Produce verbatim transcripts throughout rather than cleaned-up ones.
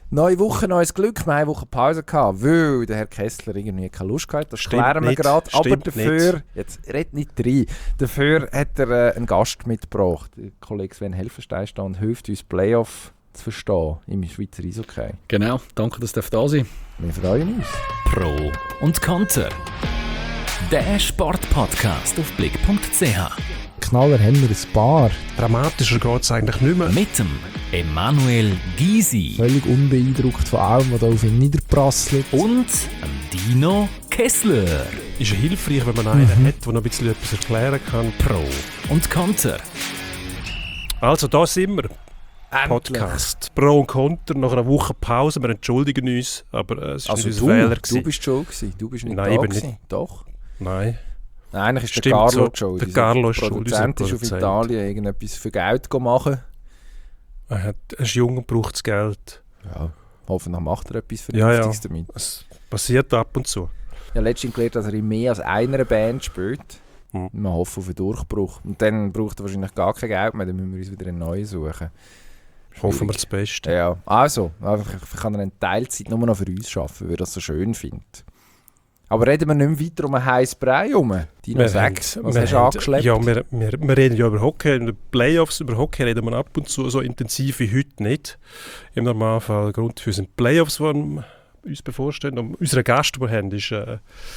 Neue Woche, neues Glück. Wir haben eine Woche Pause gehabt, weil der Herr Kessler irgendwie keine Lust hatte. Das Stimmt klären wir nicht. gerade. Aber Stimmt dafür, nicht. jetzt red nicht rein, dafür hat er äh, einen Gast mitgebracht. Der Kollege Sven Helfenstein steht und hilft uns, Playoff zu verstehen im Schweizer Eishockey. Genau, danke, dass du da sein. Wir freuen uns. Pro und Konter. Der Sportpodcast auf blick punkt c h. Knaller haben wir ein paar. Dramatischer geht es eigentlich nicht mehr. Mit dem Emanuel Gysi Völlig unbeeindruckt von allem, was da auf ihn niederprasselt. und dem Dino Kessler. Ist ja hilfreich, wenn man einen Mhm. hat, der noch ein bisschen etwas erklären kann. Pro und Konter. Also, da sind wir. Podcast. Pro und Konter. Nach einer Woche Pause. Wir entschuldigen uns, aber äh, es ist Also nicht du, unser Fehler du gewesen. bist schuld gewesen. Du bist nicht Nein, da eben gewesen. nicht. Doch. Nein. Nein, eigentlich ist Stimmt der Carlo so. schuld. Der Unser Carlo ist schuld, Produzent unser ist auf Produzent. Italien irgendetwas für Geld machen. Er, hat, er ist jung und braucht das Geld. Ja, hoffentlich macht er etwas Ja, ja. Vernünftiges damit. Es passiert ab und zu. Ich habe letztens gelernt, dass er in mehr als einer Band spielt. Mhm. Wir hoffen auf einen Durchbruch. Und dann braucht er wahrscheinlich gar kein Geld mehr, dann müssen wir uns wieder einen neuen suchen. Hoffen wir das Beste. Ja, also, einfach kann er eine Teilzeit nur noch für uns arbeiten, weil er das so schön findet. Aber reden wir nicht mehr weiter um einen heißen Brei herum. Dino, Wir sag, haben- was wir hast du haben- angeschleppt? Ja, wir, wir, wir reden ja über Hockey, in den Playoffs über Hockey reden wir ab und zu, so intensiv wie heute nicht. Im Normalfall Grund dafür sind Playoffs, die uns bevorstehen. Und unser Gast, den wir haben, ist, äh,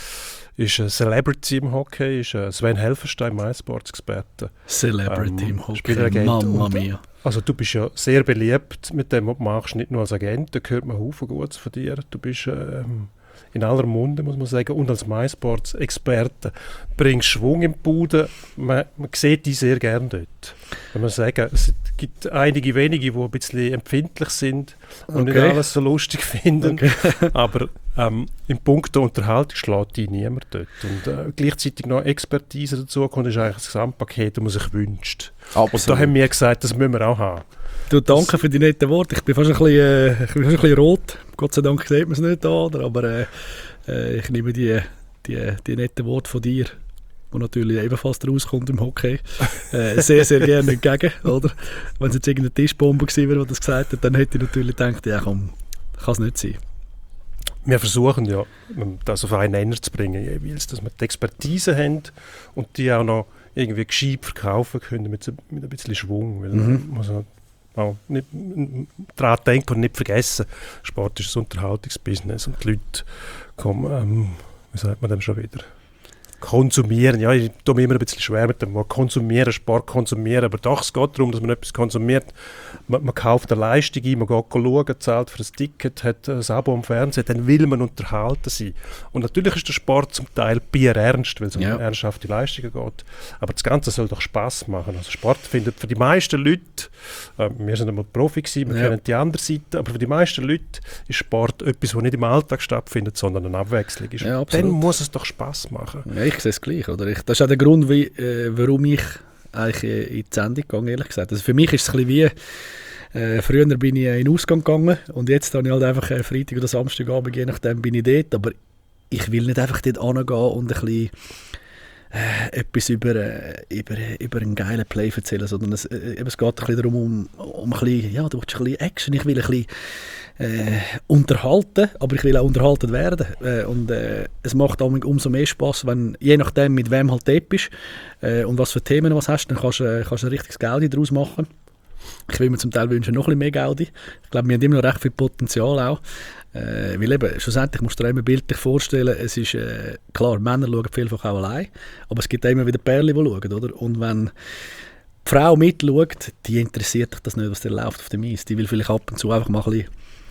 ist ein Celebrity im Hockey, ist äh, Sven Helfenstein, MySports-Experte. Celebrity Ähm, im Hockey, Spieleragent Mamma und- mia. Also du bist ja sehr beliebt mit dem, was du machst, nicht nur als Agent, da hört man Haufen Gutes von dir. Du bist ähm, in aller Munde, muss man sagen, und als MySports-Experte bringst Schwung im Bude. Man, man sieht dich sehr gerne dort. Wenn man sagen, es gibt einige wenige, die ein bisschen empfindlich sind und nicht Okay. alles so lustig finden, Okay. aber ähm, im Punkt der Unterhaltung schlägt dich niemand dort. Und äh, gleichzeitig noch Expertise dazu kommt, ist eigentlich das Gesamtpaket, das man sich wünscht. Und da haben wir gesagt, das müssen wir auch haben. Du, danke für die netten Worte. Ich bin fast ein bisschen, äh, ich bin fast ein bisschen rot. Gott sei Dank sieht man es nicht da, oder? Aber äh, äh, ich nehme die, die, die netten Worte von dir, die natürlich ebenfalls rauskommt im Hockey, äh, sehr, sehr gerne entgegen. Oder? Wenn es jetzt irgendeine Tischbombe gewesen wäre, der das gesagt hat, dann hätte ich natürlich gedacht, ja komm, kann es nicht sein. Wir versuchen ja, das auf einen Nenner zu bringen, jeweils, dass wir die Expertise haben und die auch noch irgendwie gescheit verkaufen können mit, so- mit ein bisschen Schwung. Weil Mhm. man muss auch auch nicht daran denken und nicht vergessen, Sport ist ein Unterhaltungsbusiness und die Leute kommen, ähm, wie sagt man dem schon wieder? Konsumieren, ja, ich tue mir immer ein bisschen schwer mit dem Wort konsumieren, Sport konsumieren, aber doch, es geht darum, dass man etwas konsumiert. Man, man kauft eine Leistung ein, man geht schauen, zahlt für ein Ticket, hat ein Abo am Fernsehen, dann will man unterhalten sein. Und natürlich ist der Sport zum Teil bierernst, weil es um Ja. ernsthafte Leistungen geht. Aber das Ganze soll doch Spass machen. Also Sport findet für die meisten Leute, äh, wir sind einmal Profi gewesen, wir Ja. kennen die andere Seite, aber für die meisten Leute ist Sport etwas, was nicht im Alltag stattfindet, sondern eine Abwechslung ist. Ja, Und absolut. dann muss es doch Spass machen. Ja, ich sehe es gleich. Oder? Ich, das ist auch der Grund, wie, äh, warum ich eigentlich äh, in die Sendung gehe, ehrlich gesagt. Also für mich ist es ein bisschen wie, äh, früher bin ich äh, in den Ausgang gegangen und jetzt habe ich halt einfach äh, Freitag oder Samstagabend, je nachdem bin ich dort. Aber ich will nicht einfach dort hingehen und ein bisschen äh, etwas über, äh, über, über einen geilen Play erzählen, sondern es, äh, eben, es geht ein bisschen darum, um, um ein bisschen, ja, du willst ein bisschen Action, ich will ein bisschen äh, unterhalten, aber ich will auch unterhalten werden. Äh, und äh, es macht auch umso mehr Spass, wenn, je nachdem mit wem halt dort bist äh, und was für Themen was hast, dann kannst du äh, kannst du ein richtiges Geld daraus machen. Ich will mir zum Teil wünschen, noch ein bisschen mehr Geld. Ich glaube, wir haben immer noch recht viel Potenzial auch. Äh, weil eben, schlussendlich musst du dir immer bildlich vorstellen, es ist, äh, klar, Männer schauen vielfach auch allein, aber es gibt auch immer wieder Pärchen, die schauen, oder? Und wenn die Frau mitschaut, die interessiert dich das nicht, was da läuft auf dem Eis. Die will vielleicht ab und zu einfach mal ein bisschen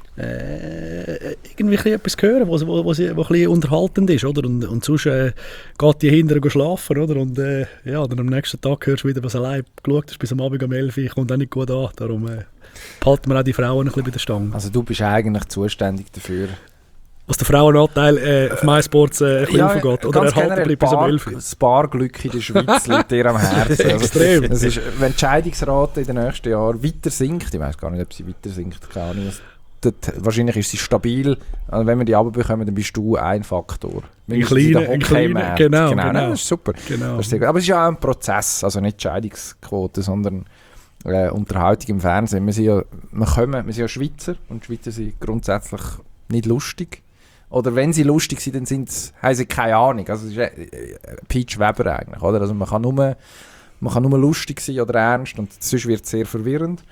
Äh, irgendwie ein bisschen etwas hören, was wo, wo, wo ein bisschen unterhaltend ist, oder? Und, und sonst äh, geht die hinterher schlafen, oder? Und äh, ja, dann am nächsten Tag hörst du wieder, was allein geschaut hast, bis am Abend um elf Uhr, kommt auch nicht gut an. Darum äh, behalten wir auch die Frauen ein bisschen bei der Stange. Also du bist eigentlich zuständig dafür. Was der Frauenanteil äh, auf MySports äh, ein bisschen aufgeht, oder ganz erhalten generell bleibt bis um Bar- elf Uhr. Das Barglück in der Schweiz liegt dir am Herzen. Also, Extrem. es ist, wenn die Scheidungsrate in den nächsten Jahren weiter sinkt, ich weiß gar nicht, ob sie weiter sinkt, keine Ahnung, was- dort, wahrscheinlich ist sie stabil. Also wenn wir die runterbekommen, dann bist du ein Faktor. Ein Mindestens in kleiner, der ein kleiner, Hockeymarkt. genau, genau. genau. Nein, das ist super. Genau. Das ist sehr gut. Aber es ist ja auch ein Prozess, also nicht die Scheidungsquote, sondern äh, Unterhaltung im Fernsehen. Wir sind ja, wir kommen, wir sind ja Schweizer und die Schweizer sind grundsätzlich nicht lustig. Oder wenn sie lustig sind, dann sind, haben sie keine Ahnung. Also es ist äh, Peach Weber eigentlich, oder? Also man kann nur, man kann nur lustig sein oder ernst und sonst wird es sehr verwirrend.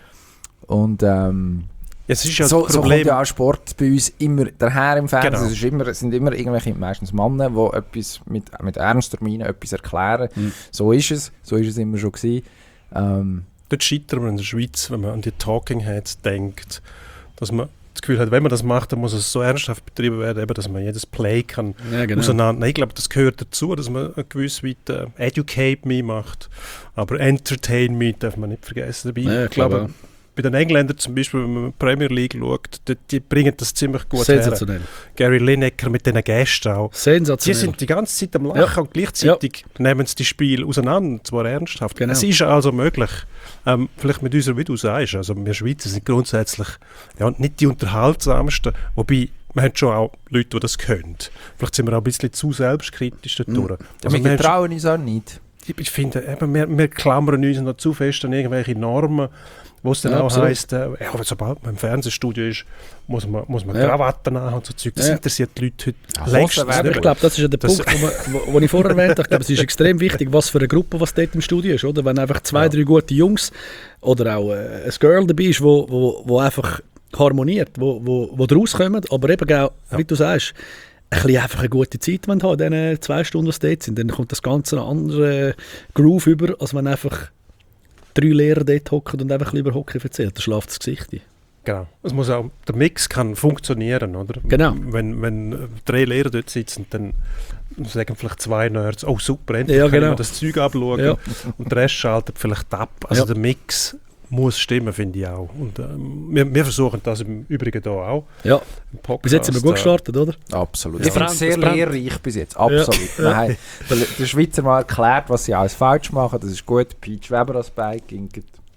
Und ähm, Es ist ja so, das so Problem. kommt ja auch Sport bei uns immer daher im Fernsehen. Genau. Es ist immer, es sind immer irgendwelche, meistens Männer, die etwas mit, mit ernster Miene etwas erklären. Mhm. So ist es, so ist es immer schon gewesen. Ähm, Dort scheitern wir in der Schweiz, wenn man an die Talking Heads denkt, dass man das Gefühl hat, wenn man das macht, dann muss es so ernsthaft betrieben werden, eben, dass man jedes Play kann Ja, genau. auseinander. Ich glaube, das gehört dazu, dass man eine gewisse Weite äh, Educate Me macht, aber Entertain Me darf man nicht vergessen dabei. Ja, ich glaube, klar, ja. bei den Engländern zum Beispiel, wenn man die Premier League schaut, die, die bringen das ziemlich gut her. Sensationell. Gary Lineker mit diesen Gästen auch. Die Sensationell. sind die ganze Zeit am Lachen Ja. und gleichzeitig nehmen sie die Spiele auseinander, und zwar ernsthaft. Genau. Es ist also möglich, ähm, vielleicht mit unserer, wie du sagst, also wir Schweizer sind grundsätzlich ja, nicht die unterhaltsamsten, wobei wir haben schon auch Leute, die das können. Vielleicht sind wir auch ein bisschen zu selbstkritisch dadurch. Mhm. Also wir wir haben trauen uns auch nicht. ich, ich finde, eben, wir, wir klammern uns noch zu fest an irgendwelche Normen, wo es dann Ja, auch absolut. heisst, äh, ja, sobald man im Fernsehstudio ist, muss man, muss man Ja. Krawatten haben und so Zeug. Das Ja. interessiert die Leute Ja, heute längst Hosen werden- Aber ich glaube, das ist ja der Das- Punkt, wo, man, wo, wo ich vorher erwähnt habe. Ich glaube, es ist extrem wichtig, was für eine Gruppe was dort im Studio ist. Oder? Wenn einfach zwei, Ja. drei gute Jungs oder auch äh, ein Girl dabei ist, wo, wo, wo einfach harmoniert, wo, wo, wo draus kommen, aber eben auch, Ja. wie du sagst, ein bisschen einfach eine gute Zeit haben in diesen zwei Stunden, die dort sind. Dann kommt das Ganze einen anderen Groove über, als wenn einfach drei Lehrer dort hocken und einfach über Hockey erzählen. Da schläft das Gesicht ein. Genau. Es muss auch, der Mix kann funktionieren, oder? Genau. Wenn, wenn äh, drei Lehrer dort sitzen, dann sagen vielleicht zwei Nerds, oh super, endlich Ja, kann genau. ich mir das Zeug abschauen. Ja. Und der Rest schaltet vielleicht ab. Also Ja. der Mix muss stimmen, finde ich auch. Und ähm, wir, wir versuchen das im Übrigen hier auch. Ja, Im Podcast, bis jetzt sind wir gut äh, gestartet, oder? Absolut. Ja. Ich finde es Das sehr brennt. lehrreich bis jetzt. Absolut. Ja. Wir haben der, der Schweizer mal erklärt, was sie alles falsch machen. Das ist gut. Peach Weber als Biking.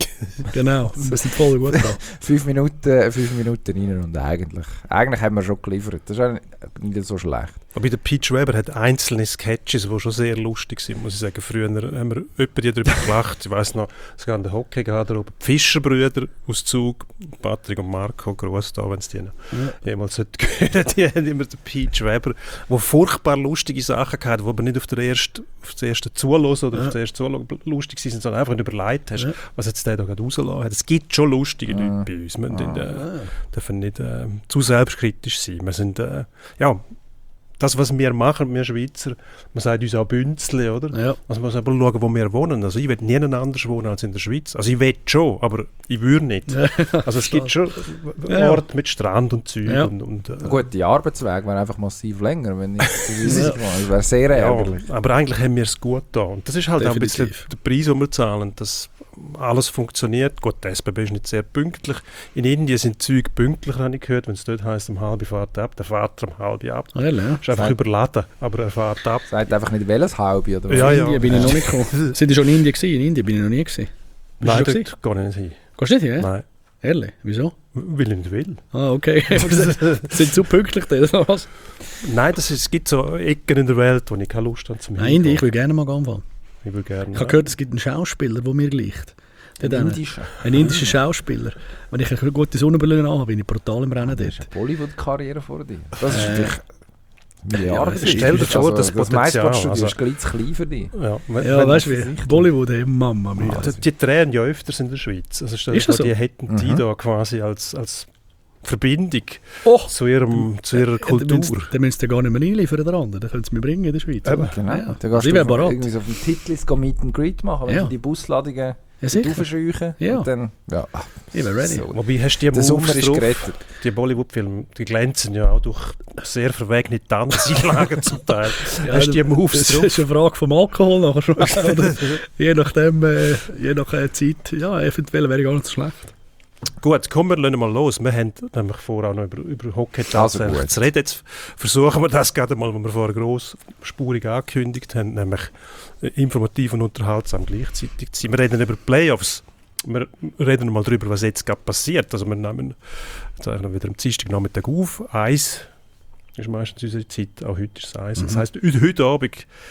Genau, wir sind voll gut dran. Fünf Minuten, fünf Minuten rein und eigentlich, eigentlich haben wir schon geliefert. Das ist auch nicht so schlecht. Aber der Peach Weber hat einzelne Sketches, die schon sehr lustig sind, muss ich sagen. Früher haben wir öppe die darüber gelacht. Ich weiss noch, es gab den Hockey-Garderobe. Die Fischerbrüder aus Zug, Patrick und Marco, gross da, wenn es die noch jemals gehört. Die haben immer den Peach Weber, der furchtbar lustige Sachen hatte, die aber nicht auf, der erste, auf das erste Zuhören oder Ja. auf das erste Zuhören lustig sind, sondern einfach nicht überlegt hast, Ja. was jetzt der da gerade rausgelassen hat. Es gibt schon lustige Ah. Leute bei uns. Wir müssen, äh, Ah. dürfen nicht äh, zu selbstkritisch sein. Wir sind, äh, ja, das, was wir machen, wir Schweizer, man sagt uns auch Bünzli, oder? Ja. Also man muss aber schauen, wo wir wohnen. Also ich will nie anders wohnen als in der Schweiz. Also ich will schon, aber ich würde nicht. Also es gibt schon Ja. Orte mit Strand und Zeug. Ja. Und, und, äh, Gut, die Arbeitsweg wäre einfach massiv länger, wenn nicht so wie es war. Das wäre sehr ärgerlich. ja, aber eigentlich haben wir es gut da. Und das ist halt auch ein bisschen Definitiv. der Preis, den wir zahlen, dass alles funktioniert. Gut, der S B B ist nicht sehr pünktlich. In Indien sind Züge pünktlicher, habe ich gehört. Wenn es dort heisst, um halb fährt er ab, der fährt um halb ab. Ah, ehrlich, ja. Ist einfach Sagt- überladen, aber er fährt ab. Sagt einfach nicht, welches Halbe oder was? Ja, In ja. Indien bin ich noch nicht gekommen. Sind die schon in Indien gewesen? In Indien bin ich noch nie gewesen. Bist Nein, du schon dort gehe ich nicht hin. Gehst du nicht hin? Ja? Nein, Ehrlich? Wieso? weil ich nicht will. Ah, okay. Sind zu pünktlich da, oder was? Nein, das ist, es gibt so Ecken in der Welt, wo ich keine Lust habe zum Nein, Indien, ich will gerne mal anfangen. Ich will gerne. Ich habe gehört, es gibt einen Schauspieler, der mir gleicht. Dort einen. Indische. Ein indischer Schauspieler. Wenn ich eine gute Sonnenbrille anhabe, bin ich brutal im Rennen Das ist dort. eine Bollywood-Karriere vor dir. Das ist Äh, natürlich Milliarden. ja, stell dir vor, das das Potenzial, Meistportstudio also- ist gleich zu klein für dich. Ja, wenn, Ja, wenn, weißt du wie? Bollywood, ey, Mama mia. also, die drehen ja öfters in der Schweiz. Also stell dir Ist das vor, so? die hätten die Mhm. da quasi als, als Verbindung Oh! zu, ihrem, zu ihrer Dann müssen Kultur. dann müssen sie gar nicht mehr einliefern, der andere. Dann können sie mich bringen in der Schweiz. Eben. oder? Genau. Ja. Da Also gehst ich du wäre auf, bereit. irgendwie so auf dem Titlis go Meet and Greet machen, wenn Ja. du die Busladungen Ja, sicher. aufscheuchen. Ja. Und dann, ja. ach, Ich wäre ready. so. Wobei hast du die Der Sommer Moves ist drauf? gerettet. Die Bollywood-Filme, die glänzen ja auch durch sehr verwegene Tanzeinlagen zum Teil. Ja, hast du die das Moves drauf? ist eine Frage vom Alkohol nachher schon. Oder je nachdem, äh, je nach äh, Zeit, ja, eventuell wäre ich gar nicht so schlecht. Gut, kommen wir lassen mal los. Wir haben nämlich vorher auch noch über, über Hockey Also tatsächlich gut. zu reden. Jetzt versuchen wir das gerade mal, was wir vorher grossspurig angekündigt haben, nämlich äh, informativ und unterhaltsam gleichzeitig zu sein. Wir reden über die Playoffs. Wir reden mal darüber, was jetzt gerade passiert. Also wir nehmen jetzt eigentlich noch wieder am Dienstagnachmittag auf. Eins ist meistens unsere Zeit, auch heute ist es eins. Das heisst, heute, heute Abend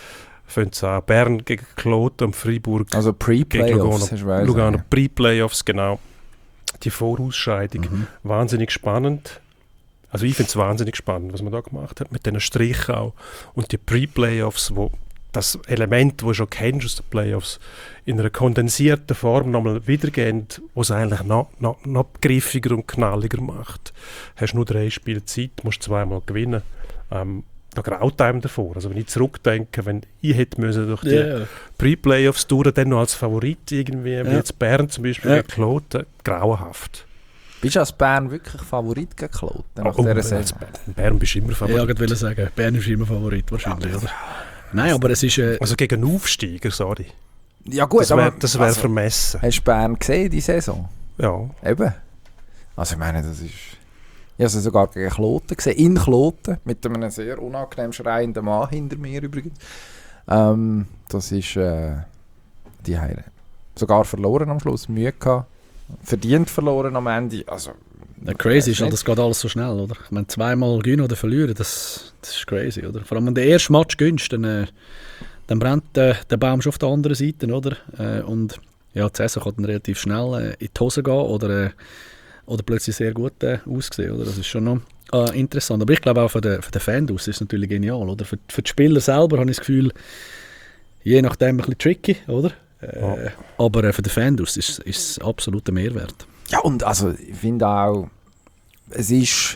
fängt es an. Bern gegen Kloten und Freiburg Also gegen Pre-Playoffs, Lugano. hast du wollen Lugano sagen. Pre-Playoffs, genau. Die Vorausscheidung. Mhm. Wahnsinnig spannend. Also ich finde es wahnsinnig spannend, was man da gemacht hat, mit diesen Strichen auch. Und die Pre-Playoffs, wo das Element, das du schon kennst aus den Playoffs, in einer kondensierten Form nochmal wiedergeben, was es eigentlich noch, noch, noch griffiger und knalliger macht. Hast nur drei Spiele Zeit, musst zweimal gewinnen. Ähm, da graut einem davor. Also wenn ich zurückdenke, wenn ich hätte müssen durch die Ja. Pre-Playoffs durch, dann noch als Favorit irgendwie, wie Ja. jetzt Bern zum Beispiel, Ja. gegen Kloten, grauenhaft. Bist du als Bern wirklich Favorit gegen Kloten nach Oh, dieser als Saison? Bern, Bern bist du immer Ja, Favorit. ich wollte sagen, Bern ist immer Favorit wahrscheinlich, oder? Nein, aber es ist... Äh, Also gegen einen Aufsteiger, sorry. Ja gut, Das wäre aber das wär also, vermessen. hast du Bern gesehen, die Saison? Ja. Eben. Also ich meine, das ist... Ich habe sie sogar gegen Kloten gesehen, in Kloten, mit einem sehr unangenehm schreienden Mann hinter mir übrigens. Ähm, das ist... Äh, die haben sogar verloren am Schluss, Mühe gehabt. Verdient verloren am Ende. Also, ja, crazy ist, nicht- halt, das geht alles so schnell, oder? Ich meine, zweimal gewinnen oder verlieren, das, das ist crazy, oder? Vor allem, wenn du den ersten Match gewinnst, dann, äh, dann brennt äh, der Baum schon auf der anderen Seite, oder? Äh, und ja, die Saison kann dann relativ schnell äh, in die Hose gehen oder, äh, oder plötzlich sehr gut äh, aussehen, oder? Das ist schon noch äh, interessant. Aber ich glaube auch für den, für den Fan aus ist es natürlich genial, oder? Für, für die Spieler selber habe ich das Gefühl, je nachdem ein bisschen tricky, oder? Äh, Ja. Aber äh, für den Fan aus ist ist es absolut ein Mehrwert. Ja, und also ich finde auch, es ist,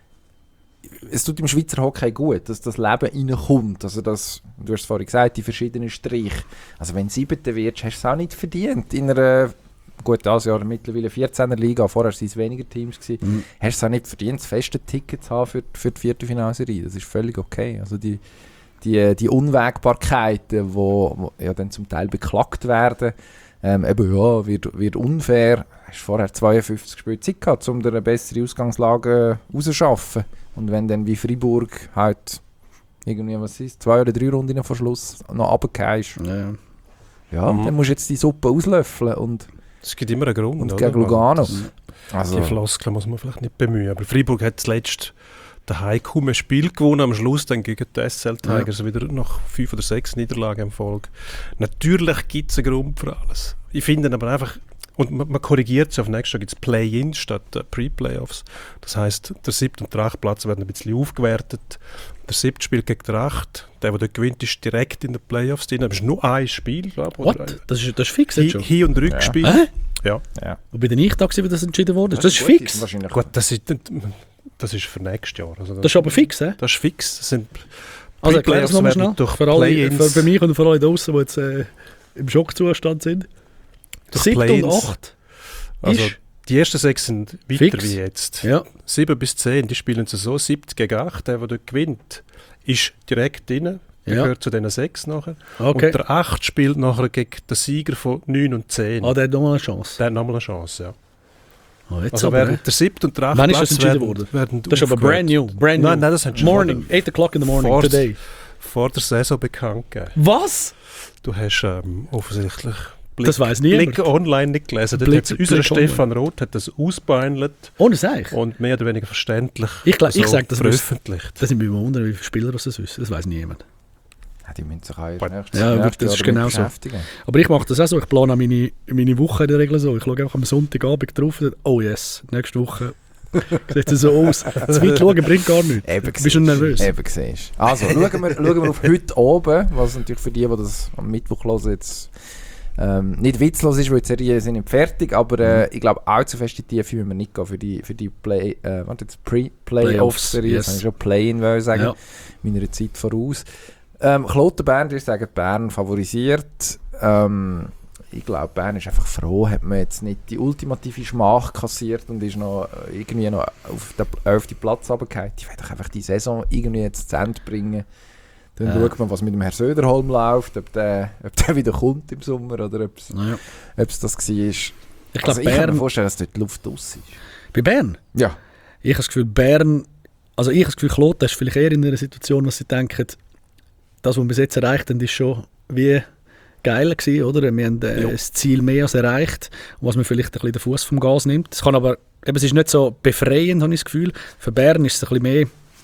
es tut im Schweizer Hockey gut, dass das Leben reinkommt. Also das, du hast es vorhin gesagt, die verschiedenen Striche. Also wenn du Siebter wirst, hast du es auch nicht verdient. In einer, gut, das Jahr mittlerweile vierzehner Liga, vorher waren es weniger Teams gewesen, Mhm. hast du es auch nicht verdient, das feste Ticket zu haben für, für die Viertelfinalserie. Das ist völlig okay. Also die, die, die Unwägbarkeiten, die wo, wo ja dann zum Teil beklagt werden, ähm, eben ja, wird, wird unfair. Hast vorher zweiundfünfzig Spiele Zeit gehabt, um dir eine bessere Ausgangslage rauszuschaffen. Und wenn dann wie Freiburg halt irgendwie, was ist, zwei oder drei Runden vor Schluss noch runtergehst, Ja. ja, Mhm. dann musst du jetzt die Suppe auslöffeln und, Es gibt immer einen Grund. und oder? gegen Lugano. Also, Also, die Floskel muss man vielleicht nicht bemühen. Aber Freiburg hat zuletzt daheim kaum ein Spiel gewonnen, am Schluss dann gegen die S L Tigers ja. wieder nach fünf oder sechs Niederlagen im Folge. Natürlich gibt es einen Grund für alles. Ich finde aber einfach, und man, man korrigiert es, auf nächstes Jahr gibt es Play-In statt äh, Pre-Playoffs. Das heisst, der siebte und der achte Platz werden ein bisschen aufgewertet. Der siebte spielt gegen den achten. Der, der dort gewinnt, ist direkt in den Playoffs drin. Das ist nur ein Spiel, glaube ich. What? Das ist, das ist fix jetzt Hin, schon? Hin- und Rückspiel. Hä? Ja. ja. Wo bin denn ich da gewesen, wie das entschieden wurde? Das ist gut, fix? Wahrscheinlich. Gut, das ist, das ist für nächstes Jahr. Also Das ist aber fix, hä? Das ist fix. Das sind Also erklär das Pre-Playoffs nochmal werden schnell. durch Für, alle, Play-ins- für, für mich und für alle draußen, die jetzt äh, im Schockzustand sind. durch siebte und Play-ins. acht. Also Ist- die ersten sechs sind weiter Fix. wie jetzt. Ja. sieben bis zehn, die spielen sie so. sieben gegen acht, der, der dort gewinnt, ist direkt drin. Der Ja. gehört zu diesen sechs nachher. Okay. Und der acht spielt nachher gegen den Sieger von neun und zehn. Ah, der hat nochmal eine Chance. Der hat nochmal eine Chance, ja. Ah, jetzt Also aber, während hä? der siebte und der achte Wann ist das Platz entschieden werden, worden? werden Das ist aber aufgewertet. brand new. Brand new. Nein, nein, das haben sie Morning, eight o'clock in the morning, Vor- today. vor der Saison bekannt gegeben. Was? Du hast ähm, offensichtlich Das weiss niemand. Blick online nicht gelesen. Dort Blick- hat's- unser Blick Stefan Roth hat das ausbeinelt Ohne Seich. und mehr oder weniger verständlich Ich glaub- ich so sag, das veröffentlicht. Das sind wir wundern, wie viele Spieler das wissen. Das weiß niemand. Ja, die müssen sich auch erst Ja, nächstes wirklich, nächstes das ist Jahr damit genau so. beschäftigen. Aber ich mache das auch so. Ich plane auch meine, meine Woche in der Regel so. Ich schaue einfach am Sonntagabend drauf und oh yes, nächste Woche sieht es so aus. Zu weit schauen bringt gar nichts. Eben Du bist schon siehst. nervös. Eben siehst. Also, schauen wir, schauen wir auf heute oben, was natürlich für die, die das am Mittwoch hören, jetzt ähm, nicht witzlos ist, weil die Serien sind nicht fertig, aber äh, ich glaube, allzu fest in die Tiefe müssen wir nicht gehen für die, für die Play, äh, warte jetzt, Pre-Playoff-Serie, Playoffs, das yes. habe ich schon Play-In wollen sagen, Ja. meiner Zeit voraus. Ähm, Kloten Bern, ich sage, Bern favorisiert. Ähm, ich glaube, Bern ist einfach froh, hat man jetzt nicht die ultimative Schmach kassiert und ist noch äh, irgendwie noch auf den elften Platz runtergefallen. Ich will doch einfach die Saison irgendwie jetzt zu Ende bringen. Dann Ja. schaut man, was mit dem Herrn Söderholm läuft, ob der, ob der wieder kommt im Sommer oder ob es Naja. das war. Ich glaube, Also ich kann mir Bern. vorstellen, dass dort die Luft aus ist. Bei Bern? Ja. Ich habe das Gefühl, Bern. Also, ich habe das Gefühl, Kloten ist vielleicht eher in einer Situation, dass sie denken, das, was wir bis jetzt erreicht haben, ist schon wie geil gewesen, oder? Wir haben äh, Ja. das Ziel mehr als erreicht, was mir vielleicht ein bisschen den Fuß vom Gas nimmt. Es kann aber, eben, es ist nicht so befreiend, habe ich das Gefühl. Für Bern ist es ein bisschen mehr,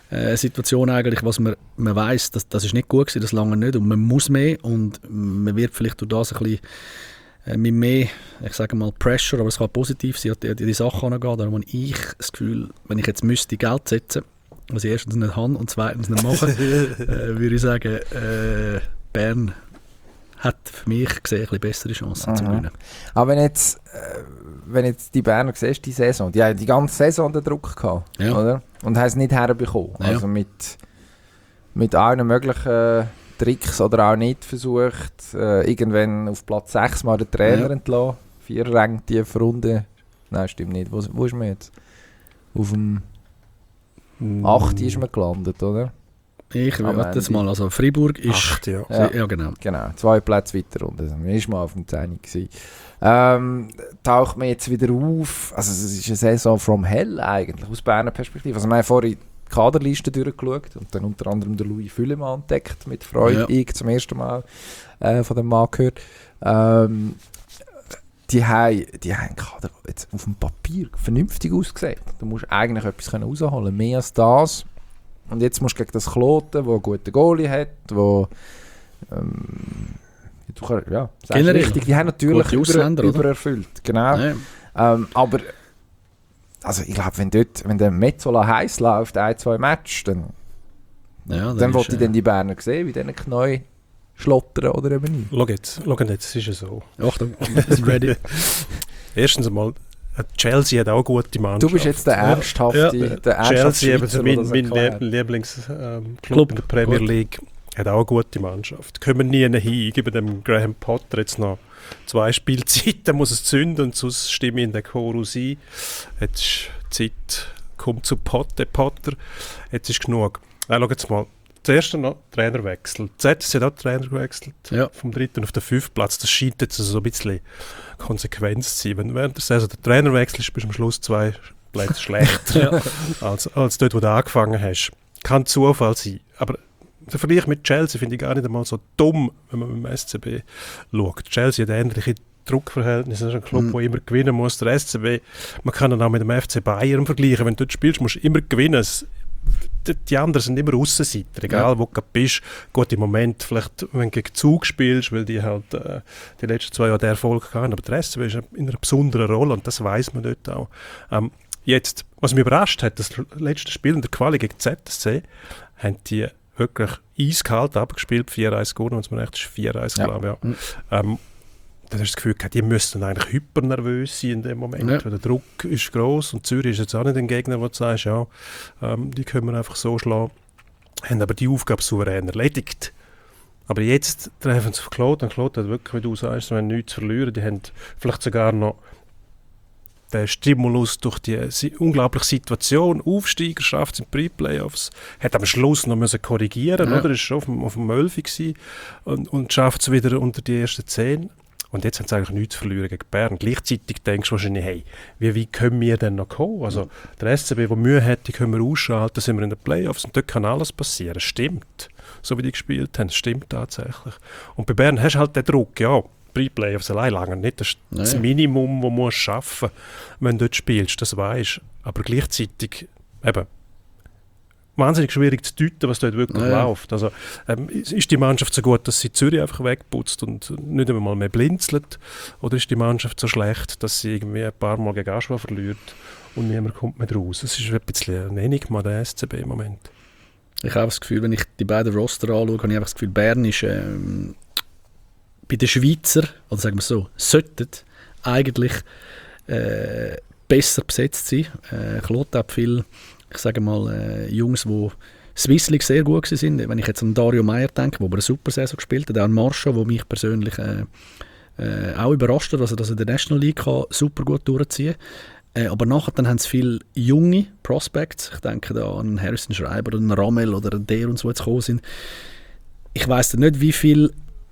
äh, Situation eigentlich, was man, man weiss, dass das ist nicht gut gewesen, das lange nicht und man muss mehr und man wird vielleicht durch das ein bisschen äh, mit mehr, ich sage mal Pressure, aber es kann positiv sein, die, die, die Sachen angehen. Darum habe ich das Gefühl, wenn ich jetzt müsste Geld setzen, was ich erstens nicht habe und zweitens nicht mache, äh, würde ich sagen, äh, Bern hat für mich gesehen ein bisschen bessere Chancen Aha. zu gewinnen. Aber wenn jetzt, äh, wenn jetzt die Berner siehst, die Saison, die haben die ganze Saison den Druck gehabt, Ja. oder? Und haben es nicht herbekommen. Ja. Also mit, mit allen möglichen Tricks oder auch nicht versucht, äh, irgendwann auf Platz sechs mal den Trainer Ja. entlassen. Vier Ränge tiefe Runde. Nein, stimmt nicht. Wo, wo ist man jetzt? Auf dem acht ist man gelandet, oder? Ich Am warte jetzt Ende. mal, also Freiburg ist... Acht, ja. Ja, Ja. genau. Genau, zwei Plätze weiter unten. Also, man war mal auf dem zehn. gewesen. Ähm, taucht man jetzt wieder auf. Also es ist eine Saison from hell eigentlich, aus Berner Perspektive. Also wir haben vorhin die Kaderliste durchgeschaut und dann unter anderem den Louis Füllemann entdeckt, mit Freude, Ja. ich zum ersten Mal äh, von dem Mann gehört. Ähm, die haben, die haben den Kader jetzt auf dem Papier vernünftig ausgesehen. Du musst eigentlich etwas können rausholen, mehr als das. Und jetzt musst du gegen das Kloten, der einen guten Goalie hat, wo ähm, du kannst, ja, sagst Generell. richtig, die haben natürlich Gute über, Ausländer, oder? übererfüllt, genau. Ja. Ähm, aber also ich glaube, wenn dort, wenn der Metzola heiß läuft, ein, zwei Matches, dann, Ja, dann ist, wollte ich äh, dann die Berner sehen, wie denen Knäu schlottern oder eben nicht. Schau jetzt, schau jetzt, es ist ja so. Achtung, ist ready. Erstens einmal, äh, Chelsea hat auch gute Mannschaft. Du bist jetzt der ernsthafte, Ja. der ernsthafte Chelsea, Schweizer, eben der mein, das mein erklärt. Lieblingsclub ähm, Club. in der Premier Gut. League, hat auch eine gute Mannschaft. Können wir nie hin. Ich gebe dem Graham Potter jetzt noch zwei Spielzeiten, muss es zünden und sonst stimme ich in den Chorus ein. Jetzt ist die Zeit, kommt zu Potter, Potter. Jetzt ist genug. Nein, schau jetzt mal. Zuerst noch Trainerwechsel. Die Z S C hat auch Trainer gewechselt. Ja. Vom dritten auf den fünften Platz. Das scheint jetzt so ein bisschen Konsequenz zu sein. Wenn während der Saison der Trainer wechselst, bist du am Schluss zwei Plätze schlechter als, als dort, wo du angefangen hast. Kann Zufall sein. Aber der Vergleich mit Chelsea finde ich gar nicht einmal so dumm, wenn man mit dem S C B schaut. Chelsea hat ähnliche Druckverhältnisse. Das ist ein Club, Mhm. der immer gewinnen muss. Der S C B, man kann ihn auch mit dem F C Bayern vergleichen. Wenn du dort spielst, musst du immer gewinnen. Es, die, die anderen sind immer Aussenseiter, egal Ja. wo du gerade bist. Gut, im Moment vielleicht, wenn du gegen Zug spielst, weil die halt äh, die letzten zwei Jahre den Erfolg hatten. Aber der S C B ist in einer besonderen Rolle und das weiss man dort auch. Ähm, jetzt, was mich überrascht hat, das letzte Spiel in der Quali gegen Z S C, haben die wirklich eiskalt abgespielt, vier eins gewonnen, wenn es mir recht ist, vier eins, Ja. glaube ich. Mhm. Ja. Ähm, dann hast du das Gefühl gehabt, die müssten eigentlich hypernervös sein in dem Moment, Ja. weil der Druck ist gross und Zürich ist jetzt auch nicht ein Gegner, wo du sagst, ja, ähm, die können wir einfach so schlagen, haben aber die Aufgabe souverän erledigt. Aber jetzt treffen sie auf Claude und Claude hat wirklich, wie du sagst, sie haben nichts zu verlieren, die haben vielleicht sogar noch den Stimulus durch die si- unglaubliche Situation, Aufsteiger, schafft es in Pre-Playoffs, hat am Schluss noch müssen korrigieren, Ja. oder? Ist schon auf dem, auf dem Elfi gewesen und, und schafft es wieder unter die ersten zehn. Und jetzt haben sie eigentlich nichts zu verlieren gegen Bern. Gleichzeitig denkst du wahrscheinlich, hey, wie weit können wir denn noch kommen? Also der S C B, der Mühe hat, die können wir ausschalten, sind wir in den Playoffs und dort kann alles passieren. Stimmt. So wie die gespielt haben, stimmt tatsächlich. Und bei Bern hast du halt den Druck, ja, Pre-Playoffs allein lange nicht. Das ist Nein. das Minimum, das du musst schaffen musst, wenn du dort spielst, das weisst. Aber gleichzeitig, eben, wahnsinnig schwierig zu deuten, was dort wirklich Ja, ja. läuft. Also, ähm, ist ist die Mannschaft so gut, dass sie Zürich einfach wegputzt und nicht einmal mehr blinzelt? Oder ist die Mannschaft so schlecht, dass sie irgendwie ein paar Mal gegen Aschwa verliert und niemand kommt mehr raus? Es ist ein bisschen ein Enigma, der S C B im Moment. Ich habe das Gefühl, wenn ich die beiden Roster anschaue, habe ich einfach das Gefühl, Bern ist ähm, bei den Schweizer, oder sagen wir es so, sollten eigentlich äh, besser besetzt sein. Äh, Claude hat viel, ich sage mal, äh, Jungs, die Swiss League sehr gut sind. Wenn ich jetzt an Dario Meyer denke, der eine super Saison gespielt hat, auch an Marshall, der mich persönlich äh, äh, auch überrascht hat, also dass er in der National League kann super gut durchziehen kann. Äh, aber nachher dann haben sie viele junge Prospects. Ich denke da an einen Harrison Schreiber oder einen Rammel oder einen der und so, die jetzt gekommen sind. Ich weiss nicht, wie viel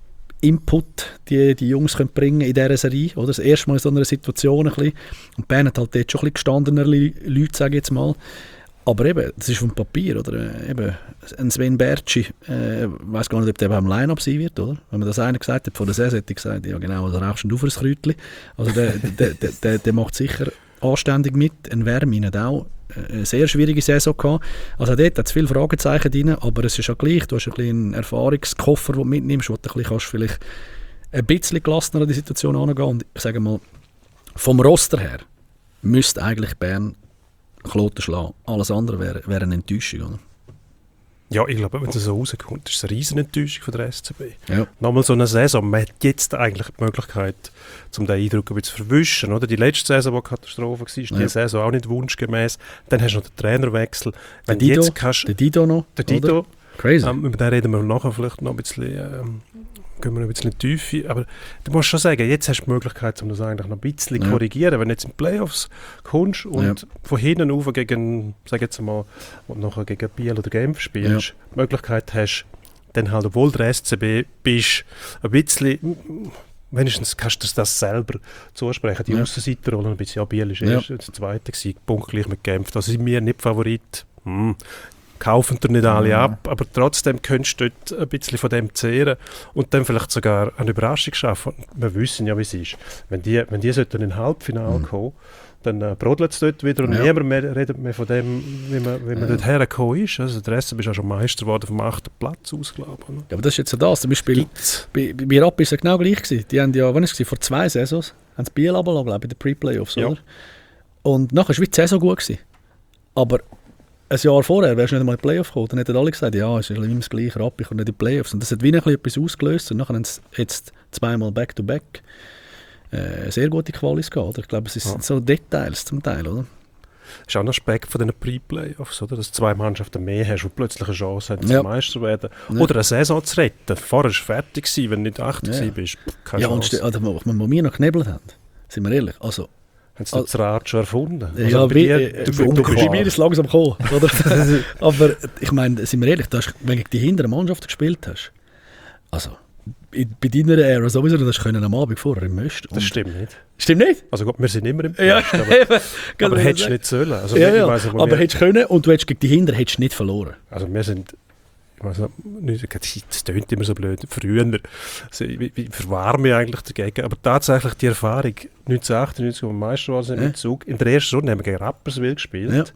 Input die, die Jungs können bringen in dieser Serie. Oder? Das erste Mal in so einer Situation. Ein bisschen. Und Bern hat halt dort schon ein bisschen gestandener Leute, sage ich jetzt mal. Aber eben, das ist vom Papier. Oder? Äh, eben, ein Sven Bertschi, ich äh, weiss gar nicht, ob der beim Line-Up sein wird. Oder? Wenn man das einer gesagt hat, von der Saison hätte ich gesagt, ja genau, da rauchst du auf ein Kräutchen. Also der, der, der, der, der macht sicher anständig mit. Ein Wermin hat auch eine sehr schwierige Saison gehabt. Also dort hat es viele Fragezeichen drin, aber es ist auch gleich, du hast ein bisschen einen Erfahrungskoffer, den du mitnimmst, wo du ein bisschen kannst vielleicht ein bisschen gelassener an die Situation angehen. Und ich sage mal, vom Roster her müsste eigentlich Bern Kloten schlagen. Alles andere wäre, wäre eine Enttäuschung. Oder? Ja, ich glaube, wenn es so rauskommt, ist es eine riesen Enttäuschung von der S C B. Ja. Nochmal so eine Saison, man hat jetzt eigentlich die Möglichkeit, um den Eindruck ein bisschen zu verwischen. Oder? Die letzte Saison, die Katastrophe war, ist ja. die Saison auch nicht wunschgemäß. Dann hast du noch den Trainerwechsel. Wenn der, Dido, jetzt kannst, der Dido noch. Der Dido. Oder? Crazy. Ähm, über den reden wir nachher vielleicht noch ein bisschen, ähm, gehen wir noch ein bisschen in die Tiefe. Aber du musst schon sagen, jetzt hast du die Möglichkeit, um das eigentlich noch ein bisschen zu ja. korrigieren. Wenn du jetzt in die Playoffs kommst und ja. von hinten rauf gegen, sag jetzt mal, und nachher gegen Biel oder Genf spielst, ja. die Möglichkeit hast, dann halt, obwohl der S C B bist, ein bisschen, wenigstens kannst du das selber zusprechen. Die ja. Aussenseiterrolle ein bisschen, ja, Biel ist erst ja. der Zweite gewesen, punktgleich mit Genf. Das ist mir nicht Favorit. Hm. Kaufen dir nicht alle ab, aber trotzdem könntest du dort ein bisschen von dem zehren und dann vielleicht sogar eine Überraschung schaffen. Wir wissen ja, wie es ist. Wenn die, wenn die sollten in ein Halbfinale mhm. kommen, dann äh, brodelt es dort wieder und ja. niemand mehr redet mehr von dem, wie man, wie man ja. dort hergekommen ist. Also der S C B ist auch schon Meister geworden vom achten Platz aus, glaube ich. Ja, aber das ist jetzt so das. Zum Beispiel bei, bei Rappi ist es genau gleich gewesen. Die haben ja, wann ist es, vor zwei Saisons, haben sie Biel abgelassen, glaube ich, bei den Pre-Playoffs, ja. oder? Und nachher war die Saison gut gewesen. Aber ein Jahr vorher wärst du nicht mal in die Playoffs gekommen. Dann hätten alle gesagt, ja, es ist immer das Gleiche, Rappi kommt nicht in die Playoffs. Und das hat wie ein bisschen etwas ausgelöst. Und nachher haben sie jetzt zweimal Back-to-Back äh, sehr gute Qualis gehabt. Oder? Ich glaube, es sind ja. so Details zum Teil, oder? Das ist auch ein Aspekt von diesen Pre-Playoffs, oder? Dass du zwei Mannschaften mehr hast, die plötzlich eine Chance haben, ja. zum Meister zu werden. Ja. Oder eine Saison zu retten. Vorher warst du fertig gewesen, wenn du nicht acht ja. bist. Keine ja, Chance. Und also, wo wir noch geknebelt haben, sind wir ehrlich, also haben sie das Rad schon erfunden? Ja, also bei, dir, äh, du, du, bei mir ist es langsam gekommen. Oder? Aber ich meine, sind wir ehrlich, du hast, wenn du die hinteren Mannschaften gespielt hast, also bei deiner Ära sowieso, das können am Abend vorher im Möst. Das stimmt nicht. Stimmt nicht? Also gut, wir sind immer im ja, Möst, aber, aber hättest du nicht sollen. Also, ja, ja. Weiss, aber hättest du können und du hättest gegen die Hinter hättest nicht verloren. Also wir sind... Also, das tönt immer so blöd. Früher also, ich, ich verwahre mich eigentlich dagegen. Aber tatsächlich die Erfahrung neunzehnhundertachtundneunzig, als wir Meister waren ja. im Zug, in der ersten Runde haben wir gegen Rapperswil gespielt. Ja.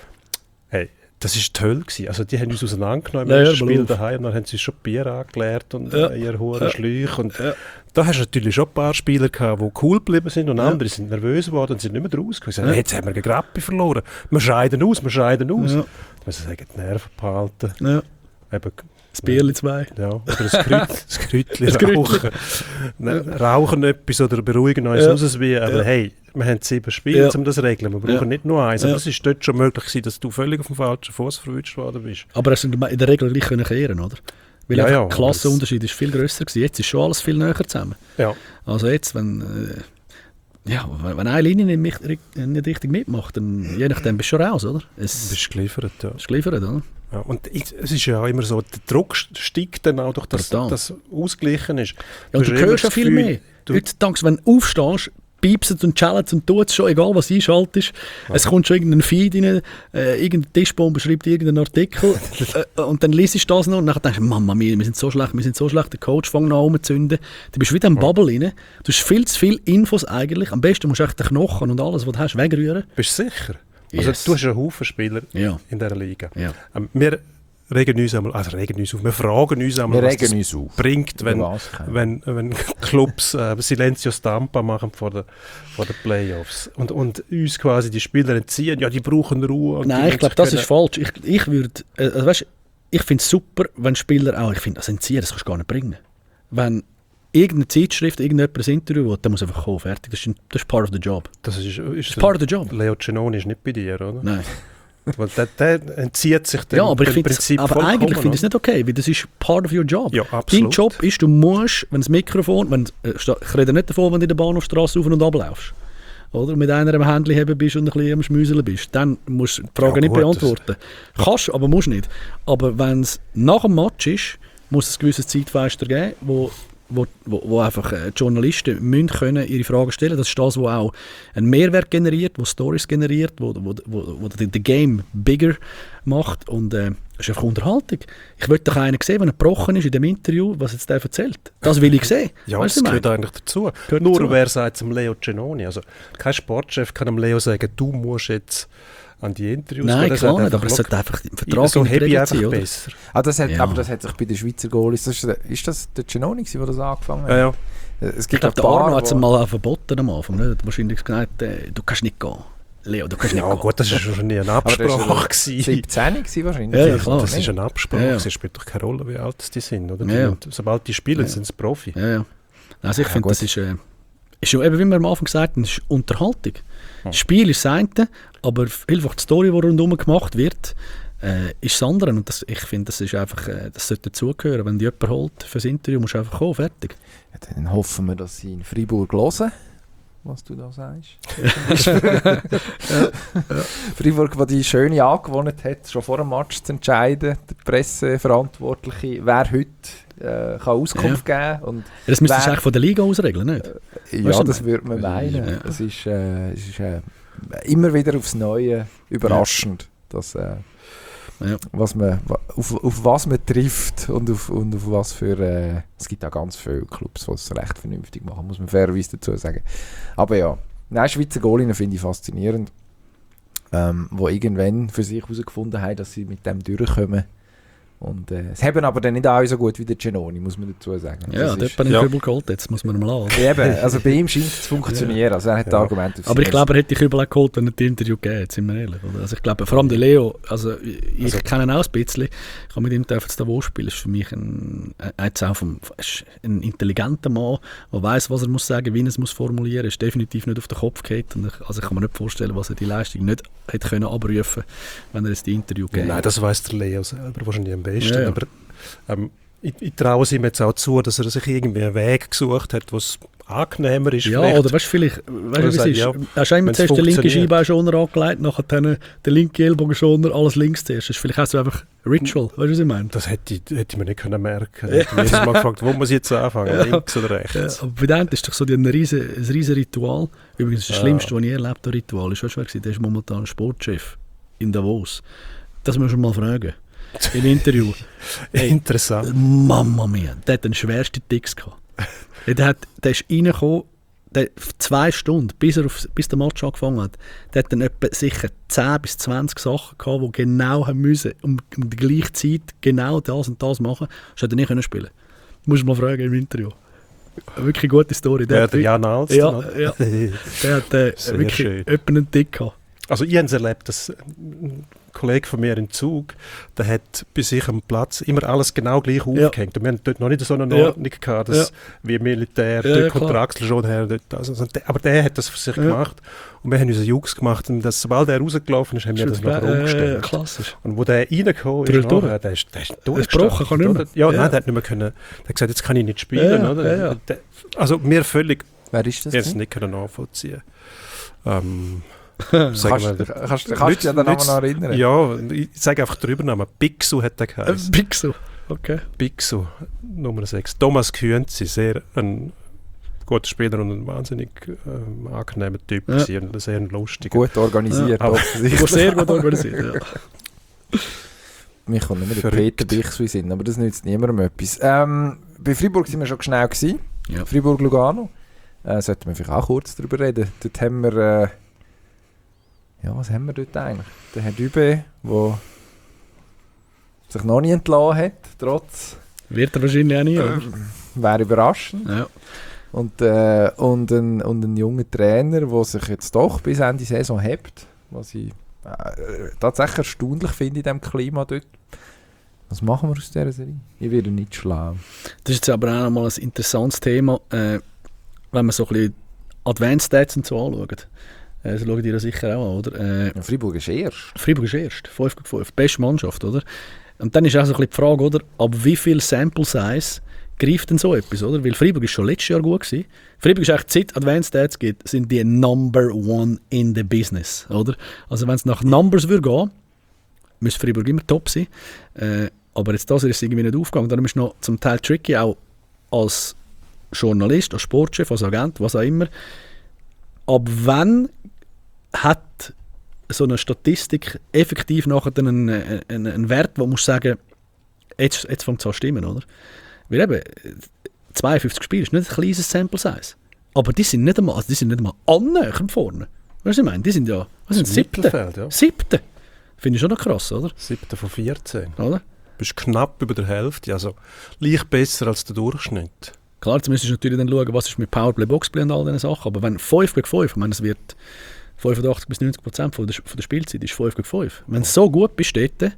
Hey, das war toll gewesen. Also die haben uns auseinandergenommen im ja, ja, Spiel daheim und dann haben sie schon Bier angeleert und ja. äh, ihre hohen ja. Schläuche. Und ja. da hast du natürlich schon ein paar Spieler gehabt, die cool geblieben sind und ja. andere sind nervös geworden und sind nicht mehr rausgekommen. Ja. Jetzt haben wir gegen Rappi verloren. Wir scheiden aus, wir scheiden aus. Ja. Da müssen sagen, die Nerven behalten. Ja. Eben, das Bierli zwei. Ja, oder das Kräutchen rauchen. Ne, rauchen etwas oder beruhigen uns ja. raus wie, aber ja. hey, wir haben sieben Spiele, ja. um das zu regeln. Wir brauchen ja. nicht nur eins. Ja. Aber es ist dort schon möglich gewesen, dass du völlig auf dem falschen Fuß verwünscht worden bist. Aber es sind in der Regel gleich können kehren, oder? Weil ja, ja, der Klassenunterschied ist viel grösser gewesen. Jetzt ist schon alles viel näher zusammen. Ja. Also jetzt, wenn... Äh, Ja, wenn eine Linie nicht, nicht richtig mitmacht, dann je nachdem bist du schon raus, oder? Es du bist geliefert, ja. Bist geliefert, oder? Ja, und es ist ja auch immer so, der Druck steigt dann auch, durch das, das ausgleichen ist. Ja, und du hörst ja viel mehr. Heute, dankst, wenn du aufstehst, piepst und challenged und tut es schon, egal was einschaltest. Ja. Es kommt schon irgendein Feed rein, äh, irgendein Tischbombe schreibt irgendeinen Artikel äh, und dann liest du das noch und dann denkst du, Mama, wir, wir sind so schlecht, wir sind so schlecht, der Coach fängt noch an rumzuzünden. Du bist wieder im Bubble rein, du hast viel zu viele Infos eigentlich. Am besten musst du echt den Knochen und alles, was du hast, wegrühren. Bist du sicher? Yes. Also, du hast einen Haufen Spieler ja. in dieser Liga. Ja. Ähm, wir regen uns einmal, also regen uns auf, wir fragen uns einmal, wir was das uns auf. bringt, wenn, wenn, wenn Clubs äh, Silenzio Stampa machen vor den vor der Playoffs und, und uns quasi die Spieler entziehen, ja, die brauchen Ruhe. Und Nein, ich glaube, das ist falsch. Ich, ich würde, also, weißt, ich finde es super, wenn Spieler auch, ich finde, das Entziehen, das kannst du gar nicht bringen. Wenn irgendeine Zeitschrift, irgendjemand ein Interview will, dann muss einfach kommen, fertig. Das ist, das ist part of the job. Das ist, ist, das ist part of the job. Leo Cenoni ist nicht bei dir, oder? Nein. Weil der, der entzieht sich dem, ja, aber dem Prinzip aber eigentlich finde ich es nicht okay, weil das ist part of your job. Ja, absolut. Dein Job ist, du musst, wenn das Mikrofon, wenn, ich rede nicht davon, wenn du in der Bahnhofstrasse auf und ab laufst, oder mit einer am Händchen haben bist und ein bisschen am Schmüseln bist, dann musst du die Frage ja, nicht gut, beantworten. Kannst, aber musst nicht. Aber wenn es nach dem Match ist, muss es ein gewisses Zeitfenster geben, wo Wo, wo, wo einfach äh, Journalisten müssen können ihre Fragen stellen. Das ist das, was auch einen Mehrwert generiert, wo Stories generiert, wo, wo, wo, wo den Game bigger macht und äh, das ist einfach Unterhaltung. Ich will doch einen sehen, der gebrochen ist in dem Interview, was jetzt der erzählt. Das will ich sehen. Ja, weißt das du, gehört eigentlich dazu. Gehört Nur dazu. wer sagt zum Leo Cenoni? Also kein Sportchef kann dem Leo sagen, du musst jetzt an die Interviews Nein, gehen. klar nicht, aber es sollte einfach im Vertrag so habe ich eingetragen sein, einfach oder? besser. Ah, das hat, Ja. Aber das hat sich bei den Schweizer Goalies, das ist, ist das der Cenoni, der das angefangen hat? Ja, ja. Es Ich gibt glaube, ein der paar, Arno hat es wo- mal auch verboten am Anfang. Ne? Er hat wahrscheinlich gesagt, äh, du kannst nicht gehen. Leo, du kannst nicht Ja gehen. gut, das war schon nie eine Aber das Absprache. war gewesen. siebzehn gewesen wahrscheinlich. Ja, ja, klar. Das ist eine Absprache. Ja, ja. Es spielt doch keine Rolle, wie alt die sind. Oder? Die Ja, ja. sind- Sobald die spielen, Ja. sind sie Profi. Ja, ja. Also ich Ja, finde, gut. das ist, äh, ist schon, eben wie wir am Anfang gesagt haben, das ist Unterhaltung. Hm. Das Spiel ist das eine, aber einfach die Story, die rundherum gemacht wird, äh, ist das andere. Und das, ich finde, das ist einfach, äh, das sollte dazugehören. Wenn dich jemand holt für das Interview, musst du einfach kommen, fertig. Ja, dann hoffen wir, dass sie in Freiburg hören, was du da sagst. Freiburg, der die schöne Angewohnheit hat, schon vor dem Match zu entscheiden, der Presseverantwortliche, wer heute äh, kann Auskunft geben und Das müsste Wer- du eigentlich von der Liga ausregeln, nicht? ja, Weißt du, das würde man meinen. Ja. Es ist, äh, es ist äh, immer wieder aufs Neue überraschend, dass, äh, Ja. was man, wa- auf, auf was man trifft und auf, und auf was für... Äh, es gibt auch ganz viele Clubs, die es recht vernünftig machen, muss man fairerweise dazu sagen. Aber ja, nein, Schweizer Goalinnen finde ich faszinierend, ähm, die irgendwann für sich herausgefunden haben, dass sie mit dem durchkommen. Und äh, es haben aber dann nicht alle so gut wie der Cenoni, muss man dazu sagen. Ja, Das dort ist, bin ich ja. den Kübel geholt, jetzt muss man mal an. eben, also bei ihm scheint es zu funktionieren, also er hat Ja. Argumente auf Aber ich seiner glaube, er hätte die Kübel auch geholt, wenn er die Interview gegeben hat, sind wir ehrlich. Oder? Also ich glaube, vor allem der Leo, also ich Also- kenne ihn auch ein bisschen, ich habe mit ihm dürfen zu Davos spielen, ist für mich ein, ein, auch vom, ist ein intelligenter Mann, der weiss, was er muss sagen, wie er es muss formulieren, ist definitiv nicht auf den Kopf geht. Und ich, also ich kann mir nicht vorstellen, was er die Leistung nicht hätte können abrufen, wenn er jetzt die Interview Ja, gegeben nein, hat. das weiss der Leo selber wahrscheinlich am besten. Ja, ja. Aber ähm, ich, ich traue es ihm jetzt auch zu, dass er sich irgendwie einen Weg gesucht hat, wo es angenehmer ist. Ja, vielleicht. oder weißt du, vielleicht, weißt du, Oder wie es sagt, ist? ja, Er hast immer wenn's zuerst den linken funktioniert. Scheinbeinschoner angelegt, nachher dann den linken Ellbogenschoner, alles links zuerst. Das ist vielleicht auch so einfach Ritual, weißt du, was ich meine? Das hätte ich, hätte ich mir nicht können merken. Ich hätte mich jedes Mal gefragt, wo muss ich jetzt anfangen, Ja. links oder rechts? Ja, aber bei denen ist doch so ein riesen, ein riesen Ritual. Übrigens, das Ja. Schlimmste, was ich erlebt habe, Ritual, ist, weißt du, wer war? Der ist momentan Sportchef in Davos. Das müssen wir mal fragen. Im Interview. Hey, Interessant. Mama mia, der hat den schwersten Ticks gehabt. Der, hat, der ist reingekommen, der, zwei Stunden, bis, er auf, bis der Match angefangen hat, der hat dann etwa sicher zehn bis zwanzig Sachen gehabt, die genau haben müssen, um, um die gleiche Zeit genau das und das machen. Das hätte er nicht können spielen. Muss ich mal fragen im Interview. Eine wirklich gute Story. Der Ja, hat, der Jan Alsten. ja, oder? ja. der hat äh, Sehr wirklich schön. etwa einen Tick gehabt. Also ich habe es erlebt, dass ein Kollege von mir im Zug, der hat bei sich am Platz immer alles genau gleich Ja. aufgehängt. Und wir haben dort noch nicht so eine Ja. Ordnung gehabt, dass Ja. wie im Militär, Ja, dort kommt klar. der Axel schon her. Dort, also, also, der- aber der hat das für sich Ja. gemacht. Und wir haben unsere Jungs gemacht. Und das, sobald er rausgelaufen ist, haben wir das nachher äh, umgestellt. klassisch. Und wo der reingekommen Der ist, ist durch. nachher, der ist, der ist gebrochen, durchgestartet, kann nicht mehr. oder? Ja, Ja. nein, der hat nicht mehr können. Der hat gesagt, jetzt kann ich nicht spielen. Ja, oder? ja, ja. Der, also mir völlig Wer ist das? jetzt denn? nicht können nachvollziehen. Ähm, Kannst sagen du wir, kannst, kannst du dich an den Namen noch erinnern? ja, ich sage einfach den Übernamen. Bixu hat er Ein geheißen. Pixel. Okay. Bixu, Nummer sechs. Thomas Kühnzi, sehr ein guter Spieler und ein wahnsinnig ähm, angenehmer Typ. Ja. Ja. Und sehr lustig. Gut organisiert, Ja, aber- offensichtlich. Sehr gut organisiert. Ja. Mir kommt nicht mehr der Verrückt. Peter Bichs in Sinn, aber das nützt niemandem etwas. Ähm, bei Freiburg sind wir schon schnell gewesen. Ja. Freiburg-Lugano. Äh, sollten wir vielleicht auch kurz darüber reden. Dort haben wir... Äh, ja, was haben wir dort eigentlich? Der Herr Dübe, der sich noch nie entlassen hat, trotz... Wird er wahrscheinlich auch nie, oder? Wäre überraschend. Ja. Und, äh, und, ein, und ein junger Trainer, der sich jetzt doch bis Ende Saison hebt, was ich äh, tatsächlich erstaunlich finde in diesem Klima dort. Was machen wir aus dieser Serie? Ich werde nicht schlau. Das ist jetzt aber auch noch mal ein interessantes Thema, äh, wenn man so ein bisschen Advanced Stats und so anschaut. Äh, das schaut ihr ja sicher auch an, oder? Äh, Ja, Freiburg ist erst. Freiburg ist erst, fünf gegen fünf, beste Mannschaft, oder? Und dann ist auch so ein bisschen die Frage, oder? Ab wie viel Sample Size greift denn so etwas, oder? Weil Freiburg ist schon letztes Jahr gut gewesen. Freiburg ist eigentlich, seit Advanced Stats gibt, sind die Number One in the Business, oder? Also wenn es nach Numbers würde gehen, müsste Freiburg immer top sein. Äh, aber jetzt das ist irgendwie nicht aufgegangen. Darum ist es noch zum Teil tricky, auch als Journalist, als Sportchef, als Agent, was auch immer. Ab wann hat so eine Statistik effektiv nachher dann einen, einen, einen Wert, wo du musst sagen, jetzt, jetzt fängt es an zu stimmen, oder? Weil eben, zweiundfünfzig Spiele ist nicht ein kleines Sample Size. Aber die sind nicht einmal, also die sind nicht einmal annähernd vorne. Weißt du, was ich meine? Die sind ja, was sind siebte? Ja. Siebte. Finde ich schon noch krass, oder? Siebte von vierzehn. Oder? Du bist knapp über der Hälfte, also leicht besser als der Durchschnitt. Klar, jetzt müsstest du natürlich dann schauen, was ist mit Powerplay, Boxplay und all diesen Sachen. Aber wenn fünf gegen fünf, ich meine, es wird fünfundachtzig bis neunzig Prozent von der, von der Spielzeit ist fünf gegen fünf. Wenn es so gut besteht,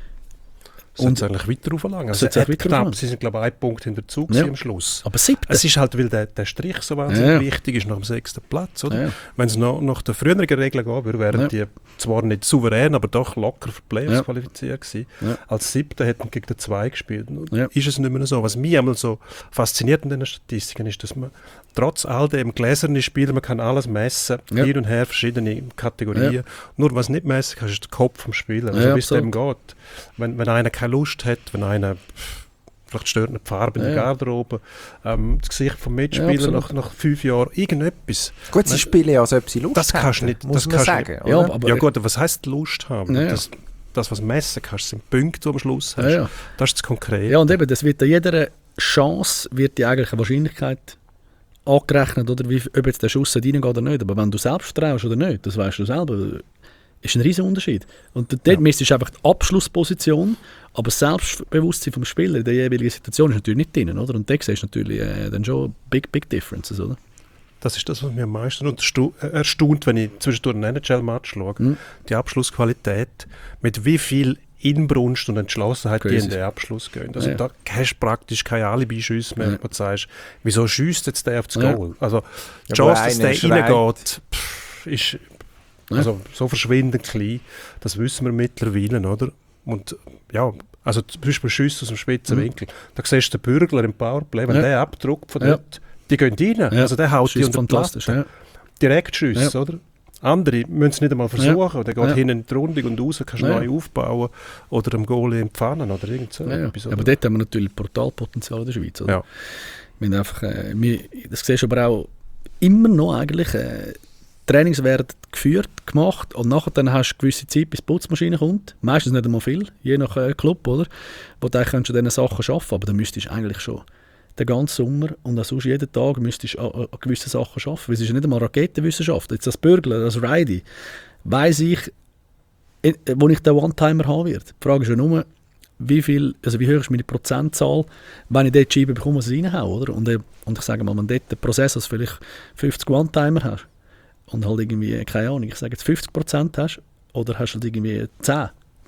und es eigentlich weiter auflangen. Also es weiter knapp, sie sind, glaube ich, ein Punkt hinter Zug ja. am Schluss. Aber siebte. Es ist halt, weil der, der Strich so wahnsinnig ja. wichtig ist nach dem sechsten Platz. Oder? Ja. Wenn es noch nach der früheren Regel gehen würde, wären ja. die zwar nicht souverän, aber doch locker für Playoffs ja. qualifiziert gewesen. Ja. Als siebte hätten gegen den zwei gespielt. Ja. Ist es nicht mehr so. Was mich einmal so fasziniert in den Statistiken ist, dass man trotz all dem gläsernen Spielen, man kann alles messen, ja. hin und her, verschiedene Kategorien. Ja. Nur was nicht messen kannst, ist der Kopf vom Spieler. Also ja, wie es dem geht. Wenn, wenn einer keine Lust hat, wenn einer vielleicht stört eine Farbe in der ja. Garderobe, ähm, das Gesicht vom Mitspieler ja, nach, nach fünf Jahren, irgendetwas. Gut, sie spielen ja, als ob sie Lust das haben. Kannst du nicht, muss das man kannst sagen. Nicht, ja, aber ja gut, aber was heisst Lust haben? Ja, ja. Das, das, was du messen kannst, sind Punkte, die du am Schluss hast. Ja, ja. Das ist das Konkrete. Ja, und eben, das wird an jeder Chance wird die eigentlich eine Wahrscheinlichkeit angerechnet, oder wie, ob jetzt der Schuss reingeht oder nicht. Aber wenn du selbst traust oder nicht, das weißt du selber, ist ein riesen Unterschied. Und dort ja. misst du einfach die Abschlussposition, aber das Selbstbewusstsein vom Spieler in der jeweiligen Situation ist natürlich nicht drin, oder? Und da siehst du natürlich äh, dann schon big, big differences, oder? Das ist das, was mich am meisten erstaunt, wenn ich zwischendurch einen N H L-Match schaue. Mhm. Die Abschlussqualität, mit wie viel Inbrunst und Entschlossenheit die in den Abschluss gehen. Also ja. da hast du praktisch keine Alibi-Schüsse mehr, ja. wo du sagst, wieso schießt jetzt der auf das ja. Goal? Also die ja, Chance, dass der schreit. reingeht, pff, ist also ja. so verschwindend klein. Das wissen wir mittlerweile, oder? Und ja, also zum Beispiel Schüsse aus dem spitzen mhm. Winkel. Da siehst du den Bürgler im Powerplay, wenn ja. der abdruckt von dort, ja. die gehen rein. Ja. Also der haut die unter die Platte. Ja. Direktschüsse, ja. oder? Andere müssen es nicht einmal versuchen. Ja. Der geht ja. hinten in die Rundung und raus, kannst du ja. neu aufbauen oder dem Goalie empfangen oder irgend so ja. etwas. Ja, aber dort haben wir natürlich Portalpotenzial in der Schweiz. Oder? Ja. Wir haben einfach, äh, wir, das siehst du aber auch immer noch eigentlich, äh, Trainings werden geführt, gemacht und nachher dann hast du eine gewisse Zeit, bis die Putzmaschine kommt. Meistens nicht einmal viel, je nach äh, Club, oder? Wo du eigentlich an diesen Sachen arbeiten, aber dann müsstest du eigentlich schon den ganzen Sommer und auch sonst jeden Tag müsstest du an, an gewissen Sachen arbeiten. Weil es ist ja nicht einmal Raketenwissenschaft. Jetzt als Bürgler, als Ridy, weiss ich, in, wo ich den One-Timer haben werde. Die Frage ist ja nur, wie viel, also wie hoch ist meine Prozentzahl, wenn ich dort die Scheibe bekomme, was ich reinhaue, oder? Und, und ich sage mal, wenn du dort den Prozessor vielleicht fünfzig One-Timer hast und halt irgendwie, keine Ahnung, ich sage jetzt fünfzig Prozent hast, oder hast du halt irgendwie zehn.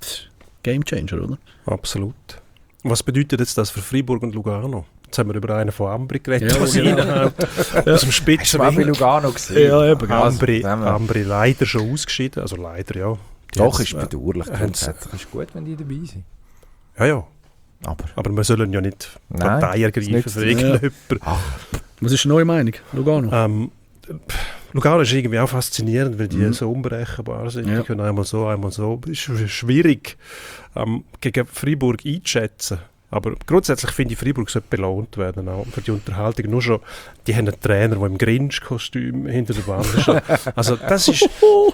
Game Changer, oder? Absolut. Was bedeutet jetzt das für Freiburg und Lugano? Jetzt haben wir über einen von Ambri geredet, ja, was genau. reinhaut. Aus dem Spitzen. Hast du bei Lugano gesehen? Ja, eben. Ambri, Ambri leider schon ausgeschieden, also leider, ja. Die Doch, ist bedauerlich. Grundsätzlich ist gut, wenn die dabei sind. Ja, ja. Aber, Aber wir sollen ja nicht Partei ergreifen für irgendjemanden. Ja. Was ist deine Meinung, Lugano? Ähm, Lugano ist irgendwie auch faszinierend, weil die mhm. so unberechenbar sind. Ja. Die können einmal so, einmal so. Es ist schwierig, ähm, gegen Freiburg einzuschätzen. Aber grundsätzlich finde ich, Freiburg sollte belohnt werden, auch für die Unterhaltung. Nur schon, die haben einen Trainer, der im Grinch-Kostüm hinter der Wand ist. Also das ist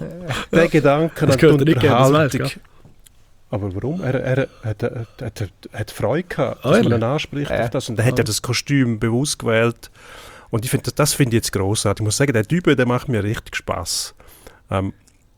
der Gedanke an die Unterhaltung. Weiß, aber warum? Er, er, er, er, er, er hat Freude gehabt, dass man ihn anspricht äh. auf das. Und er hat ja das Kostüm bewusst gewählt. Und ich find, das, das finde ich jetzt grossartig. Ich muss sagen, der Typ, der macht mir richtig Spass. Ähm,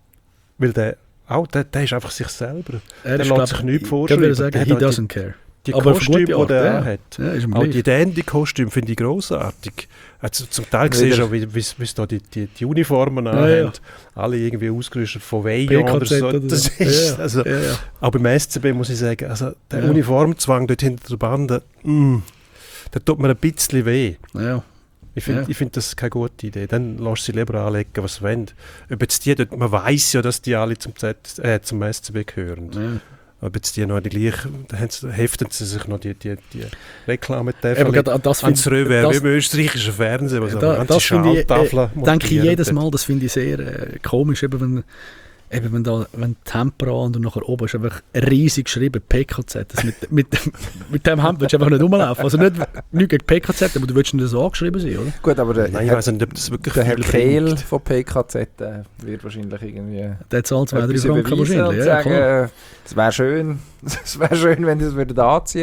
weil der, auch, der, der ist einfach sich selber. Er der lässt sich nichts vorschreiben. Ich würde sagen, he doesn't care. Die Kostüme, die er ja. hat. Ja, auch die Dandy-Kostüme finde ich grossartig. Also, zum Teil siehst du auch, wie, wie, wie da die, die, die Uniformen ja, anhaben. Ja. Alle irgendwie ausgerüstet von Veillon oder so. Oder das so. Ist, ja, also, ja, ja. Auch beim S C B muss ich sagen, also der ja. Uniformzwang dort hinter der Bande, mm, der tut mir ein bisschen weh. Ja. Ich finde ja. find das keine gute Idee. Dann lass sie lieber anlegen, was sie wollen. Ob jetzt die dort, man weiss ja, dass die alle zum, Z, äh, zum S C B gehören. Ja. Aber jetzt die noch die gleiche, dann heften sie sich noch die, die, die Reklametafel ans Revers, wie im österreichischen Fernsehen, was da, eine ganze Schalttafel äh, denke ich jedes Mal, das finde ich sehr äh, komisch, eben wenn Eben, wenn, da, wenn die Tempera und nachher oben ist einfach riesig geschrieben, P K Z. Das mit, mit, mit dem Hemd willst du einfach nicht rumlaufen. Also nicht, nicht gegen P K Z, aber du willst nicht so angeschrieben sein, oder? Gut, aber der, Nein, ich weiss nicht, ob das wirklich der Herr viel Kehl bringt. von P K Z äh, wird wahrscheinlich irgendwie Der zahlt zwei, drei etwas Franken überweisen wahrscheinlich. und Ja, sagen, klar. äh, es wäre schön, es wäre schön, wenn die das würden anziehen.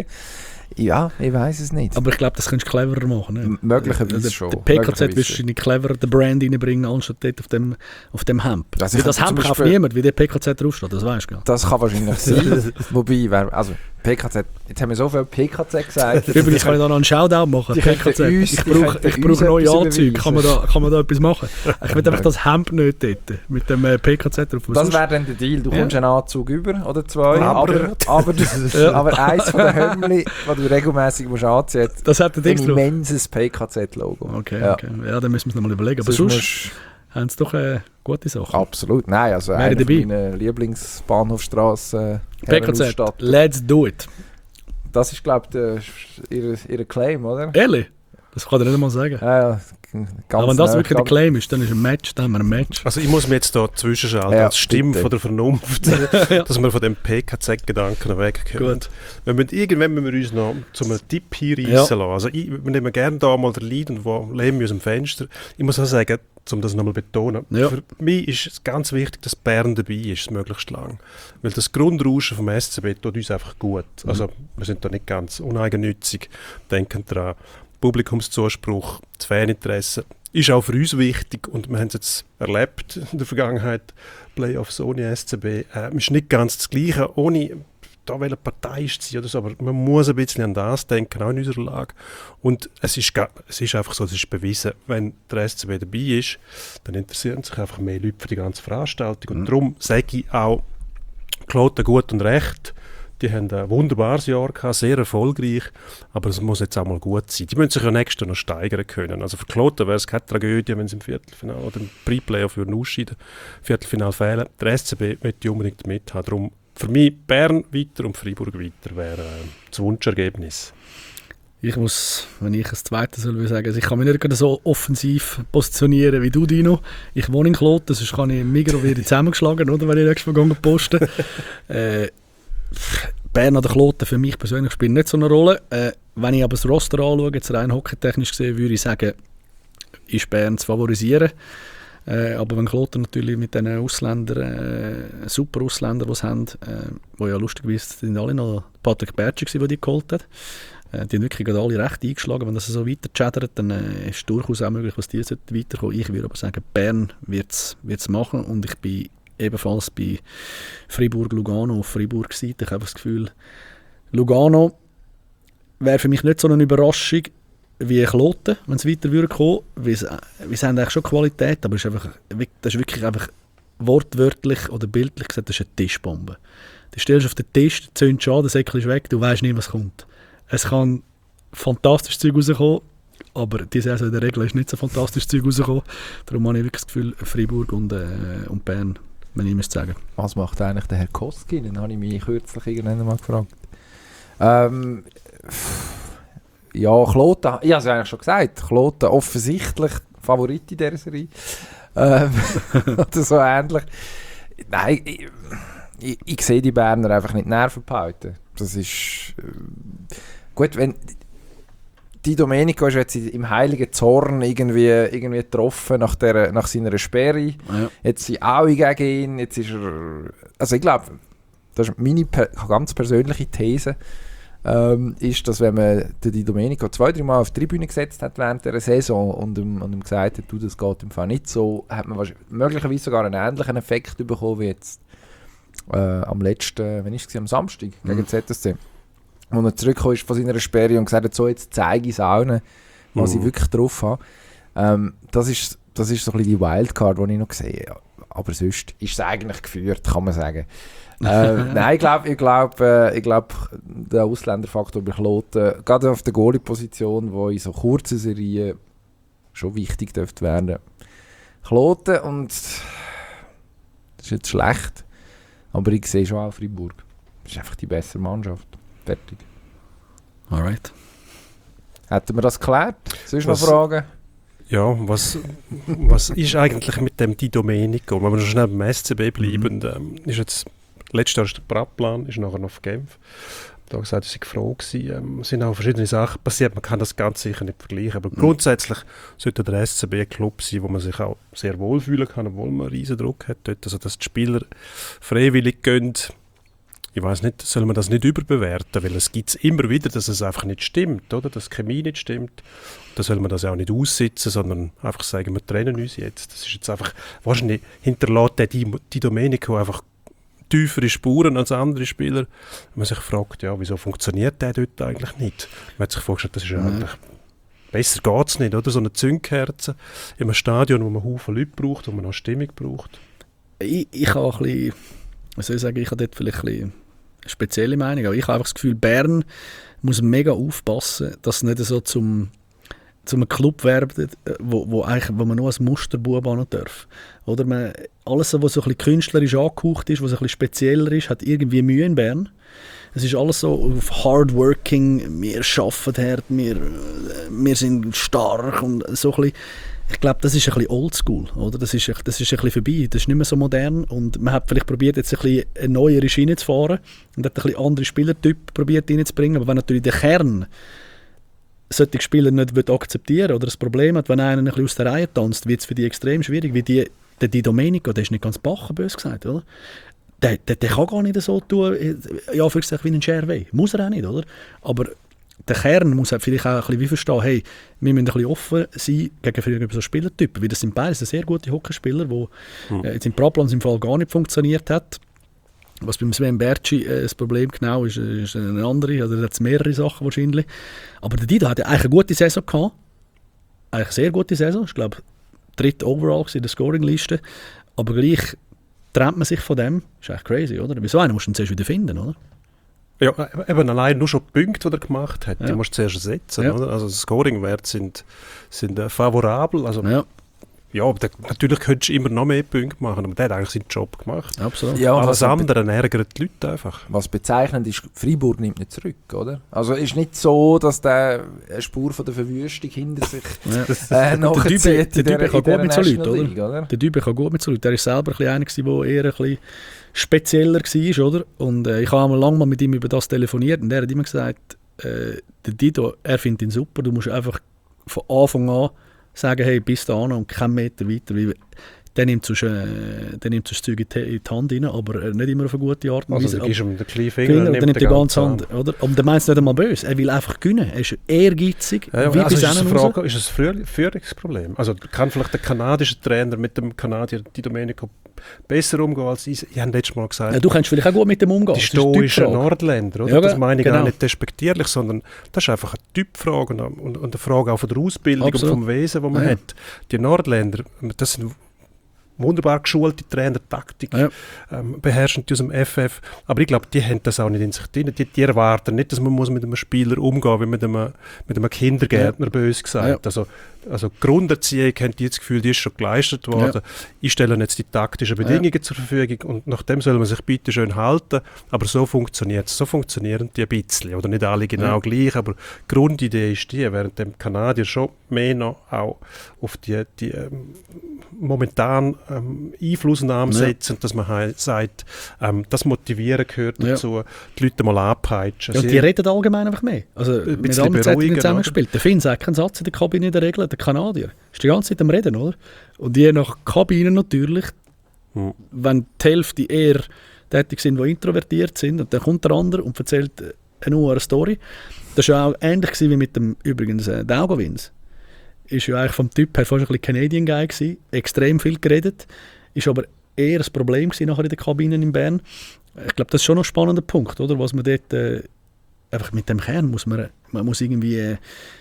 Ja, ich weiß es nicht. Aber ich glaube, das könntest du cleverer machen. Ne? M- möglicherweise der, schon. Der P K Z Möglicherweise wirst du wahrscheinlich cleverer den Brand reinbringen, anstatt dort auf dem, auf dem Hemd. Also Weil ich das könnte Hemd zum kauft Beispiel- niemand, wie der P K Z draufsteht, das weißt du gar. Das kann wahrscheinlich sein. Wobei, wer, also P K Z, jetzt haben wir so viel P K Z gesagt. Übrigens kann ich da noch einen Shoutout machen. Die P K Z. könnten uns- Ich die brauche könnten ich brauche uns neue etwas Anzüge. Kann man, da, kann man da etwas machen? Ich will einfach das Hemd nicht dort, mit dem äh, P K Z drauf. Das wäre dann der Deal. Du Ja. kommst einen Anzug über oder zwei, Aber- aber, aber, Ja. aber eins von den Hömmli, das du regelmäßig musst anziehen musst, das hat der ein Dings drauf. immenses P K Z-Logo. Okay, Ja. okay. Ja, dann müssen wir es nochmal überlegen. Aber Sonst sonst musst- haben sie doch äh, gute Sachen. Absolut, nein, also Wäre eine dabei. meiner Lieblingsbahnhofstraßen. P K Z, let's do it. Das ist, glaube ich, ihr, ihr Claim, oder? Ehrlich? Das kann ich nicht mal sagen. Ja, ja, ganz Aber wenn das nah, wirklich der ganz- Claim ist, dann ist ein Match, dann haben wir ein Match. Also ich muss mir jetzt hier zwischenschalten, Ja, als Stimme bitte. von der Vernunft, Ja. dass wir von dem P K Z-Gedanken wegkommen. Gut. Wir müssen, irgendwann müssen wir uns noch zu einem Tipp hier reissen lassen. Also ich, wir nehmen gerne da mal den Lead und wo lehnen wir aus dem Fenster. Ich muss auch sagen, um das nochmal zu betonen, Ja. für mich ist es ganz wichtig, dass Bern dabei ist, möglichst lang. Weil das Grundrauschen vom S C B tut uns einfach gut. Also wir sind da nicht ganz uneigennützig, denken daran. Publikumszuspruch, das Faninteresse ist auch für uns wichtig und wir haben es jetzt erlebt in der Vergangenheit, Playoffs ohne S C B. Äh, ist nicht ganz das Gleiche, ohne da welche Partei ist sie oder so, aber man muss ein bisschen an das denken, auch in unserer Lage. Und es ist, ga- es ist einfach so, es ist bewiesen, wenn der S C B dabei ist, dann interessieren sich einfach mehr Leute für die ganze Veranstaltung. Und darum sage ich auch, Kloten gut und recht. Die haben ein wunderbares Jahr gehabt, sehr erfolgreich, aber es muss jetzt auch mal gut sein. Die müssen sich ja nächstes Jahr noch steigern können. Also für Kloten wäre es keine Tragödie, wenn sie im Viertelfinale oder im Pre-Playoff würden ausscheiden, Viertelfinale fehlen. Der S C B möchte unbedingt mithaben. Darum für mich Bern weiter und Freiburg weiter wäre äh, das Wunschergebnis. Ich muss, wenn ich ein zweites soll, will sagen, also ich kann mich nicht gerade so offensiv positionieren wie du, Dino. Ich wohne in Kloten, sonst kann ich im Migros wieder zusammengeschlagen, oder, wenn ich nächstes Mal posten äh, Bern oder Kloten für mich persönlich spielt nicht so eine Rolle. Äh, wenn ich aber das Roster anschaue, jetzt rein hockeytechnisch gesehen, würde ich sagen, ist Bern zu favorisieren. Äh, aber wenn Kloten natürlich mit diesen Ausländern, äh, super Ausländern, die sie haben, äh, wo ja lustigerweise sind alle noch Patrick Bertschi gewesen, der die geholt hat. Äh, die haben wirklich gerade alle recht eingeschlagen. Wenn das so weiter chattert, dann äh, ist es durchaus auch möglich, dass die weiterkommen. Ich würde aber sagen, Bern wird es machen und ich bin ebenfalls bei Fribourg-Lugano auf Fribourg-Seite. Ich habe das Gefühl, Lugano wäre für mich nicht so eine Überraschung wie Kloten, wenn es weiter würde kommen. Wir haben eigentlich schon Qualität, aber es ist einfach, das ist wirklich einfach wortwörtlich oder bildlich gesagt, das ist eine Tischbombe. Du stellst auf den Tisch, zündest an, der Säckchen ist weg, du weißt nicht, was kommt. Es kann fantastisches Zeug rauskommen, aber diese Saison in der Regel ist nicht so fantastisches Zeug rausgekommen. Darum habe ich wirklich das Gefühl, Freiburg und, äh, und Bern, wenn ich müsste sagen. Was macht eigentlich der Herr Koski? Den habe ich mich kürzlich irgendwann mal gefragt. Ähm, ja, Kloten, ich habe es eigentlich schon gesagt, Kloten offensichtlich Favorit in dieser Serie. Ähm, oder so ähnlich. Nein, ich, ich, ich sehe die Berner einfach nicht Nerven behalten. Das ist äh, gut, wenn Di Domenico ist jetzt im heiligen Zorn irgendwie, irgendwie getroffen nach, der, nach seiner Sperre. Ja. Jetzt sind alle gegen ihn. Jetzt ist er. Also ich glaube, das ist meine per, ganz persönliche These, ähm, ist, dass wenn man den Di Domenico zwei, drei Mal auf die Tribüne gesetzt hat während der Saison und ihm, und ihm gesagt hat, du, das geht im Fall nicht so, hat man möglicherweise sogar einen ähnlichen Effekt bekommen wie jetzt äh, am letzten, wenn ist es, am Samstag Mhm. gegen Z S C. Wo er zurückgekommen ist von seiner Sperre und gesagt hat, so, jetzt zeige ich es allen, was Mhm. ich wirklich drauf habe. Ähm, das, ist, das ist so ein bisschen die Wildcard, die ich noch sehe. Aber sonst ist es eigentlich geführt, kann man sagen. äh, nein, ich glaube, ich glaub, äh, ich glaub, der Ausländerfaktor bei Kloten, gerade auf der Goalie-Position, wo in so kurzen Serien schon wichtig dürfte werden. Kloten und das ist jetzt schlecht, aber ich sehe schon auch Freiburg. Das ist einfach die bessere Mannschaft. Fertig. Alright. Hätten wir das geklärt? Sonst noch Was- Fragen? Ja, was, was ist eigentlich mit dem Di Domenico? Wenn wir noch schnell beim S C B bleiben, ähm, ist jetzt, letztes Jahr ist der Bratplan, ist nachher noch auf Genf. Da habe gesagt, ich war froh gewesen. Ähm, es sind auch verschiedene Sachen passiert, man kann das ganz sicher nicht vergleichen, aber mhm. grundsätzlich sollte der S C B ein Club sein, wo man sich auch sehr wohlfühlen kann, obwohl man einen riesen Druck hat dort. Also dass die Spieler freiwillig gehen, ich weiß nicht, soll man das nicht überbewerten, weil es gibt immer wieder, dass es einfach nicht stimmt, oder? Dass die Chemie nicht stimmt. Da soll man das auch nicht aussitzen, sondern einfach sagen, wir trennen uns jetzt. Das ist jetzt einfach, wahrscheinlich hinterlässt der Di, Di Domenico einfach tiefere Spuren als andere Spieler. Wenn man sich fragt, ja, wieso funktioniert der dort eigentlich nicht? Man hat sich vorgestellt, das ist ja eigentlich, besser geht es nicht, oder? So eine Zündkerze in einem Stadion, wo man Haufen Leute braucht, wo man auch Stimmung braucht. Ich, ich habe ein bisschen, was soll ich sagen, ich habe dort vielleicht ein bisschen eine spezielle Meinung, aber ich habe einfach das Gefühl, Bern muss mega aufpassen, dass es nicht so zum zum Club werden, wo, wo, eigentlich, wo man nur als Musterbub an darf. Oder man, alles, was so ein bisschen künstlerisch angehaucht ist, was ein bisschen spezieller ist, hat irgendwie Mühe in Bern. Es ist alles so auf Hardworking, wir arbeiten hart, wir, wir sind stark und so ein bisschen. Ich glaube, das ist ein bisschen oldschool, oder? Das ist, das ist ein bisschen vorbei, das ist nicht mehr so modern und man hat vielleicht probiert, jetzt ein bisschen eine neuere Schiene zu fahren und hat ein bisschen andere Spielertypen probiert reinzubringen, aber wenn natürlich der Kern solche Spieler nicht akzeptieren oder das Problem hat, wenn einer ein bisschen aus der Reihe tanzt, wird es für die extrem schwierig, wie die, der Di Domenico, der ist nicht ganz bachen, bös gesagt, oder? Der, der, der kann gar nicht so tun, ja, für wie ein Scherwey. Muss er auch nicht, oder? Aber der Kern muss halt vielleicht auch ein bisschen wie verstehen, hey, wir müssen ein bisschen offen sein gegen so Spielertypen, weil das sind beides sehr gute Hockeyspieler, die hm. äh, jetzt im Bratplan im Fall gar nicht funktioniert hat. Was beim Sven Bertschi äh, das Problem genau ist, ist eine andere, also da hat es mehrere Sachen wahrscheinlich. Aber der Dida hat ja eigentlich eine gute Saison gehabt, eigentlich eine sehr gute Saison, ich glaube, dritte Overall in der Scoring-Liste, aber gleich trennt man sich von dem, das ist eigentlich crazy, oder? Wieso einen musst du ihn zuerst wieder finden, oder? Ja, eben allein nur schon die Punkte, die er gemacht hat, ja. Die musst du zuerst ersetzen, ja. Oder? Also Scoring-Werte sind, sind äh, favorabel, also ja. Ja, aber der, natürlich könntest du immer noch mehr Punkte machen, aber der hat eigentlich seinen Job gemacht. Absolut. Ja, alles andere ärgert die Leute einfach. Was bezeichnend ist, Freiburg nimmt nicht zurück, oder? Also es ist nicht so, dass der eine Spur von der Verwüstung hinter sich ja. äh, nachzieht. Der Dübe kann gut mit so Leuten, oder? League, oder? Der Dübe kann gut mit so Leuten. Der war selber ein einer, der eher ein bisschen spezieller war, oder? Und äh, ich habe lange mal mit ihm über das telefoniert und er hat immer gesagt, äh, der Dido, er findet ihn super, du musst einfach von Anfang an sagen, hey, bis da an und keinen Meter weiter. Weil der nimmt sonst, äh, der nimmt sonst das Zeug in die, in die Hand rein, aber äh, nicht immer auf eine gute Art und Weise. Also, du gibst ihm den kleinen Finger, Finger, nimmt, nimmt die ganze Hand. Oder? Und der meint es nicht einmal böse. Er will einfach gewinnen. Er ist ehrgeizig. Ja, wie also bis ist, es Frage, Frage, ist es ein Führungsproblem? Also kann vielleicht der kanadische Trainer mit dem Kanadier Di Domenico besser umgehen als ich? Ich habe letztes Mal gesagt, ja, du kannst vielleicht auch gut mit dem umgehen. Die stoische Nordländer, oder? Ja, das meine ich genau. gar nicht despektierlich, sondern das ist einfach eine Typfrage und, und, und eine Frage auch von der Ausbildung Absolut. und vom Wesen, das man ja. hat. Die Nordländer, das sind wunderbar geschulte Trainer, Taktik, ja. ähm, beherrschen die aus dem F F. Aber ich glaube, die haben das auch nicht in sich drin. Die, die erwarten nicht, dass man muss mit einem Spieler umgehen muss, wie mit einem, mit einem Kindergärtner, ja. böse gesagt. Ja. Also, also Grunderziehung, haben die das Gefühl, die ist schon geleistet worden. Ja. Ich stelle jetzt die taktischen Bedingungen ja. zur Verfügung und nach dem soll man sich bitte schön halten. Aber so funktioniert es. So funktionieren die ein bisschen. Oder nicht alle genau ja. gleich, aber die Grundidee ist die, während dem Kanadier schon mehr noch auch auf die, die ähm, momentan ähm, Einflussnahme ja. setzen, dass man halt sagt, ähm, das Motivieren gehört dazu, ja. die Leute mal anpeitschen. Ja, die reden allgemein einfach mehr. Also ein mit allen Zeiten zusammengespielt. Der Finn sagt keinen Satz in der Kabine in der Regel, der Kanadier ist die ganze Zeit am Reden, oder? Und je nach Kabine natürlich, hm. wenn die Hälfte eher tätig sind, die introvertiert sind, und dann kommt der andere und erzählt eine, eine Story. Das war auch ähnlich wie mit dem übrigens äh, Daugavins. Ist ja eigentlich vom Typ her fast ein bisschen Canadian Guy gewesen, extrem viel geredet, ist aber eher ein Problem gewesen nachher in den Kabinen in Bern. Ich glaube, das ist schon noch ein spannender Punkt, oder? Was man dort, äh, einfach mit dem Kern muss man, man muss irgendwie äh,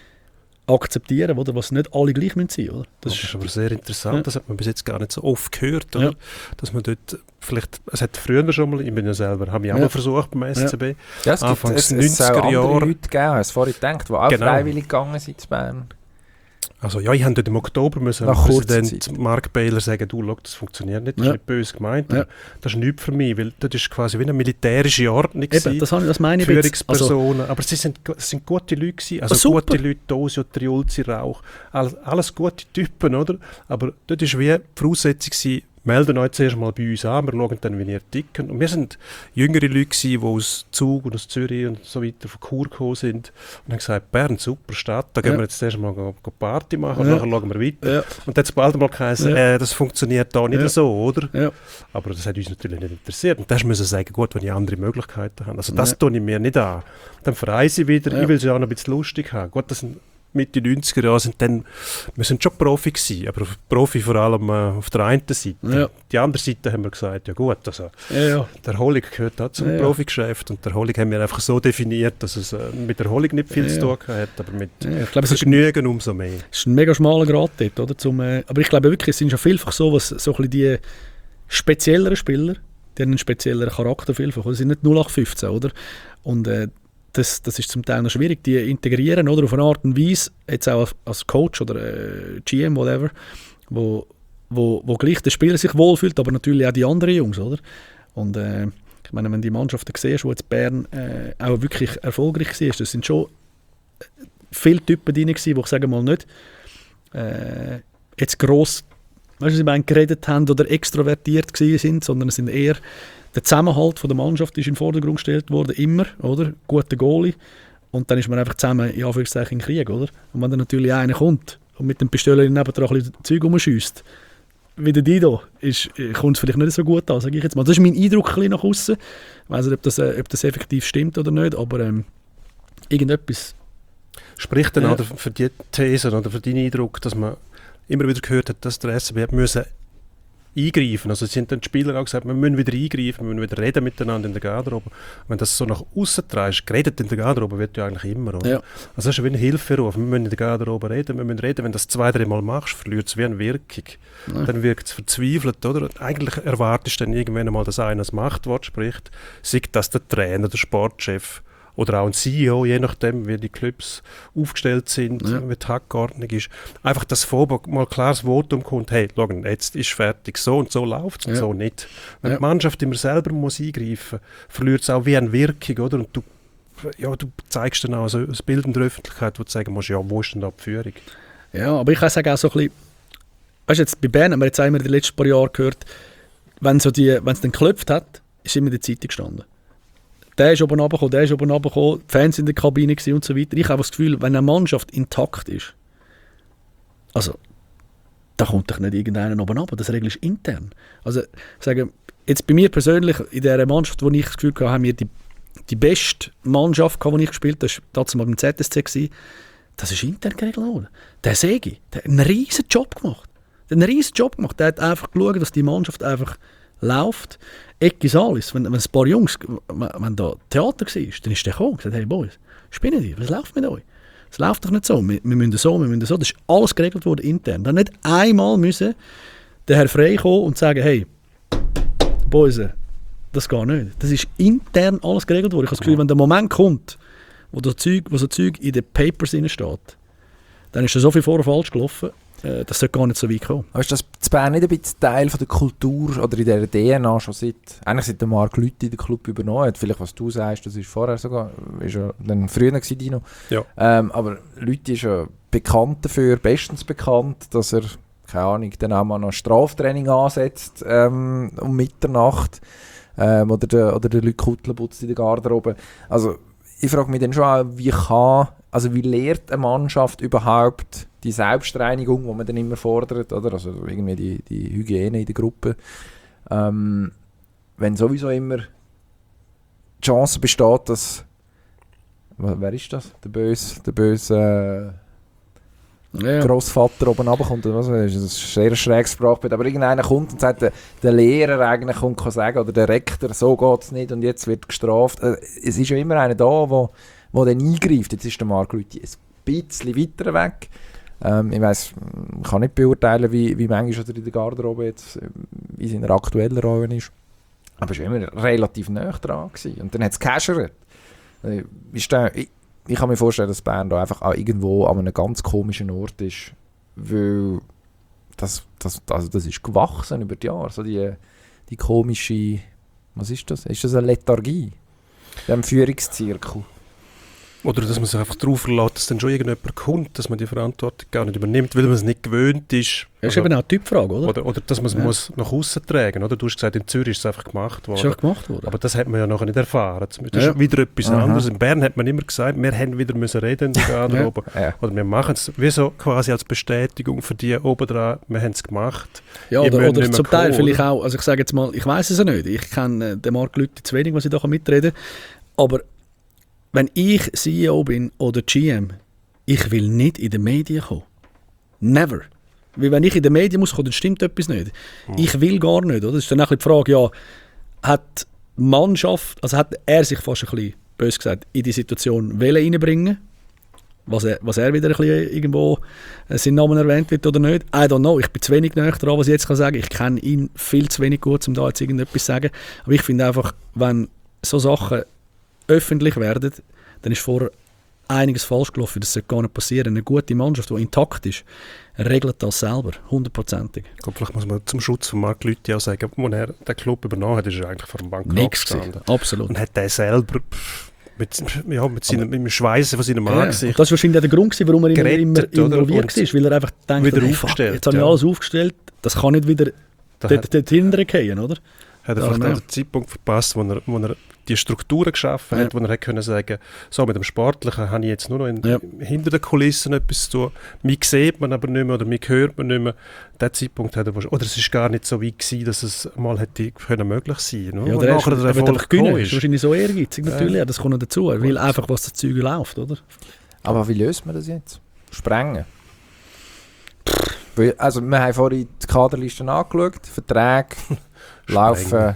akzeptieren, oder? Was nicht alle gleich sein müssen, oder? Das, das ist aber sehr interessant, ja. das hat man bis jetzt gar nicht so oft gehört, oder? Ja. Dass man dort vielleicht, es hat früher schon mal, ich bin ja selber, habe ich auch ja. mal versucht beim S C B, ja, es Anfangs gibt, es, es neunziger Jahre. Leute gegeben, hast du vorhin gedacht, die auch genau. freiwillig gegangen sind zu Bern. Also ja, ich habe dort im Oktober müssen Nach kurzer Präsident Zeit. Mark Baylor sagen, du, schau, das funktioniert nicht, das Ja. ist nicht böse gemeint, Ja. aber das ist nichts für mich, weil das ist quasi wie eine militärische Ordnung Eben, gewesen, das, habe ich- das meine ich jetzt. Also, Führungspersonen, aber sie sind, es sind gute Leute gewesen, also Ah, super. gute Leute, Dosio, Triulzi, Rauch, alles, alles gute Typen, oder? Aber dort war wie die Voraussetzung gewesen, melden euch zuerst mal bei uns an, wir schauen dann, wie ihr ticken. Und wir sind jüngere Leute gewesen, die aus Zug und aus Zürich und so weiter von Chur gekommen sind und haben gesagt, Bern, super Stadt, da gehen Ja. wir jetzt zuerst mal go, go Party machen und Ja. nachher schauen wir weiter. ja, Und dann hat es bald mal geheißen, Ja. äh, das funktioniert da nicht Ja. so, oder? ja. Aber das hat uns natürlich nicht interessiert. Und da müssen wir sagen, gut, wenn ich andere Möglichkeiten habe. Also das Ja. tue ich mir nicht an. Dann verreise ich wieder, Ja. ich will es ja auch noch ein bisschen lustig haben. Gut, das sind Mitte neunziger Jahre sind dann, wir sind schon Profi gewesen, aber Profi vor allem äh, auf der einen Seite. Ja. Die andere Seite haben wir gesagt, ja gut, also ja, ja. die Erholung gehört auch zum Ja, ja. Profigeschäft und die Erholung haben wir einfach so definiert, dass es äh, mit Erholung nicht viel Ja, zu ja. tun hat, aber mit ja. Ich glaube, es ist ein, Vergnügen umso mehr. es ist ein mega schmaler Grad dort, oder? Zum, äh, aber ich glaube wirklich, es sind schon vielfach so, was so ein bisschen die spezielleren Spieler, die haben einen spezielleren Charakter vielfach. oder? Sie sind nicht null acht fünfzehn, oder? Und äh, das, das ist zum Teil noch schwierig, die integrieren, oder? Auf eine Art und Weise, jetzt auch als Coach oder äh, G M, whatever, wo, wo, wo gleich der Spieler sich wohlfühlt, aber natürlich auch die anderen Jungs, oder? Und äh, ich meine, wenn die Mannschaften siehst, wo jetzt Bern äh, auch wirklich erfolgreich war, das sind schon viele Typen drin gewesen, die ich sage mal nicht äh, jetzt gross, weißt du, sie meinen, geredet haben oder extrovertiert gewesen sind, sondern es sind eher der Zusammenhalt von der Mannschaft ist in den Vordergrund gestellt worden, immer, oder? Guter Goalie. Und dann ist man einfach zusammen, in Anführungszeichen, im Krieg, oder? Und wenn dann natürlich einer kommt und mit dem Pistolen nebendran ein bisschen Zeug rumschiesst, wie der Dido, ist, kommt es vielleicht nicht so gut an, sage ich jetzt mal. Das ist mein Eindruck ein bisschen nach außen. Ich weiss nicht, ob das, äh, ob das effektiv stimmt oder nicht, aber ähm, irgendetwas. Spricht dann Ja. auch für die These oder für deinen Eindruck, dass man immer wieder gehört hat, dass der S C B hat müssen eingreifen. Also es sind dann die Spieler auch gesagt, wir müssen wieder eingreifen, wir müssen wieder reden miteinander in der Garderobe. Wenn das so nach außen trägst, geredet in der Garderobe wird ja eigentlich immer. Oder? Ja. Also das ist wie ein Hilferuf. Wir müssen in der Garderobe reden, wir müssen reden. Wenn du das zwei, drei Mal machst, verliert es wie eine Wirkung. Ja. Dann wirkt es verzweifelt. Oder? Und eigentlich erwartest du dann irgendwann einmal, dass einer das Machtwort spricht, sei das der Trainer, der Sportchef oder auch ein C E O, je nachdem, wie die Clubs aufgestellt sind, Ja. wie die Hackordnung ist. Einfach, dass vorher mal klares Votum kommt, hey, schau, jetzt ist fertig, so und so läuft es und Ja. so nicht. Wenn Ja. die Mannschaft immer selber muss eingreifen muss, verliert es auch wie eine Wirkung, oder? Und du, ja, du zeigst dann auch so ein Bild in der Öffentlichkeit, wo du sagen musst, ja, wo ist denn da die Führung? Ja, aber ich kann sagen auch so ein bisschen, weißt du, jetzt bei Bern haben wir jetzt einmal in den letzten paar Jahren gehört, wenn so die, wenn es dann geklopft hat, ist immer in der Zeitung gestanden. Der ist oben runtergekommen, der ist oben runtergekommen, die Fans in der Kabine gewesen und so weiter. Ich habe das Gefühl, wenn eine Mannschaft intakt ist, also, da kommt doch nicht irgendeiner oben runter, das regelst du intern. Also, ich sage, jetzt bei mir persönlich, in dieser Mannschaft, wo ich das Gefühl hatte, haben wir die, die beste Mannschaft, die ich gespielt habe, das war mal beim Z S C, gewesen. Das ist intern geregelt worden. Der Segi, der hat einen riesen Job gemacht. Der hat einen riesen Job gemacht. Der hat einfach geschaut, dass die Mannschaft einfach läuft. Ecki Salis, wenn, wenn ein paar Jungs, wenn, wenn da Theater war, dann ist der gekommen und gesagt, hey Boys, spinnen die, was läuft mit euch? Es läuft doch nicht so, wir, wir müssen so, wir müssen so. Das ist alles geregelt worden intern. Dann nicht einmal müssen der Herr Frey kommen und sagen, hey, Boys, das geht nicht. Das ist intern alles geregelt worden. Ich habe das Gefühl, wenn der Moment kommt, wo, das Zeug, wo so Zeug in den Papers drin steht, dann ist da so viel vor und falsch gelaufen, äh, das sollte gar nicht so weit kommen. Aber ist das in Bern nicht ein bisschen Teil von der Kultur oder in dieser D N A schon seit, eigentlich seit der Marc Lüthi den Club übernommen hat? Vielleicht, was du sagst, das ist vorher sogar, ist ja dann früher gewesen, Dino. Ja. Ähm, aber Lüthi ist ja bekannt dafür, bestens bekannt, dass er, keine Ahnung, dann auch mal noch Straftraining ansetzt ähm, um Mitternacht ähm, oder der, oder der Leute Kuttler putzt in der Garderobe. Also ich frage mich dann schon auch, wie kann, also wie lehrt eine Mannschaft überhaupt die Selbstreinigung, die man dann immer fordert, oder? Also irgendwie die, die Hygiene in der Gruppe. Ähm, wenn sowieso immer die Chance besteht, dass, wer ist das? Der böse, der böse äh, Ja. Grossvater oben runterkommt, oder was? Das ist ein sehr schräges Sprachbild, aber irgendeiner kommt und sagt, der, der Lehrer eigentlich kommt kann sagen, oder der Rektor, so geht es nicht und jetzt wird gestraft. Also, es ist ja immer einer da, wo, wo dann eingreift. Jetzt ist der Marc Lüthi ein bisschen weiter weg. Ähm, ich weiss, ich kann nicht beurteilen, wie, wie manchmal er in der Garderobe jetzt in seiner aktuellen Rolle ist. Aber es war immer relativ nah dran gewesen. Und dann hat es gehäschert. Äh, ist der, ich, ich kann mir vorstellen, dass Bern da einfach auch irgendwo an einem ganz komischen Ort ist, weil das, das, also das ist gewachsen über die Jahre. So die, die komische, was ist das? Ist das eine Lethargie? Dem Führungszirkel. Oder dass man sich einfach darauf verlässt, dass dann schon irgendjemand kommt, dass man die Verantwortung gar nicht übernimmt, weil man es nicht gewöhnt ist. Das ist also, eben auch eine Typfrage, oder? Oder, oder dass man es ja. muss nach außen tragen muss. Du hast gesagt, in Zürich ist es einfach gemacht worden. Ist auch gemacht worden. Aber das hat man ja nachher nicht erfahren. Das ja. ist wieder etwas Aha. anderes. In Bern hat man immer gesagt, wir haben wieder müssen reden ja. ja. Oder wir machen es wie so quasi als Bestätigung für die oben dran, wir haben es gemacht. Ja, oder, oder zum Teil kommen, vielleicht auch, also ich sage jetzt mal, ich weiß es ja nicht, ich kenne den Marc Lüthi zu wenig, was ich da mitreden kann, aber wenn ich C E O bin oder G M, ich will nicht in den Medien kommen. Never. Weil wenn ich in den Medien muss kommen, dann stimmt etwas nicht. Hm. Ich will gar nicht. Oder? Das ist dann auch die Frage, ja, hat die Mannschaft, also hat er sich fast ein bisschen, bös gesagt, in die Situation reinbringen, was er, was er wieder ein bisschen irgendwo äh, sein Namen erwähnt wird oder nicht. I don't know, ich bin zu wenig näher dran, was ich jetzt kann sagen. Ich kenne ihn viel zu wenig gut, um da jetzt irgendetwas zu sagen. Aber ich finde einfach, wenn so Sachen öffentlich werden, dann ist vorher einiges falsch gelaufen. Das sollte gar nicht passieren. Eine gute Mannschaft, die intakt ist, regelt das selber, hundertprozentig. Vielleicht muss man zum Schutz von Marc Lüthi auch sagen, als er den Club übernommen hat, ist er eigentlich vor dem Bankrott Nix gestanden. Absolut. Und hat der selber mit, ja, mit, seinem, mit dem Schweissen von seinem ja, Angesicht das war wahrscheinlich auch der Grund, warum er immer, immer involviert war, weil er einfach denkt, wieder hey, aufgestellt, jetzt habe ich ja. alles aufgestellt, das kann nicht wieder dort hinterher gehen, oder? Hat er Ja, vielleicht ja. auch den Zeitpunkt verpasst, wo er, wo er die Strukturen geschaffen Ja. hat, wo er hätte können sagen, so mit dem Sportlichen habe ich jetzt nur noch in, Ja. hinter den Kulissen etwas zu tun. Mich sieht man aber nicht mehr oder mich hört man nicht mehr. Der Zeitpunkt hat er wahrscheinlich, oder es ist gar nicht so weit gewesen, dass es mal hätte können möglich sein können. Ja, Und der nachher ist, der er wird Erfolg einfach gewinnen. gekommen Ist ist. wahrscheinlich so ehrgeizig natürlich, Ja. ja. Das kommt noch dazu. Er will einfach, was das Zeug läuft, oder? Aber wie löst man das jetzt? Sprengen? Weil, also wir haben vorhin die Kaderlisten angeschaut, Verträge laufen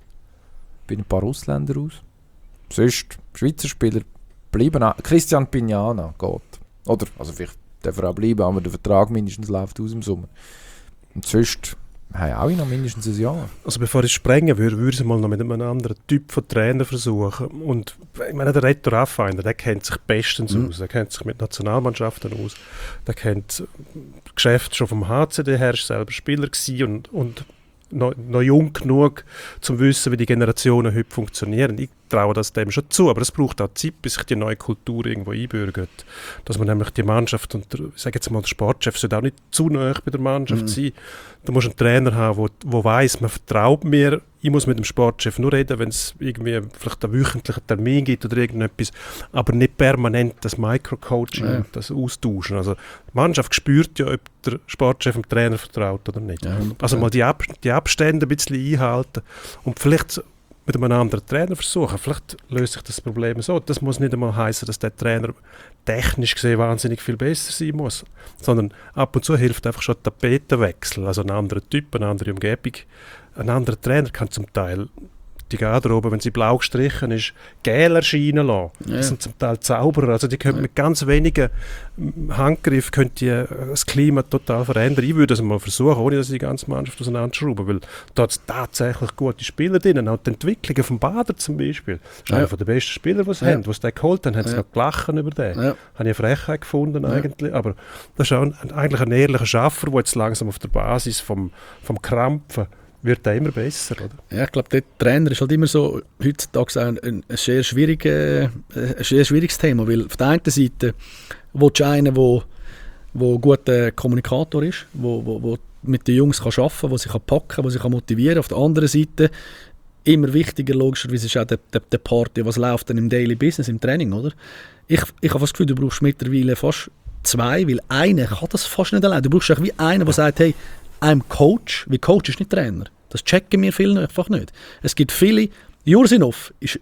bei ein paar Ausländer aus. Sonst, Schweizer Spieler bleiben an. Christian Pignana geht. Oder, also vielleicht darf er auch bleiben, aber der Vertrag mindestens läuft aus im Sommer. Und sonst haben auch noch mindestens ein Jahr. Also bevor ich sprengen würde, würde ich es mal noch mit einem anderen Typ von Trainer versuchen. Und ich meine, der Reto Raffainer, der kennt sich bestens Mhm. aus. Der kennt sich mit Nationalmannschaften aus. Der kennt das Geschäft schon vom H C D her, ist selber Spieler gewesen und, und noch, noch jung genug, um zu wissen, wie die Generationen heute funktionieren. Ich traue das dem schon zu, aber es braucht auch Zeit, bis sich die neue Kultur irgendwo einbürgert. Dass man nämlich die Mannschaft und der, ich sage jetzt mal, der Sportchef sollte auch nicht zu nahe bei der Mannschaft Mhm. sein. Du musst einen Trainer haben, der wo, wo weiss, man vertraut mir, ich muss mit dem Sportchef nur reden, wenn es irgendwie vielleicht einen wöchentlichen Termin gibt oder irgendetwas, aber nicht permanent das Microcoaching, Ja. das Austauschen. Also die Mannschaft spürt ja, ob der Sportchef dem Trainer vertraut oder nicht. Ja, Also mal die, Ab die Abstände ein bisschen einhalten und vielleicht mit einem anderen Trainer versuchen. Vielleicht löst sich das Problem so. Das muss nicht einmal heißen, dass der Trainer technisch gesehen wahnsinnig viel besser sein muss, sondern ab und zu hilft einfach schon der Tapetenwechsel, also ein anderer Typ, eine andere Umgebung. Ein anderer Trainer kann zum Teil die Garderobe, wenn sie blau gestrichen ist, gel erscheinen lassen. Ja. Das sind zum Teil Zauberer. Also die können Ja. mit ganz wenigen Handgriffen können die äh, das Klima total verändern. Ich würde das mal versuchen, ohne dass ich die ganze Mannschaft auseinanderschrauben, weil da hat es tatsächlich gute Spieler drin. Auch die Entwicklung vom Bader zum Beispiel. Das ist Ja. einer der besten Spieler, die sie Ja. haben. Was den geholt haben, haben sie Ja. noch gelacht über den. Ja. Habe ich eine Frechheit gefunden Ja. eigentlich. Aber das ist auch ein, eigentlich ein ehrlicher Schaffer, der jetzt langsam auf der Basis vom, vom Krampfen wird er immer besser, oder? Ja, ich glaube, der Trainer ist halt immer so, heutzutage ein, ein, ein, sehr schwierig, äh, ein sehr schwieriges Thema, weil auf der einen Seite willst du einen, der wo, wo guter Kommunikator ist, wo, wo, wo mit den Jungs kann arbeiten kann, der sich kann packen kann, der sich kann motivieren kann. Auf der anderen Seite immer wichtiger, logischerweise, ist auch der, der, der Part, was läuft dann im Daily Business, im Training, oder? Ich, ich habe das Gefühl, du brauchst mittlerweile fast zwei, weil einer kann das fast nicht allein. Du brauchst auch wie einen, der sagt, hey, I'm Coach, wie Coach ist nicht Trainer. Das checken wir viele einfach nicht. Es gibt viele, Jursinov ist,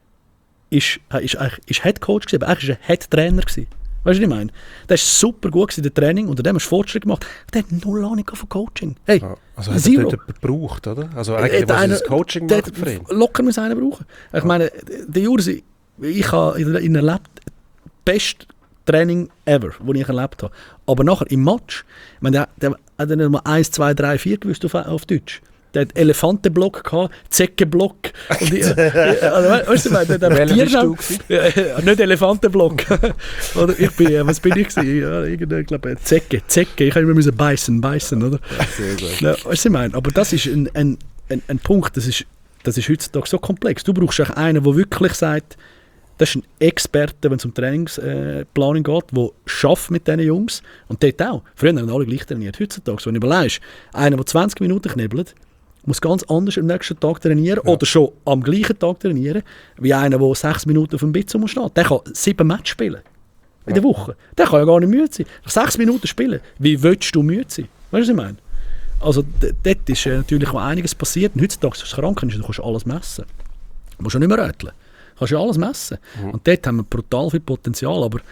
ist, ist, ist, ist Head Coach gewesen, aber eigentlich war er Head Trainer gewesen. Weißt du, was ich meine? Der war super gut gewesen, der Training, unter dem hast du Fortschritt gemacht. Der hat null Ahnung von Coaching. Hey, Ja, also hat er Zero. dort jemanden gebraucht, oder? Also Äh, eigentlich, was einer- das Coaching der macht für ihn. locker muss einen brauchen. Ich meine, der Jursi, ich habe ihn in erlebt, best Training ever, das ich erlebt habe. Aber nachher im Match, ich meine, der, der hat dann nicht mal eins, zwei, drei, vier gewusst auf, auf Deutsch. der hat Elefantenblock gehabt, Zeckenblock. Und ich, äh, also, weißt du, der hat einfach Tiernamen. Ja, nicht Elefantenblock. Oder ich bin, äh, was bin ich gewesen? Ja, ich glaube, Zecke, Zecke. Ich habe immer müssen beißen, beißen, oder? Sehr gut. Ja, weißt du, ich meine, aber das ist ein, ein, ein, ein Punkt, das ist, das ist heutzutage so komplex. Du brauchst auch einen, der wirklich sagt, das ist ein Experte, wenn es um Trainingsplanung geht, der schafft mit diesen Jungs. Und dort auch. Früher haben alle gleich trainiert. Heutzutage, wenn du überlegst, einer, der zwanzig Minuten knibbelt, muss ganz anders am nächsten Tag trainieren ja. oder schon am gleichen Tag trainieren, wie einer, der sechs Minuten auf dem Bitz muss stehen. Der kann sieben Matches spielen in ja. der Woche. Der kann ja gar nicht müde sein. Nach sechs Minuten spielen, wie willst du müde sein? Weißt du, was ich meine? Also d- dort ist äh, natürlich auch einiges passiert. Und heutzutage, wenn du krank bist, du kannst alles messen. Du musst ja nicht mehr rätseln. Du kannst ja alles messen. Mhm. Und dort haben wir brutal viel Potenzial. Aber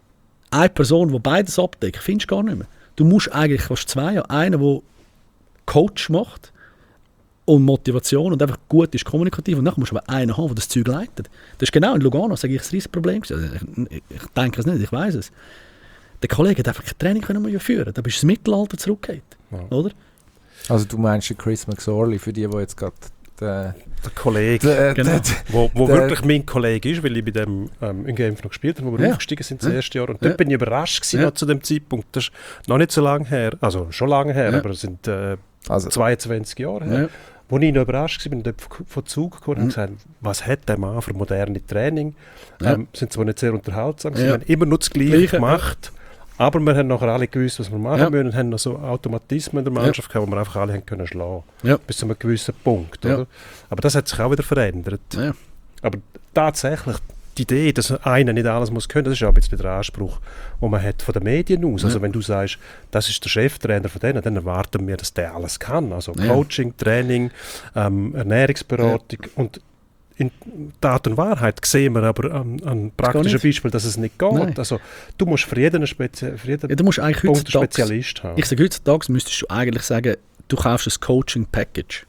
eine Person, die beides abdeckt, findest du gar nicht mehr. Du musst eigentlich fast zwei haben. Einen, der Coach macht und Motivation und einfach gut ist, kommunikativ. Und dann musst du aber einen haben, der das Zeug leitet. Das ist genau in Lugano, sage ich, ein riesiges Problem. Also ich, ich denke es nicht, ich weiß es. Der Kollege hat einfach kein Training können führen. Da bist du ins Mittelalter zurückgeht. Ja. Oder? Also du meinst Chris McSorley, für die, die jetzt gerade der, der Kollege, der, genau. der, wo, wo der, wirklich mein Kollege ist, weil ich bei dem ähm, in Genf noch gespielt habe, wo wir ja. aufgestiegen sind das ja. erste Jahr. Und dort ja. bin ich überrascht gewesen, ja. noch zu dem Zeitpunkt. Das ist noch nicht so lange her, also schon lange her, ja. aber es sind äh, also. zweiundzwanzig Jahre her. Ja. Wo ich noch überrascht war, bin ich dort von Zug gekommen und mhm. gesagt, was hat der Mann für moderne Training? Ja. Ähm, sind zwar nicht sehr unterhaltsam, ja. sie haben immer nur das Gleiche, Gleiche gemacht. Ja. Aber wir haben nachher alle gewusst, was wir machen ja. müssen und haben noch so Automatismen in der Mannschaft ja. gehabt, die wir einfach alle haben können schlagen ja. bis zu einem gewissen Punkt. Ja. Oder? Aber das hat sich auch wieder verändert. Ja. Aber tatsächlich, die Idee, dass einer nicht alles muss können, das ist auch ein bisschen der Anspruch, den man hat von den Medien aus. Ja. Also wenn du sagst, das ist der Cheftrainer von denen, dann erwarten wir, dass der alles kann. Also ja. Coaching, Training, ähm, Ernährungsberatung ja. und in Tat und Wahrheit sehen wir aber an, an praktischen Beispielen, dass es nicht geht. Nein. Also, du musst für jeden, Spezi- für jeden ja, du musst eigentlich Punkt einen Spezialist haben. Ich sage, heutzutage müsstest du eigentlich sagen, du kaufst ein Coaching-Package.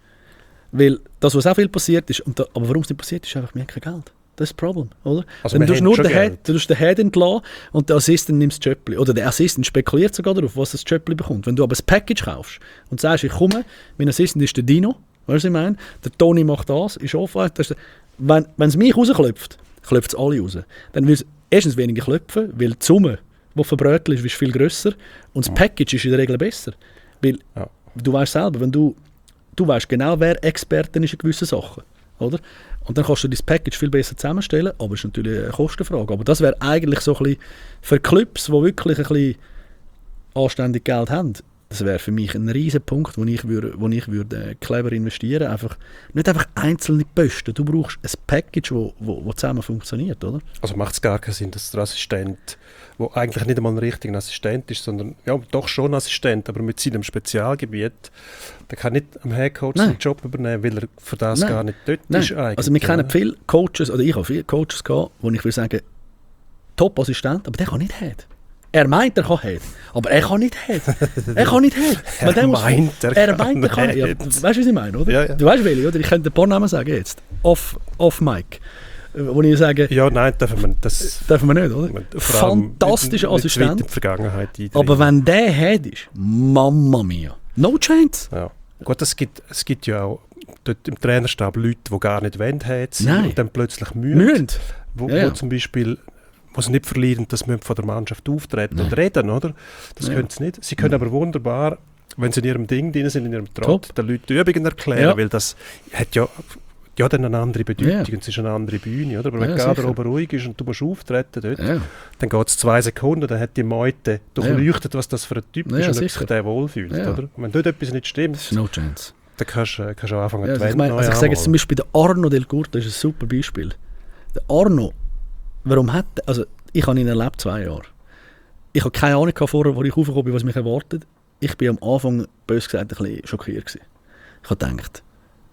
Weil das, was auch viel passiert ist, und da, aber warum es nicht passiert ist, einfach, wir haben kein Geld. Das ist das Problem, oder? Also dann tust du nur den Head, du tust den Head entlassen und der Assistent nimmt das Jöppli. Oder der Assistent spekuliert sogar darauf, was das Jöppli bekommt. Wenn du aber ein Package kaufst und sagst, ich komme, mein Assistent ist der Dino, weißt du, was ich meine? Der Toni macht das, ist offen. Das ist, wenn es mich rausklopft, klopft es alle raus. Dann will es erstens weniger klopfen, weil die Summe, die verbrötelt ist, ist viel grösser. Und das Package ist in der Regel besser. Weil ja. du weißt selber, wenn du, du weißt genau, wer Experten ist in gewissen Sachen. Oder? Und dann kannst du dein Package viel besser zusammenstellen, aber es ist natürlich eine Kostenfrage. Aber das wäre eigentlich so ein bisschen für Clubs, die wirklich ein bisschen anständig Geld haben, das wäre für mich ein riesen Punkt, wo ich, würde, wo ich würde clever investieren würde. Einfach, nicht einfach einzelne Posten. Du brauchst ein Package, wo, wo, wo zusammen funktioniert, oder? Also macht es gar keinen Sinn, dass der Assistent, der eigentlich nicht einmal ein richtiger Assistent ist, sondern ja, doch schon ein Assistent, aber mit seinem Spezialgebiet, der kann nicht am Headcoach seinen Job übernehmen, weil er für das Nein. gar nicht dort Nein. ist eigentlich. Also wir kennen viele Coaches, oder ich habe viele Coaches gehabt, wo ich würde sagen, Top-Assistent, aber der kann nicht Head. Er meint, er kann Head, aber er kann nicht Head. Er kann nicht Head. er, meint, er, er meint, er kann Head. Ja, weißt du, was ich meine, oder? Ja, ja. Du weißt, welche, oder? Ich könnte ein paar Namen sagen jetzt. Off, off Mic. Wo ich sage... Ja, nein, dürfen wir, das, dürfen wir nicht, oder? Fantastischer mit, Assistent. Mit Vergangenheit aber wenn der Head ist, Mamma mia. No chance. Ja. Gut, es gibt, es gibt ja auch dort im Trainerstab Leute, die gar nicht wollen Head sind nein. und dann plötzlich mühen. Mühen. Wo, ja, ja. wo zum Beispiel... was nicht verlieren, dass wir von der Mannschaft auftreten Nein. und reden, oder? Das ja. können sie nicht. Sie können ja. aber wunderbar, wenn sie in ihrem Ding drin sind, in ihrem Trott, den Leuten die Übungen erklären, ja. weil das hat ja, ja dann eine andere Bedeutung ja. und es ist eine andere Bühne, oder? Aber wenn ja, gerade oben ruhig ist und du musst auftreten dort, ja. dann geht es zwei Sekunden, dann hat die Meute durchleuchtet, ja. was das für ein Typ ja, ist und ob sich der wohlfühlt, ja. oder? Und wenn dort etwas nicht stimmt, das ist no chance. dann kannst du kannst auch anfangen ja, zu also wenden. Ich, also ich sage jetzt zum Beispiel, der Arno Del Curto ist ein super Beispiel. Der Arno, warum hat also ich habe ihn erlebt, zwei Jahre. Ich habe keine Ahnung vorher, wo ich raufgekommen bin, was mich erwartet. Ich war am Anfang, bös gesagt, ein bisschen schockiert gewesen. Ich habe gedacht,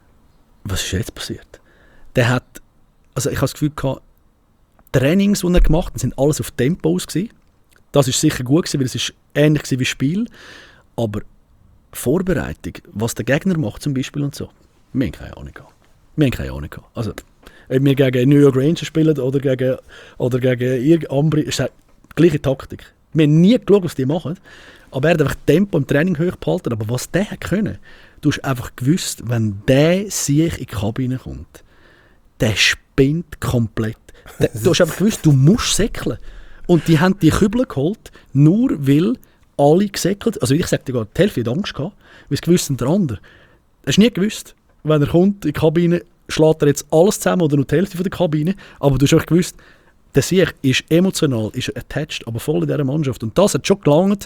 was ist jetzt passiert? Der hat, also ich habe das Gefühl gehabt, Trainings, die er gemacht hat, sind alles auf Tempo aus gewesen. Das war sicher gut gewesen, weil es ist ähnlich gewesen wie Spiel. Aber Vorbereitung, was der Gegner macht zum Beispiel und so, wir haben keine Ahnung gehabt. Wir haben keine Ahnung gehabt. Also, ob wir gegen New York Rangers spielen oder gegen, oder gegen Ambri, ist die gleiche Taktik. Wir haben nie geschaut, was die machen, aber er hat einfach Tempo im Training hoch behalten. Aber was der hat können, Du hast einfach gewusst, wenn der sich in die Kabine kommt, der spinnt komplett. Der, du hast einfach gewusst, du musst säckeln. Und die haben die Kübel geholt, nur weil alle gesäckelt. Also ich sage dir gerade, die Hälfte hat Angst gehabt, weil es gewusst und der andere. Hast du nie gewusst, wenn er kommt in die Kabine, schlägt er jetzt alles zusammen oder nur die Hälfte von der Kabine. Aber du hast auch gewusst, der Sieg ist emotional, ist attached, aber voll in dieser Mannschaft. Und das hat schon gelangt,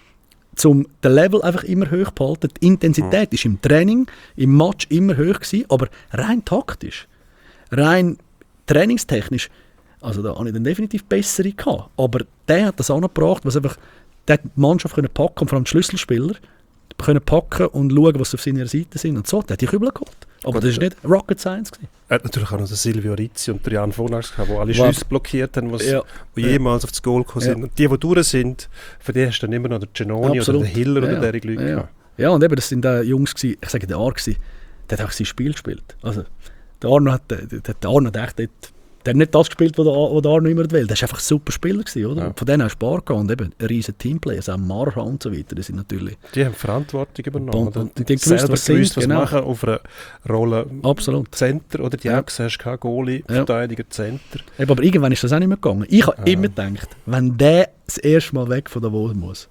um den Level einfach immer hoch zu halten. Die Intensität war im Training, im Match immer hoch gewesen, aber rein taktisch, rein trainingstechnisch, also da hatte ich dann definitiv bessere gehabt. Aber der hat das angebracht, was einfach der hat die Mannschaft können packen und vor allem die Schlüsselspieler können packen und schauen, was auf seiner Seite sind. Und so, der hat die Kübel geholt. Aber das war nicht Rocket Science gewesen. Er hat natürlich auch noch den Silvio Rizzi und den Jan Vonax gehabt, die alle Wow. Schüsse blockiert haben, Ja. die jemals auf das Goal gekommen sind. Ja. Und die, die durch sind, für die hast du dann immer noch den Genoni Absolut. oder den Hiller Ja, oder der Leute ja. gehabt. Ja, und eben, das sind die Jungs gewesen, ich sage, der Arno gewesen, der hat auch sein Spiel gespielt. Also, der Arno hat, der, der, der Arno hat echt dort, der hat nicht das gespielt, was der, was der Arno immer will. Der war einfach ein super Spieler gewesen, oder? Ja. Und von denen hast du Spaß gehabt. Und eben, ein riesen Teamplayer, also auch Marha und so weiter, das sind natürlich... Die haben Verantwortung übernommen. Und- und die die haben gewusst, selber was sie gewusst, sind, was genau. machen auf einer Rolle Absolut. Center oder die Ja. auch gesehen hast, kein Goalie, Ja. Verteidiger, Center. Eben, aber irgendwann ist das auch nicht mehr gegangen. Ich habe Ah. immer gedacht, wenn der das erste Mal weg von Davos muss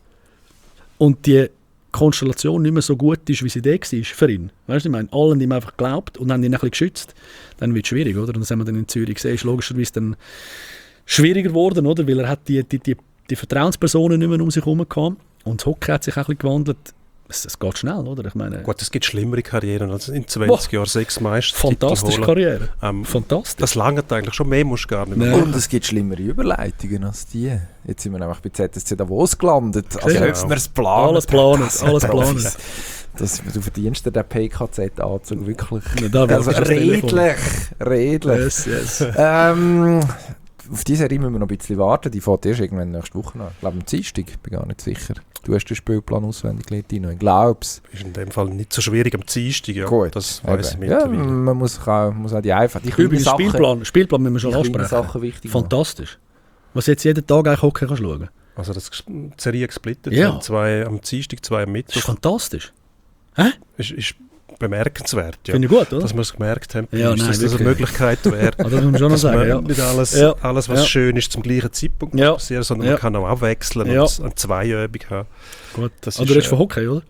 und die Konstellation nicht mehr so gut ist, wie sie da war für ihn. Weißt du, ich meine, alle haben ihm einfach geglaubt und haben ihn ein bisschen geschützt. Dann wird es schwierig, oder? Und das haben wir dann in Zürich gesehen, ist logischerweise dann schwieriger geworden, oder? Weil er hat die, die, die, die Vertrauenspersonen nicht mehr um sich herum gehabt. Und das Hockey hat sich auch ein bisschen gewandelt. Es, es geht schnell, oder? Ich meine, Gut, es gibt schlimmere Karrieren als in zwanzig Jahren sechs Meistertitel fantastische holen. Karriere. Ähm, Fantastisch. das langt eigentlich schon, mehr musst du gar nicht mehr Nein. machen. Und es gibt schlimmere Überleitungen als die. Jetzt sind wir nämlich bei Z S C Davos gelandet. Also Genau. ob wir es planen. Alles planen, das- alles das- planen. Das, du verdienst dir den P K Z-Anzug wirklich. Ja, da Also ist das Telefon. redlich, redlich. Yes, yes. Ähm, auf diese Serie müssen wir noch ein bisschen warten. Die fährt erst irgendwann nächste Woche an. Ich glaube, am Dienstag, bin gar nicht sicher. Du hast den Spielplan auswendig gelegt, Dino. Ich glaube es. Ist in dem Fall nicht so schwierig am Dienstag, ja. Gut. Das weiss ich Eben. Ja, mittlerweile. man muss auch, muss auch die einfach die kleinen Übrigens, Sachen, Spielplan, Spielplan müssen wir die schon kleinen ansprechen. Sachen wichtig machen. Fantastisch. Was jetzt jeden Tag eigentlich Hockey kannst schauen. Also das die Serie gesplittet, Ja. sind zwei am Dienstag, zwei am Das ist Mittwoch. fantastisch. Ist, ist bemerkenswert, ja. Finde ich gut, oder? Dass wir es gemerkt haben, Ja, ist, nein, dass das eine wirklich. Möglichkeit wäre. Ah, das muss man schon noch Dass sagen, man ja. nicht alles, Ja. alles, was Ja. schön ist, zum gleichen Zeitpunkt Ja. passieren, sondern Ja. man kann auch abwechseln Ja. und eine Zweiübung haben. Gut. Das Ah, ist, du redest äh, von Hockey, oder?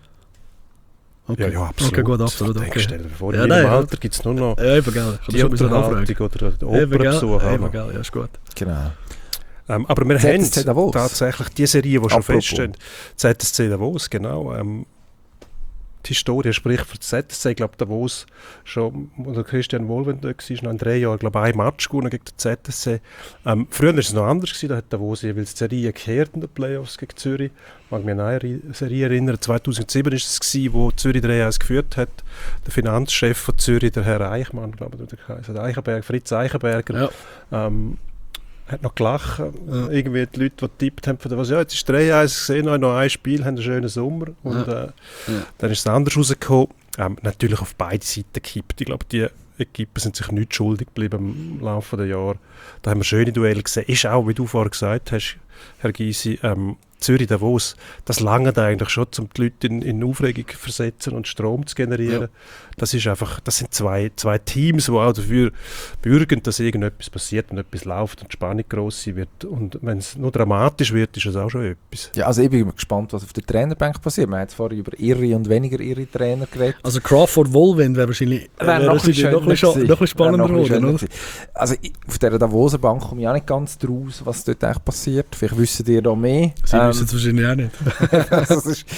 Okay. Ja, ja, absolut. Okay, gut, absolut. Denkst, Okay. stell dir vor, Ja, in nein, meinem ja. Alter gibt es nur noch Ja, eben, gell. Ich die kann schon ein bisschen nachfragen. Unterhaltung oder den Eben, gell. Opernbesuch. auch Eben, noch. gell. Ja, ist gut. Genau. Ähm, aber wir Z S C haben Davos. tatsächlich die Serie, die schon Apropos. feststeht. Z S C Davos, genau. Ähm, die Historie spricht für die Z S C. Ich glaube, Davos, schon, wo der Christian Wohlwend da war, noch in drei Jahren, glaube ich, ein Match gewonnen gegen die Z S C. Ähm, früher war es noch anders gewesen, da hat Davos jeweils die Serie gekehrt in den Playoffs gegen Zürich. Ich mag mich an eine Serie erinnern, zweitausendsieben war es, gewesen, wo Zürich drei eins geführt hat. Der Finanzchef von Zürich, der Herr Eichmann, glaube ich, der heißt Eichenberg, Fritz Eichenberger, Ja. ähm, hat noch gelacht. Ja. Irgendwie die Leute, die getippt haben, von der, was, ja, jetzt ist drei eins gesehen, noch ein Spiel, haben einen schönen Sommer. Und Ja. äh, dann ist es anders rausgekommen. Ähm, natürlich auf beide Seiten gekippt. Ich glaube, die Equipen sind sich nicht schuldig geblieben im Laufe der Jahre. Da haben wir schöne Duelle gesehen. Ist auch, wie du vorher gesagt hast, Herr Gysi, ähm, Zürich Davos, das langt eigentlich schon, um die Leute in, in Aufregung zu versetzen und Strom zu generieren. Ja. Das ist einfach, das sind zwei, zwei Teams, die auch dafür bürgen, dass irgendetwas passiert und etwas läuft und die Spannung gross wird. Und wenn es nur dramatisch wird, ist es auch schon etwas. Ja, also ich bin gespannt, was auf der Trainerbank passiert. Wir haben jetzt vorhin über irre und weniger irre Trainer geredet. Also Crawford Wohlwind wäre wahrscheinlich Wäre wäre noch ein wahrscheinlich bisschen noch ein bisschen schöner noch ein bisschen spannender gewesen. Wäre noch ein geworden, bisschen oder? schöner gewesen. Also ich- auf dieser Davoser Bank komme ich auch nicht ganz draus, was dort eigentlich passiert. Vielleicht wissen ihr da mehr. Sie Ähm, wissen es wahrscheinlich auch nicht. also es ist,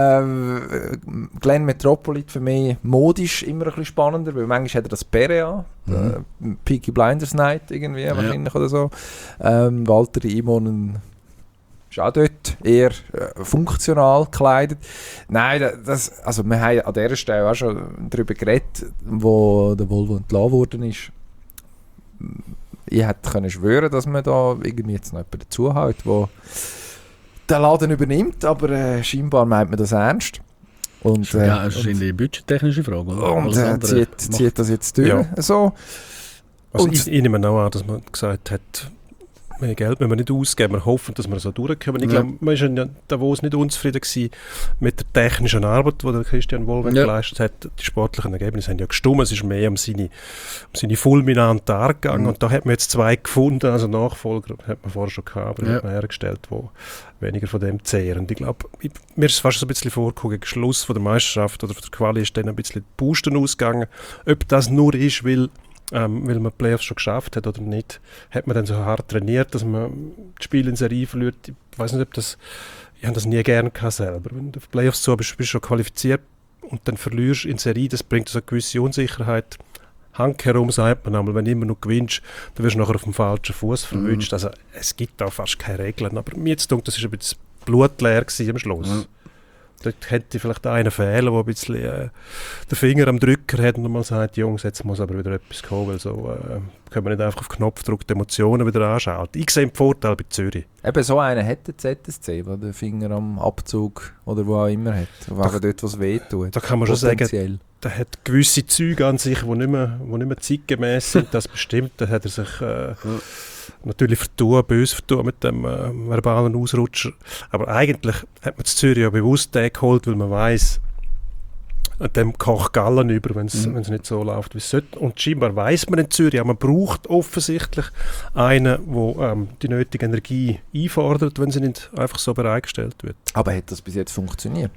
ähm, Glenn Metropolit für mich modisch immer ein bisschen spannender, weil manchmal hat er das Bere an, Mhm. äh, Peaky Blinders Night irgendwie wahrscheinlich oder so. Ähm, Walter Imonen ist auch dort eher äh, funktional gekleidet. Nein, da- das, also wir haben an dieser Stelle auch schon darüber geredet, wo der Volvo entlassen worden ist. Ich hätte können schwören, dass man da irgendwie jetzt noch jemanden dazu hält, der den Laden übernimmt, aber äh, scheinbar meint man das ernst. Und, äh, Ja, das ist wahrscheinlich eine budgettechnische Frage, oder? und Alles äh, andere zieht, macht- zieht das jetzt durch. Ja. So. Also Und- ich, ich nehme auch an, dass man gesagt hat, mehr Geld müssen wir nicht ausgeben. Wir hoffen, dass wir so durchkommen. Ich Ja. glaube, man war in Davos nicht unzufrieden gewesen mit der technischen Arbeit, die der Christian Wohlweg Ja. geleistet hat. Die sportlichen Ergebnisse haben ja gestimmt. Es ist mehr um seine, um seine fulminanten Art gegangen. Mhm. Und da hat man jetzt zwei gefunden, also Nachfolger hat man vorher schon gehabt, aber Ja. hat man hergestellt, die weniger von dem zehren. Und ich glaube, ich- mir ist es fast so ein bisschen vorgekommen, gegen Schluss von der Meisterschaft oder von der Quali ist dann ein bisschen die Boosten ausgegangen. Ob das nur ist, weil Ähm, weil man die Playoffs schon geschafft hat oder nicht, hat man dann so hart trainiert, dass man das Spiel in Serie verliert. Ich weiß nicht, ob das, ich habe das nie gerne gehabt selber. Wenn du auf Playoffs zu bist, bist du schon qualifiziert und dann verlierst in Serie, das bringt so eine gewisse Unsicherheit. Handherum sagt man einmal, wenn du immer noch gewinnst, dann wirst du nachher auf dem falschen Fuß verwünscht. Also es gibt da fast keine Regeln, aber mir jetzt denkt, das war ein bisschen blutleer gewesen am Schluss. Mhm. Dort hätte vielleicht einer fehlen, der ein bisschen äh, den Finger am Drücker hat und mal sagt, Jungs, jetzt muss aber wieder etwas kommen, weil so äh, können wir nicht einfach auf Knopfdruck die Emotionen wieder anschalten. Ich sehe den Vorteil bei Zürich. Eben so einen hat der Z S C, der den Finger am Abzug oder wo auch immer hat. Wo einfach dort was wehtut. Da kann man schon sagen, Potenziell. der hat gewisse Züge an sich, die nicht mehr, die nicht mehr zeitgemäß sind. Das bestimmt, da hat er sich äh, natürlich vertun, böse vertun mit dem äh, verbalen Ausrutscher. Aber eigentlich hat man Zürich ja bewusst den geholt, weil man weiss, dem kocht Gallen über, wenn es Mhm. nicht so läuft, wie es sollte. Und scheinbar weiss man in Zürich, aber man braucht offensichtlich einen, der ähm, die nötige Energie einfordert, wenn sie nicht einfach so bereitgestellt wird. Aber hat das bis jetzt funktioniert?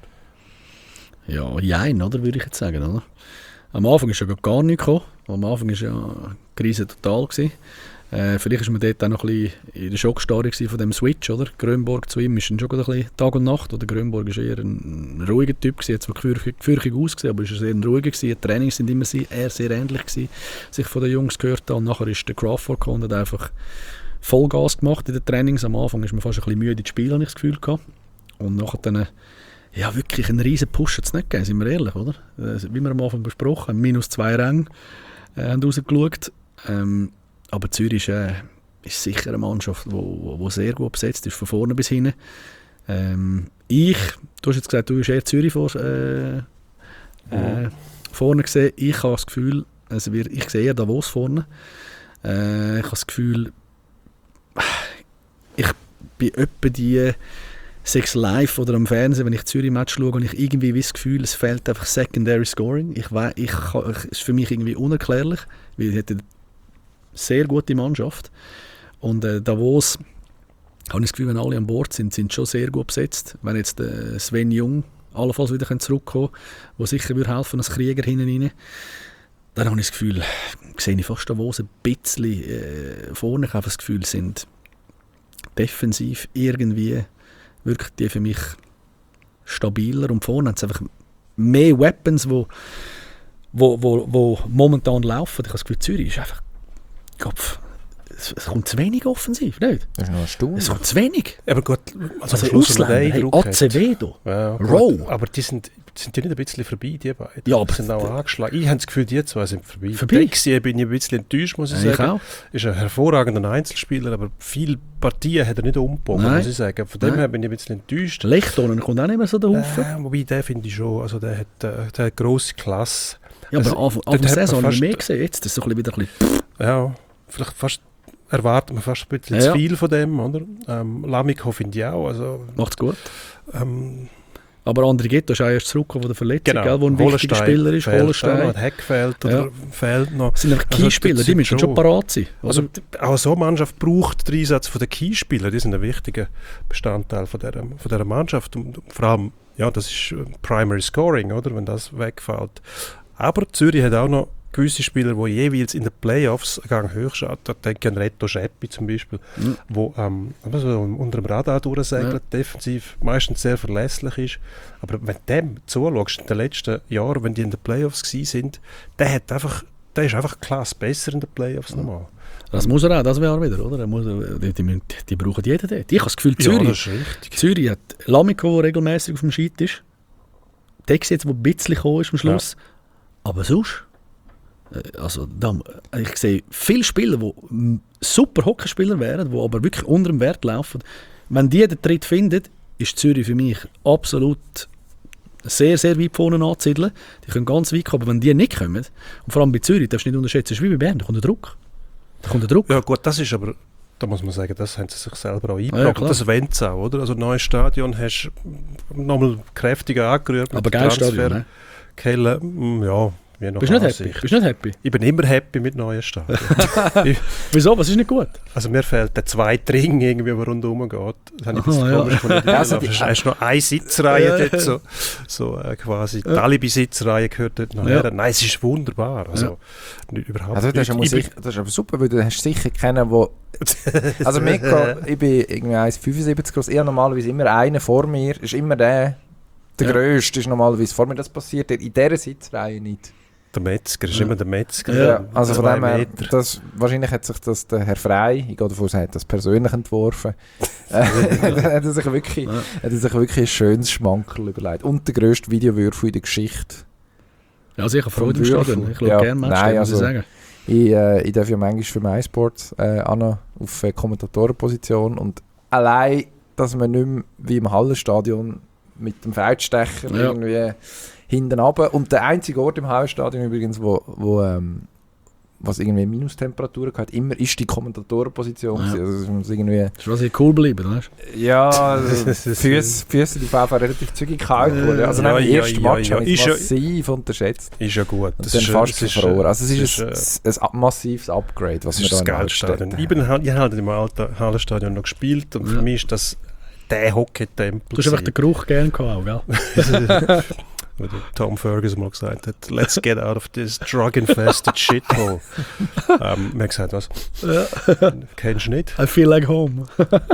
Ja, jein, oder, würde ich jetzt sagen. Oder? Am Anfang ist ja gar nichts gekommen. Am Anfang war ja die Krise total gewesen. Äh, vielleicht war man dort auch noch ein bisschen in der Schockstarre gewesen von dem Switch, oder? Grönborg zu ihm ist dann schon ein bisschen Tag und Nacht. Oder Grönborg war eher ein, ein ruhiger Typ, gewesen, hat zwar gefürchtig, gefürchtig ausgesehen, aber ist er sehr ein ruhiger gewesen. Die Trainings sind immer sehr, eher sehr ähnlich gewesen, sich von den Jungs gehört haben. Und nachher ist der Crawford gekommen und hat einfach Vollgas gemacht in den Trainings. Am Anfang ist man fast ein bisschen müde ins Spiel, habe ich das Gefühl gehabt. Und nachher dann, ja, wirklich einen riesen Push hat es nicht gegeben, sind wir ehrlich, oder? Äh, Wie wir am Anfang besprochen haben, minus zwei Ränge äh, haben rausgeschaut. Ähm, aber Zürich ist, äh, ist sicher eine Mannschaft, die wo, wo, wo sehr gut besetzt ist, von vorne bis hinten. Ähm, ich, du hast jetzt gesagt, du hast eher Zürich vor, äh, äh, vorne gesehen. Ich habe das Gefühl, also wir, ich sehe eher Davos vorne. Äh, ich habe das Gefühl, ich bin etwa die sechs live oder am Fernsehen, wenn ich Zürich-Match schaue, und ich irgendwie das Gefühl, es fehlt einfach Secondary Scoring. Ich weiß, ich, es ist für mich irgendwie unerklärlich, weil ich hätte eine sehr gute Mannschaft. Und äh, Davos, habe ich das Gefühl, wenn alle an Bord sind, sind schon sehr gut besetzt. Wenn jetzt äh, Sven Jung allenfalls wieder zurückkommen kann, der sicher würde helfen als Krieger hinten rein, dann habe ich das Gefühl, sehe ich fast Davos ein bisschen äh, vorne. Ich habe das Gefühl, sind defensiv irgendwie wirklich die für mich stabiler, und vorne haben sie einfach mehr Weapons, wo, wo, wo, wo momentan laufen. Ich habe das Gefühl, Zürich ist einfach, Gott, es, es kommt zu wenig offensiv, nicht? Das ist noch erstaunlich. Es kommt zu wenig. Aber gut, also, Also am Schluss, wenn man den Ausländer, hey, Eindruck hat- Acevedo, Ja, Rowe. gut, aber die sind, sind ja nicht ein bisschen vorbei, die beiden. Ja, aber- die sind auch angeschlagen. Ich habe das Gefühl, die zwei sind vorbei. Vorbei? Dexia bin ich ein bisschen enttäuscht, muss ich ich sagen. auch. Ist ein hervorragender Einzelspieler, aber viele Partien hat er nicht umgebogen, Nein. muss ich sagen. Von dem Nein. her bin ich ein bisschen enttäuscht. Lechtonen kommt auch nicht mehr so der Haufen. Äh, wobei, den finde ich schon, also der hat, äh, der hat grosse Klasse. ja, aber also, Anfang, dort Anfang hat man Saison habe ich fast- mehr gesehen. Jetzt ist es so ein bisschen wieder ein bisschen... Ja, vielleicht fast erwartet man fast ein bisschen Ja, zu ja. viel von dem, oder? Ähm, Lamiko finde ich auch, also Macht's gut. ähm, Aber André Ghetto ist auch erst zurückgekommen von der Verletzung, genau, gell, wo ein wichtiger Spieler ist. fehlt auch noch, Holstein. hat Heck fehlt oder Ja. fehlt noch. Das sind einfach Also, Key-Spieler, das die sind müssen schon schon- parat sein. Also Also, auch so eine Mannschaft braucht den Einsatz von den Keyspielern, die sind ein wichtiger Bestandteil von dieser, von dieser Mannschaft. Und vor allem, ja, das ist äh, Primary Scoring, oder, wenn das wegfällt. Aber Zürich hat auch noch gewisse Spieler, die jeweils in den Playoffs einen Gang höher schauen. Da denke ich an Reto Scheppi zum Beispiel, Mhm. wo ähm, so unter dem Radar durchsegelt, Ja. defensiv meistens sehr verlässlich ist. Aber wenn du dem zuschaust, in den letzten Jahren, wenn die in den Playoffs gewesen sind, der, hat einfach, der ist einfach klasse besser in den Playoffs nochmal. das muss er auch, das wäre wieder, oder? Er muss, die, die, müssen- die brauchen jeden dort. Ich habe das Gefühl, Zürich, Ja, das ist richtig. Zürich hat Lamiko, der regelmäßig auf dem Scheit ist. Dex jetzt, der ein bisschen gekommen ist am Schluss. Aber sonst, äh, also da, ich sehe viele Spieler, die mm, super Hockeyspieler wären, die aber wirklich unter dem Wert laufen. Wenn die den Tritt finden, ist Zürich für mich absolut sehr, sehr weit vorne anzusiedeln. Die können ganz weit kommen, aber wenn die nicht kommen, und vor allem bei Zürich, darfst du nicht unterschätzen, es ist wie bei Bern, da kommt der Druck. Da kommt der Druck. Ja gut, das ist aber Da muss man sagen, das haben sie sich selber auch Ja, eingebracht. klar. Das wollen sie auch, oder? Also, neues Stadion hast du nochmal kräftiger angerührt. Aber geiles Stadion, ne? Kelle, mm, ja, je nach Bist du nicht happy? Ansicht. Bist du nicht happy? Ich bin immer happy mit neuen Stadien. Ich- Wieso? Was ist nicht gut? also mir fehlt der zweite Ring, irgendwie, der rundherum geht. Das habe ich ein Aha, bisschen ja. komisch gefunden. Ja, Also, also die- du hast noch eine Sitzreihe Ja, dort, so, so äh, quasi, die Ja. Alibi-Sitzreihe gehört dort noch Ja. her. Nein, es ist wunderbar. Also, nicht, überhaupt Also, das, ist aber Ich bin- sicher, das ist aber super, weil du hast sicher kennen, wo... Also Mikko, ich bin irgendwie eins Komma fünfundsiebzig groß, eher normalerweise immer einer vor mir, ist immer der, der Ja. Grösste ist normalerweise vor mir, das passiert in dieser Sitzreihe nicht. Der Metzger ist Ja. immer der Metzger. Ja, der also von zwei dem her, Meter. das, wahrscheinlich hat sich das der Herr Frey, ich gehe davon aus, er hat das persönlich entworfen, äh, dann hat er sich wirklich, Ja. hat er sich wirklich ein schönes Schmankerl überlegt. Und der grösste Videowürfel in der Geschichte. Ja, sicher Freude im Vom Stadion. Würfel. Ich schaue Ja, gerne Matches, nein, muss ich also- sagen. Ich, äh, ich darf ja manchmal für MySports äh, an auf äh, Kommentatorenposition und allein, dass man nicht mehr wie im Hallenstadion mit dem Feldstecher Ja. irgendwie hinten runter und der einzige Ort im Hallenstadion übrigens, wo, wo ähm, was irgendwie Minustemperaturen hat, immer ist die Kommentatorenposition. Ja. gewesen. Also es muss irgendwie Das ist was ich cool bleiben, weißt ja, also die Füße, Füße die F V relativ zügig kalt wurden. Also Ja, nach dem ja, ersten ja, Match ja. habe ich Ist ja- es massiv unterschätzt. Ist ja gut. Und Das dann ist, fast das ist, verloren. Also es ist, das ist, ein, ein, ein massives Upgrade, was Das wir ist da das in Geldstadion. Altstädten Ich, bin halt, ich habe halt im alten Hallenstadion noch gespielt und Ja. für mich ist das der Hockey-Tempel. Du hast einfach den Geruch gerne gehabt, auch, gell? Wie der Tom Ferguson mal gesagt hat, let's get out of this drug-infested shithole. ähm, mir hat gesagt, was? Kennst du nicht? I feel like home.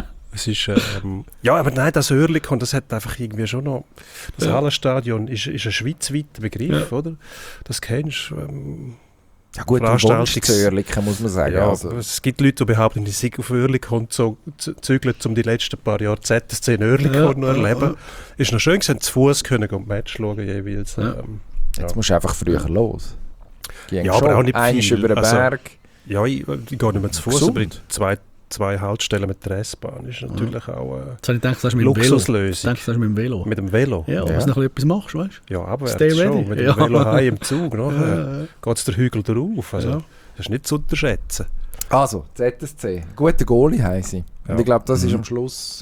Es ist, ähm, ja, aber nein, das Oerlikon, das hat einfach irgendwie schon noch, das Ja. Hallenstadion ist, ist ein schweizweiter Begriff, Ja. oder? Das kennst du. Ähm, Ja gut, im Veranstaltungs- Wunschzörlichen muss man sagen. ja, also. es gibt Leute, die behaupten, die sind auf Oerlikon so z- zügelt, um die letzten paar Jahre Z S C in Oerlikon Ja, noch ja, erleben. Ist noch schön, sie haben zu Fuß können und Match schauen jeweils. Ja. Ähm, Jetzt ja. musst du einfach früher los. Ging Ja, aber schon. auch nicht Einmal viel. über den Also, Berg. Ja, ich, ich gehe nicht mehr zu Fuß, Gesund. aber in zwei, zwei Haltestellen mit der S-Bahn ist natürlich auch eine Jetzt habe ich gedacht, das ist mit dem Velo. Ich Luxuslösung. dachte, das ist mit dem Velo. Mit dem Velo? Ja, Ja. was du noch etwas machst, weißt Ja, aber Stay schon. ready. Mit dem Ja. Velo heim im Zug, du? nachher Ja. geht es der Hügel drauf. Also, Ja. das ist nicht zu unterschätzen. Also, Z S C. Guter Goalie heisst sie. Ja. Und ich glaube, das ist Mhm. am Schluss...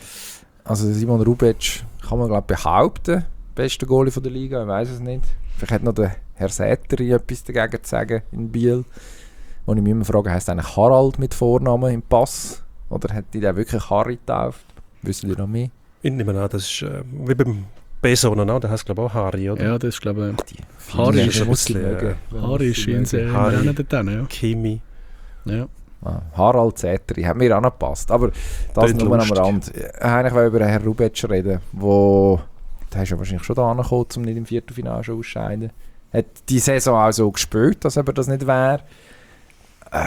Also Simon Rubic kann man glaube behaupten, bester Goalie von der Liga, ich weiß es nicht. Vielleicht hat noch der Herr Säteri etwas dagegen zu sagen in Biel. Und ich mich immer frage, heisst eigentlich Harald mit Vornamen im Pass? Oder hat die den wirklich Harry getauft? Wissen die noch mehr? Ich nehme an, das ist äh, wie beim Besonen, da heißt es glaube ich auch Harry, oder? Ja, das ist, glaube Die Harry Finnen, ist die ein muss die bisschen, mögen. ich, Harry ist in sehr Harry. immer dort hin, ja. Kimi. Ja. Ah, Harald Säteri, hat mir auch noch gepasst. Aber das Tönt nur am lustig. Rand. Eigentlich will ich über Herrn Rubic reden, wo... Da hast du ja wahrscheinlich schon da angekommen, um nicht im Viertelfinale schon auszuscheiden. Hat die Saison auch so gespielt, dass aber das nicht wäre. Äh,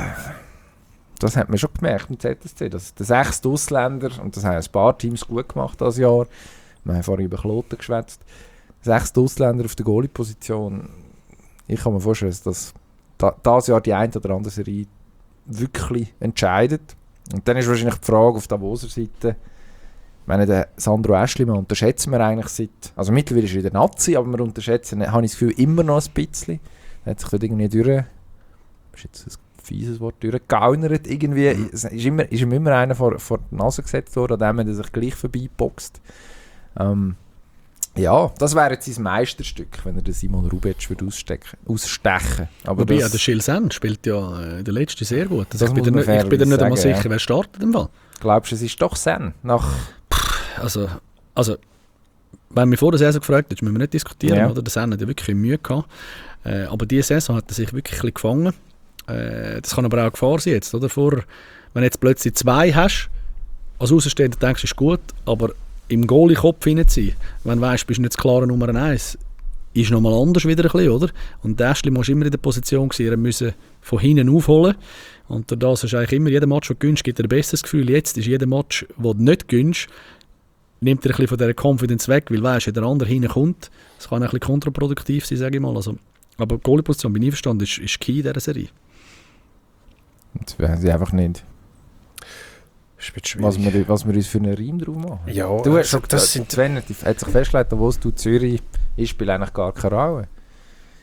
das hat man schon gemerkt im Z S C. Dass der sechste Ausländer, und das haben ein paar Teams gut gemacht dieses Jahr, wir haben vorhin über Kloten geschwätzt, sechste Ausländer auf der Goalie-Position. Ich kann mir vorstellen, dass das da, dieses Jahr die eine oder andere Serie wirklich entscheidet. Und dann ist wahrscheinlich die Frage auf der Davoser Seite, ich meine, den Sandro Aeschlimann unterschätzen wir eigentlich seit, also mittlerweile ist er in der Nazi, aber wir unterschätzen, habe ich das Gefühl, immer noch ein bisschen. Er hat sich dort irgendwie durch, das ist jetzt ein fieses Wort, durchgegaunert irgendwie. Mhm. Es ist, immer, ist ihm immer einer vor, vor die Nase gesetzt worden, an dem hat er sich gleich vorbeiboxt. Ähm, ja, das wäre jetzt sein Meisterstück, wenn er den Simon Rubic würde ausstecken, ausstechen. Aber Wobei, ja, das, der Schilsen spielt ja äh, in der letzten sehr gut. Also Das ich, bin muss dir man nicht, ich bin dir nicht einmal fairerweise sicher, sagen, wer startet im Fall. glaubst du, es ist doch Sen? Nach Also, also, wenn wir vor der Saison gefragt hättest, müssen wir nicht diskutieren, Ja. oder? Der Sen hat ja wirklich Mühe gehabt. Äh, aber diese Saison hat er sich wirklich ein bisschen gefangen. Äh, das kann aber auch eine Gefahr sein jetzt, oder? Vor, wenn du jetzt plötzlich zwei hast, als Außenstehender denkst du, ist gut, aber im Goalie-Kopf hinein zu sein, wenn du weißt, bist du nicht das klare Nummer eins, ist nochmal anders wieder ein bisschen, oder? Und der Äschli muss immer in der Position sein, er müsse von hinten aufholen. Und durch das ist eigentlich immer, jeder Match, den du gewinnst, gibt dir ein besseres Gefühl. Jetzt ist jeder Match, den du nicht gewinnst, nimmt dir ein bisschen von dieser Confidence weg, weil weißt, wenn der andere hineinkommt, das kann ein bisschen kontraproduktiv sein, sage ich mal. Also, aber die Goalie-Position, bin ich verstanden, ist, ist key in dieser Serie. Jetzt weiß ich einfach nicht, Das wird was schwierig. wir, was wir uns für einen Reim drauf machen. Ja, Du hast also, schon, das das sind Sven hat sich festgelegt, wo du Zürich ist, spielt eigentlich gar keine Rolle.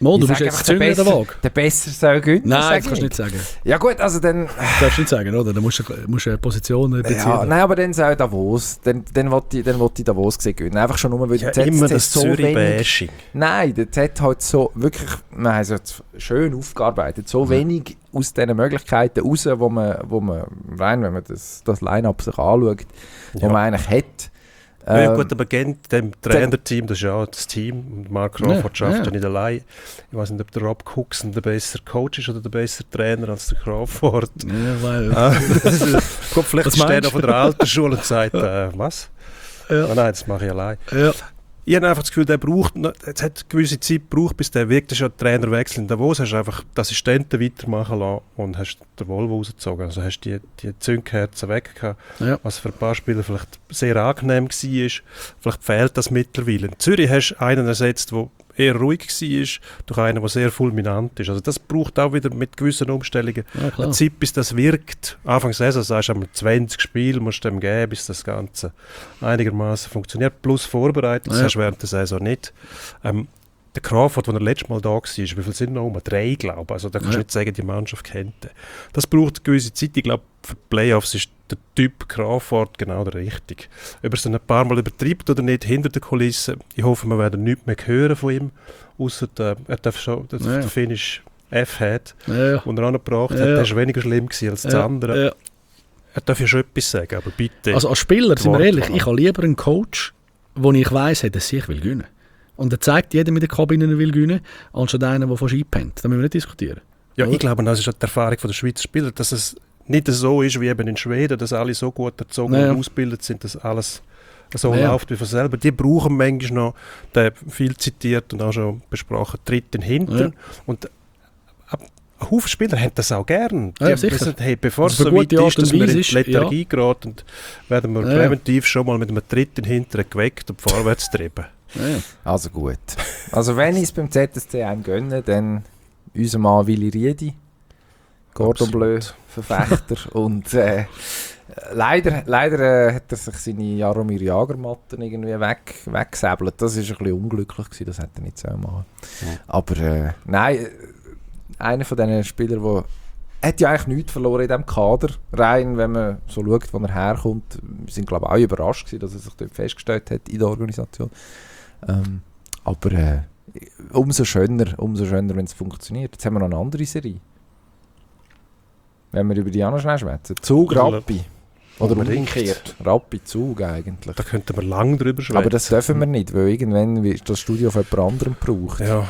Mo, du Ich bist sag jetzt einfach, Zünger der in der Besser- Waage. Der besser soll gewinnen. Nein, sag das kannst du nicht sagen. Ja gut, also dann... Das darfst du nicht sagen, oder? Da musst du, musst du eine Position beziehen. Ja, nein, aber dann soll Davos. Dann, dann wollte ich, dann wollte ich Davos sehen gewinnen. Einfach schon nur, weil Ja, der Z immer Z das so wenig... Zürich-Bashing. Nein, der Z hat so wirklich... Wir haben es jetzt schön aufgearbeitet. So wenig aus diesen Möglichkeiten raus, wo man, wo man rein, wenn man das, das Line-Up sich anschaut, wo Ja. man eigentlich hat. Ja, ja Ähm, gut, aber Gent, dem Trainerteam, das ist ja auch das Team. Und Mark Crawford Ja, schafft ja. ja nicht allein. Ich weiß nicht, ob der Rob Cookson der bessere Coach ist oder der bessere Trainer als der Crawford. Ja, weil, Ah, das ist- Gut, vielleicht Was ist der meinst noch von der alten Schule und sagt, äh, was? Ja. Ah, nein, das mache ich allein. ja. Ich habe einfach das Gefühl, der braucht, noch- es hat eine gewisse Zeit gebraucht, bis der wirkt. Das ist ja ein Trainerwechsel in Davos. Hast du einfach die Assistenten weitermachen lassen und hast den Volvo rausgezogen. Also hast die, die Zündkerzen weg gehabt, Ja. was für ein paar Spieler vielleicht sehr angenehm war. Vielleicht fehlt das mittlerweile. In Zürich hast du einen ersetzt, der eher ruhig war, durch einen, der sehr fulminant ist. Also das braucht auch wieder mit gewissen Umstellungen Ja, eine klar. Zeit, bis das wirkt. Anfang Saison sagst du, einmal zwanzig Spiele musst du dem geben, bis das Ganze einigermaßen funktioniert. Plus vorbereitet, das Ja. hast du während der Saison nicht. Ähm, der Crawford, als er letztes Mal da war, wie viele sind noch um? Drei, glaube ich. Also da kannst du Ja. nicht sagen, die Mannschaft kennt den. Das braucht eine gewisse Zeit. Ich glaube, für die Playoffs ist der Typ Crawford genau der richtige. Ob er es dann ein paar Mal übertreibt oder nicht, hinter der Kulisse, ich hoffe, wir werden nichts mehr hören von ihm, außer der, er darf schon, der, Ja. der Finish F hat, Ja, den er angebracht Ja, hat, ja. der ist weniger schlimm gewesen als das ja, andere. ja. Er darf ja schon etwas sagen, aber bitte. Also als Spieler, sind wir Wort ehrlich, haben. ich habe lieber einen Coach, wo ich weiss, hey, dass ich will gewinnen. Und er zeigt jedem in der Kabine, er will gewinnen, anstatt einer, der fast einpennt. Da müssen wir nicht diskutieren. ja, oder? ich glaube, das ist auch die Erfahrung der Schweizer Spieler, dass es nicht so ist wie eben in Schweden, dass alle so gut erzogen Ja. und ausgebildet sind, dass alles so Ja. läuft wie von selber. Die brauchen manchmal noch, der viel zitiert und auch schon besprochen, Tritt in den Hintern. Und ein Haufen Spieler haben das auch gern. Die Ja, haben sicher. gesagt, hey, bevor es Also so eine weit gute Art ist, dass und wir in Weise die ist, Lethargie geraten, werden wir Ja. präventiv schon mal mit einem Tritt in den Hintern geweckt und vorwärts treiben. Ja, ja. Also gut. Also wenn ich es beim Z S C einem gönne, dann unser Mann Willi Riedi, Cordon Bleu Verfechter und äh, leider, leider äh, hat er sich seine Jaromir Jagermatten irgendwie weg, weggesäbelt. Das war ein bisschen unglücklich gewesen, das hätte er nicht so machen. Ja. Aber äh, nein, äh, einer von diesen Spielern, der hat ja eigentlich nichts verloren in diesem Kader, rein, wenn man so schaut, wo er herkommt. Wir sind glaube ich auch überrascht gewesen, dass er sich dort festgestellt hat in der Organisation. Ähm, aber äh, umso schöner, umso schöner, wenn es funktioniert. Jetzt haben wir noch eine andere Serie. Wenn wir über die auch noch schnell schwätzen. Zug, Ja, Rappi. Oder unbedingt. umgekehrt. Rappi, Zug eigentlich. Da könnten wir lange drüber schwätzen. Aber das dürfen wir nicht, weil irgendwann wird das Studio auf jemand anderem gebraucht. Ja,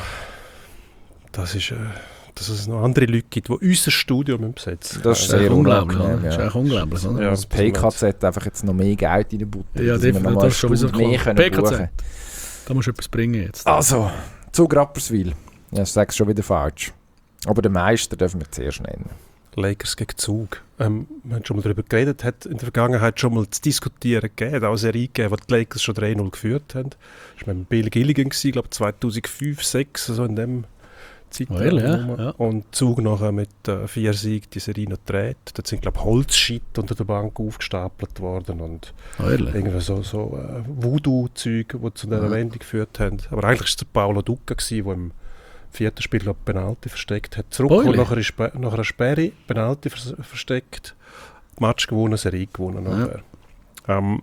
das ist, äh, dass es noch andere Leute gibt, die unser Studio besetzen müssen. Das ist Das ist sehr echt unglaublich. unangenehm, oder? Das ist ja. echt unglaublich. Oder? Ja, Das P K Z einfach jetzt noch mehr Geld reinbuttern, Ja, dass wir definitiv, noch mal das ist sowieso Stunde mehr klar. können P K Z. buchen. Da musst du etwas bringen jetzt. Also, Zug Rapperswil. Ja, ich sage es schon wieder falsch. Aber den Meister dürfen wir zuerst nennen. Lakers gegen Zug. Ähm, wir haben schon mal darüber geredet, hat in der Vergangenheit schon mal zu diskutieren gegeben, hat auch eine Serie gegeben, wo die Lakers schon drei null geführt haben. Das war mit Bill Gilligan, ich glaube zweitausendfünf, zweitausendsechs, so in dem Zeitraum. Oh, ehrlich, ja? rum. Ja. Und Zug nachher mit äh, vier Siegen die Serie noch gedreht. Dort sind, glaube ich, Holzschit unter der Bank aufgestapelt worden und Oh, ehrlich? irgendwie so, so äh, Voodoo-Zeug, die zu dieser Ja. Wendung geführt haben. Aber eigentlich war es der Paolo Ducca, der im vierten Spiel glaub, Penalty versteckt hat. Zurückgekommen, Oili. nach einer, Spe nach einer Sperre, Penalty vers versteckt, Match gewonnen, Serie gewonnen. Ja. nachher. Ähm,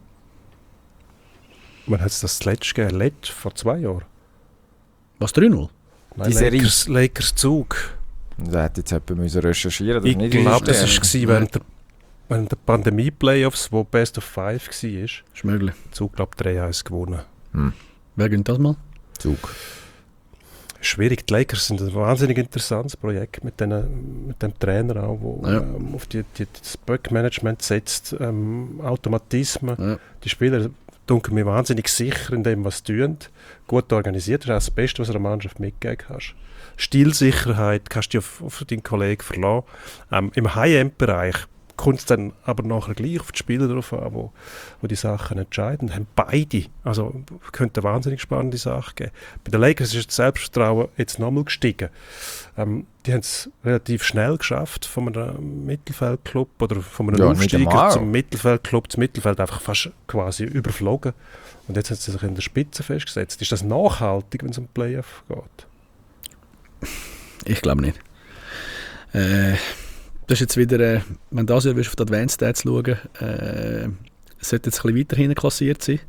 wann hat es das zuletzt gegeben? Letzt, vor zwei Jahren? Was, drei null? Nein, Die Serie. Lakers, Lakers Zug. Da hätte jetzt jemand müssen recherchieren Ich müssen. glaube, das ist war während der, während der Pandemie-Playoffs, wo Best of Five war. Ist möglich. Zug, glaube ich, drei eins gewonnen. Wer gönnt das mal? Zug. Schwierig. Die Lakers sind ein wahnsinnig interessantes Projekt mit, den, mit dem Trainer auch, wo Ja. ähm, auf die, die, das Böck-Management setzt, ähm, Automatismen. Ja. Die Spieler dunkeln mir wahnsinnig sicher in dem, was sie tun. Gut organisiert, das ist auch das Beste, was du einer Mannschaft mitgeben kannst. Stilsicherheit kannst du dich auf, auf deinen Kollegen verlassen. Ähm, Im High-End-Bereich kommt es dann aber nachher gleich auf die Spieler drauf an, wo, wo die Sachen entscheiden. Haben beide. Also könnte eine wahnsinnig spannende Sache geben. Bei den Lakers ist das Selbstvertrauen jetzt nochmal gestiegen. Ähm, die haben es relativ schnell geschafft, von einem Mittelfeldclub oder von einem Ja, nicht Aufsteiger einmal. zum Mittelfeldclub, zum Mittelfeld einfach fast quasi überflogen. Und jetzt hat sie sich in der Spitze festgesetzt. Ist das nachhaltig, wenn es um Playoff geht? Ich glaube nicht. Äh, das ist jetzt wieder, äh, wenn du das ja auf die Advanced Stats schauen, äh, es sollte jetzt ein bisschen weiter hinten klassiert sein.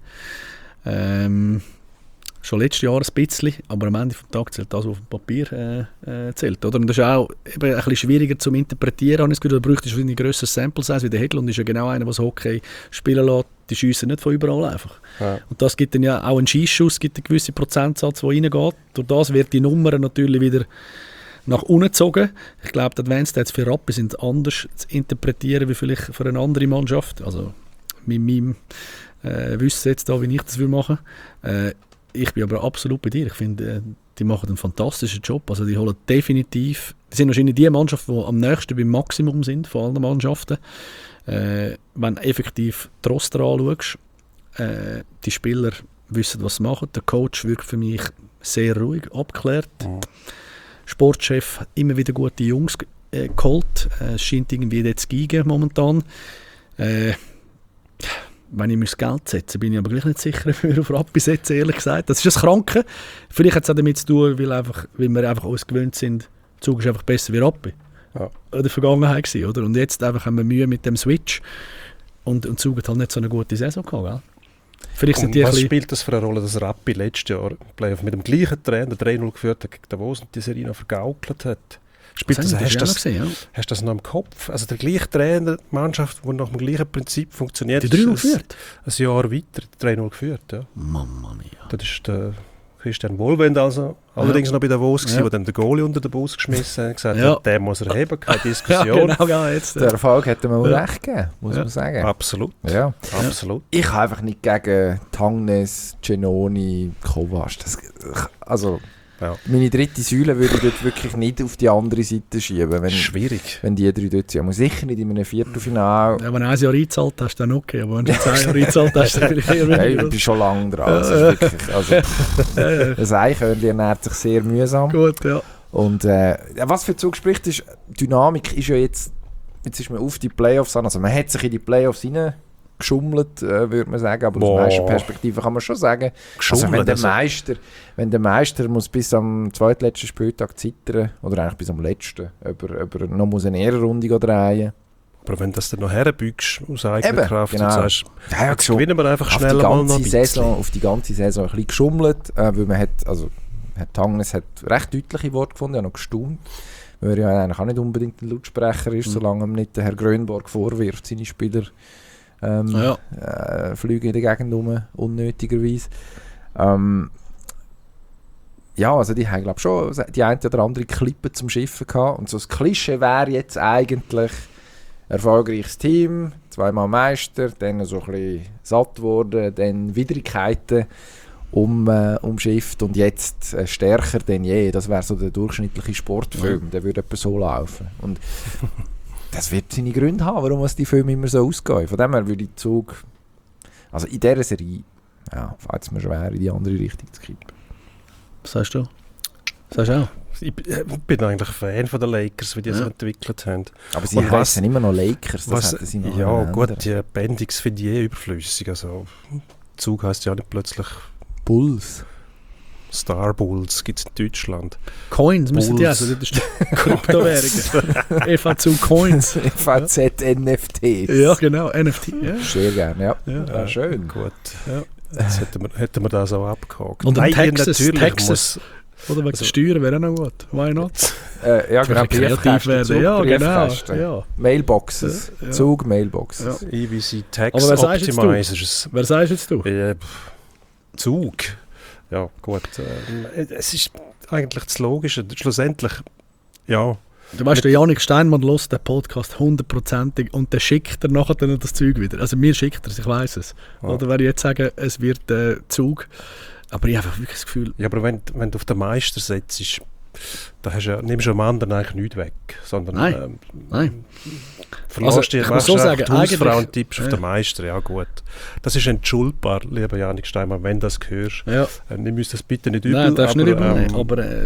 Ähm, schon letztes Jahr ein bisschen, aber am Ende des Tages zählt das, was auf dem Papier äh, äh, zählt. Oder? Und das ist auch eben ein bisschen schwieriger zu interpretieren. Habe ich das Gefühl, da bräuchte es eine grössere Sample Size, wie der Hedlund ist ja genau einer, der das Hockey spielen lässt. Die schiessen nicht von überall einfach. Ja. Und das gibt dann ja auch einen Schießschuss, gibt einen gewissen Prozentsatz, der reingeht. Durch das wird die Nummer natürlich wieder nach unten gezogen. Ich glaube, die Advanced Stats für Rappi sind anders zu interpretieren, wie vielleicht für eine andere Mannschaft. Also mit meinem äh, Wissen jetzt da, wie ich das will machen. Äh, ich bin aber absolut bei dir. Ich finde, äh, die machen einen fantastischen Job. Also die holen definitiv, die sind wahrscheinlich die Mannschaft, die am nächsten beim Maximum sind von allen Mannschaften. Äh, wenn du effektiv die Roster anschaust, äh, die Spieler wissen, was sie machen. Der Coach wirkt für mich sehr ruhig, abgeklärt. Mhm. Sportchef immer wieder gute Jungs äh, geholt. Äh, es scheint irgendwie dort zu gehen momentan. Äh, wenn ich mir das Geld setze, bin ich aber gleich nicht sicher, ob wir auf Rappi setzen, ehrlich gesagt. Das ist das Kranke. Vielleicht hat es auch damit zu tun, weil, einfach, weil wir einfach uns gewöhnt sind, der Zug ist einfach besser wie Rappi. Ja. In der Vergangenheit gewesen, oder? Und jetzt einfach haben wir Mühe mit dem Switch und, und Zug hat halt nicht so eine gute Saison gehabt, gell? Vielleicht sind die was spielt das für eine Rolle, dass Rappi letztes Jahr Playoff mit dem gleichen Trainer drei null geführt hat gegen Davos und die Serie noch vergaukelt hat? Spielt das, das, hast, das, gesehen, ja. hast du das noch im Kopf? Also der gleiche Trainer, die Mannschaft, die nach dem gleichen Prinzip funktioniert, die drei null geführt? Ein Jahr weiter, drei null geführt, ja. Mamma mia. Das ist der Christian Wohlwend, also allerdings ja. noch bei Davos gewesen, ja. wo dann der Goalie unter den Bus geschmissen hat und gesagt ja. hat, der muss er heben, keine Diskussion. Ja, genau, ja, jetzt, der Erfolg hätte man ja. recht gegeben, muss ja. man sagen. Absolut. Ja. Absolut. Ich habe einfach nicht gegen Tangnes, Genoni, Kovac. Das, also, ja. meine dritte Säule würde ich dort wirklich nicht auf die andere Seite schieben. Wenn, Schwierig. Wenn die drei dort sind. Aber sicher nicht in einem Viertelfinale. Ja, wenn du ein Jahr eingezahlt hast, dann okay. Aber wenn du zehn Jahre eingezahlt hast, dann bin ich eher weniger. Ich bin schon lange dran. Also, ja, wirklich, also, das Eichhörnchen ernährt sich sehr mühsam. Gut, ja. Und äh, was für Zug spricht, ist, Dynamik ist ja jetzt, jetzt ist man auf die Playoffs an. Also man hat sich in die Playoffs hinein geschummelt, äh, würde man sagen, aber Boah. aus Meisterperspektive kann man schon sagen, also wenn der also. Meister, wenn der Meister muss bis am zweitletzten Spieltag zittern, oder eigentlich bis am letzten, ob er, ob er noch muss eine Ehrenrunde drehen. Aber wenn du das dann noch herbügst aus eigener Eben, Kraft genau. und sagst, ja, ja, gewinnen wir einfach auf schnell die mal noch ein Saison, auf die ganze Saison ein bisschen geschummelt, äh, weil man hat, also Herr Tangnes hat recht deutliche Worte gefunden, ja noch gestaunt, weil er ja eigentlich auch nicht unbedingt ein Lautsprecher ist, mhm. solange ihm nicht der Herr Grönborg vorwirft, seine Spieler Ähm, ja. äh, fliegen in der Gegend rum, unnötigerweise. Ähm, ja, also die haben, glaube schon die eine oder andere Klippe zum Schiffen gehabt. Und so das Klischee wäre jetzt eigentlich erfolgreiches Team, zweimal Meister, dann so ein bisschen satt geworden, dann Widrigkeiten um, äh, umschifft und jetzt äh, stärker denn je. Das wäre so der durchschnittliche Sportfilm, ja. der würde etwa so laufen. Und das wird seine Gründe haben, warum die Filme immer so ausgehen. Von dem her würde ich Zug, also in dieser Serie, ja, fällt es mir schwer, in die andere Richtung zu kippen. Was sagst du? Was sagst du auch? Ich bin eigentlich Fan von den Lakers, wie die ja. so entwickelt haben. Aber sie heißen immer noch Lakers, das was, hätten sie noch Ja, gut, die Bendix finde ich eh überflüssig. Also, Zug heisst ja nicht plötzlich Bulls. Star Bulls gibt es in Deutschland. Coins müssen die also, das ist Kryptowährungen. F A Z Coins. F A Z N F Ts. Ja, genau, N F T. Ja. Sehr gerne, ja. ja. ja schön. Gut. Ja. Jetzt hätten wir, hätten wir das auch abgehakt. Und Nein, Texas, natürlich Texas. Muss, oder wegen also, der Steuern wäre auch noch gut. Why not? Äh, ja, genau. Kreativ werden. Ja, genau. Ja. Mailboxes. Ja, ja. Zug, Mailboxes. Ja. E V C Tax Optimizers. Wer sagst jetzt du? Äh, Zug. Ja, gut. Äh, es ist eigentlich das Logische. Schlussendlich, ja. Du weißt, der Janik Steinmann hört den Podcast hundertprozentig und der schickt er nachher dann das Zeug wieder. Also mir schickt er es, ich weiss es. Ja. Oder wenn ich jetzt sage, es wird äh, Zug. Aber ich habe einfach wirklich das Gefühl... Ja, aber wenn, wenn du auf den Meister setzt, da hast du ja, nimmst du am anderen eigentlich nichts weg. Sondern, Nein, ähm, nein. Verlässt also, dir, ich muss so sagen, die Hausfrau und tippst ja. auf den Meister. Ja gut. Das ist entschuldbar, lieber Janik Steinmann, wenn du das hörst. Ja. Ähm, ich müsste das bitte nicht übel. Nein, das ist aber, nicht übel. Ähm, aber äh,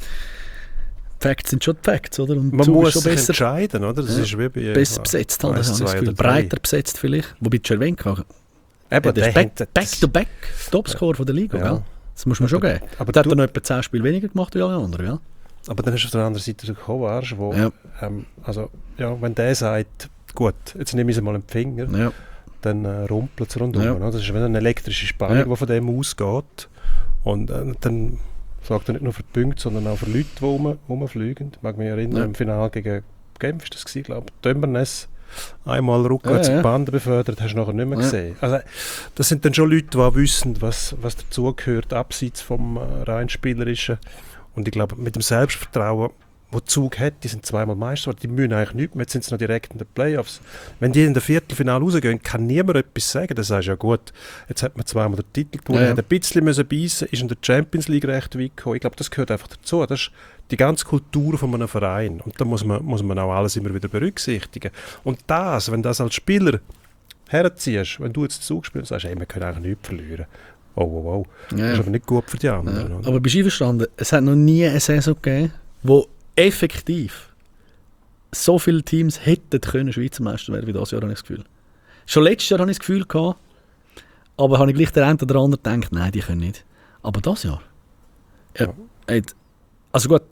Facts sind schon die Facts, oder? Und man Zug muss ist schon sich besser, entscheiden, oder? Das ja. ist wie bei, besser besetzt, halt, das das Gefühl. Breiter besetzt vielleicht. Wobei du schon erwähnt hast. Eben, der back, back to back Topscorer ja. von der Liga, ja. Gell? Das muss man schon geben. Aber der hat dann noch etwa zehn Spiele weniger gemacht wie alle anderen, ja? Aber dann hast du auf der anderen Seite den Kovac, wo, Ja. ähm, also, ja, wenn der sagt, gut, jetzt nehme ich sie mal einen Finger, Ja. dann äh, rumpelt es rundum. Ja. Oder? Das ist wieder eine elektrische Spannung, Ja. die von dem ausgeht. Und äh, dann sorgt er nicht nur für die Punkte, sondern auch für Leute, die rum, rumfliegen. Ich mag mich erinnern, Ja. im Finale gegen Genf war das, gewesen, glaube ich. Dömernes einmal rückwärts Ja, ja. die Bande befördert, hast du nachher nicht mehr Ja. gesehen. Also, das sind dann schon Leute, die auch wissen, was, was dazugehört, abseits vom äh, rein Spielerischen. Und ich glaube, mit dem Selbstvertrauen, das Zug hat, die sind zweimal Meister, die müssen eigentlich nichts mehr, jetzt sind sie noch direkt in den Playoffs. Wenn die in der Viertelfinale rausgehen, kann niemand etwas sagen. Dann sagst du, ja gut, jetzt hat man zweimal den Titel gewonnen, Ja, ja. hat ein bisschen müssen beißen, ist in der Champions League recht weit gekommen. Ich glaube, das gehört einfach dazu. Das ist die ganze Kultur von einem Verein. Und da muss man, muss man auch alles immer wieder berücksichtigen. Und das, wenn das als Spieler herziehst, wenn du jetzt Zug spielst, sagst du, hey, wir können eigentlich nichts verlieren. Oh, oh, oh. Das Ja. ist aber nicht gut für die anderen. Ja. oder? Aber bist du einverstanden? Es hat noch nie eine Saison gegeben, wo effektiv so viele Teams hätten können Schweizer Meister werden wie dieses Jahr, habe ich das Gefühl. Schon letztes Jahr hatte ich das Gefühl gehabt, aber habe ich gleich der eine oder andere gedacht, nein, die können nicht. Aber dieses Jahr? Ja. Ja. Hat- Also gut,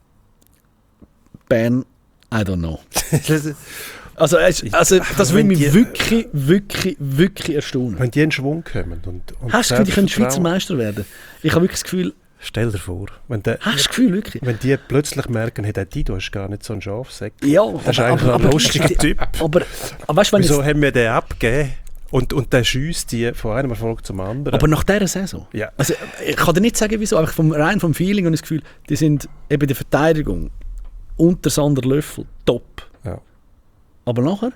Bern, I don't know. Also, es, also das will Wenn mich die- wirklich, wirklich, wirklich erstaunen. Wenn die in Schwung kommen und, und Hast du das Gefühl, die können Schweizer Selbstvertrauen- Meister werden? Ich habe wirklich das Gefühl, Stell dir vor, wenn, der, hast du das Gefühl, wirklich? wenn die plötzlich merken, hey, der Dido ist gar nicht so ein Schafsäck. Ja, Das ist eigentlich ein lustiger Typ. Aber, aber weißt du, wenn Wieso jetzt, haben wir den abgegeben und, und der schiesst die von einem Erfolg zum anderen? aber nach dieser Saison? ja. Also, ich kann dir nicht sagen, wieso, aber vom, rein vom Feeling und das Gefühl, die sind eben in der Verteidigung unter Sander Löffel top. Ja. Aber nachher?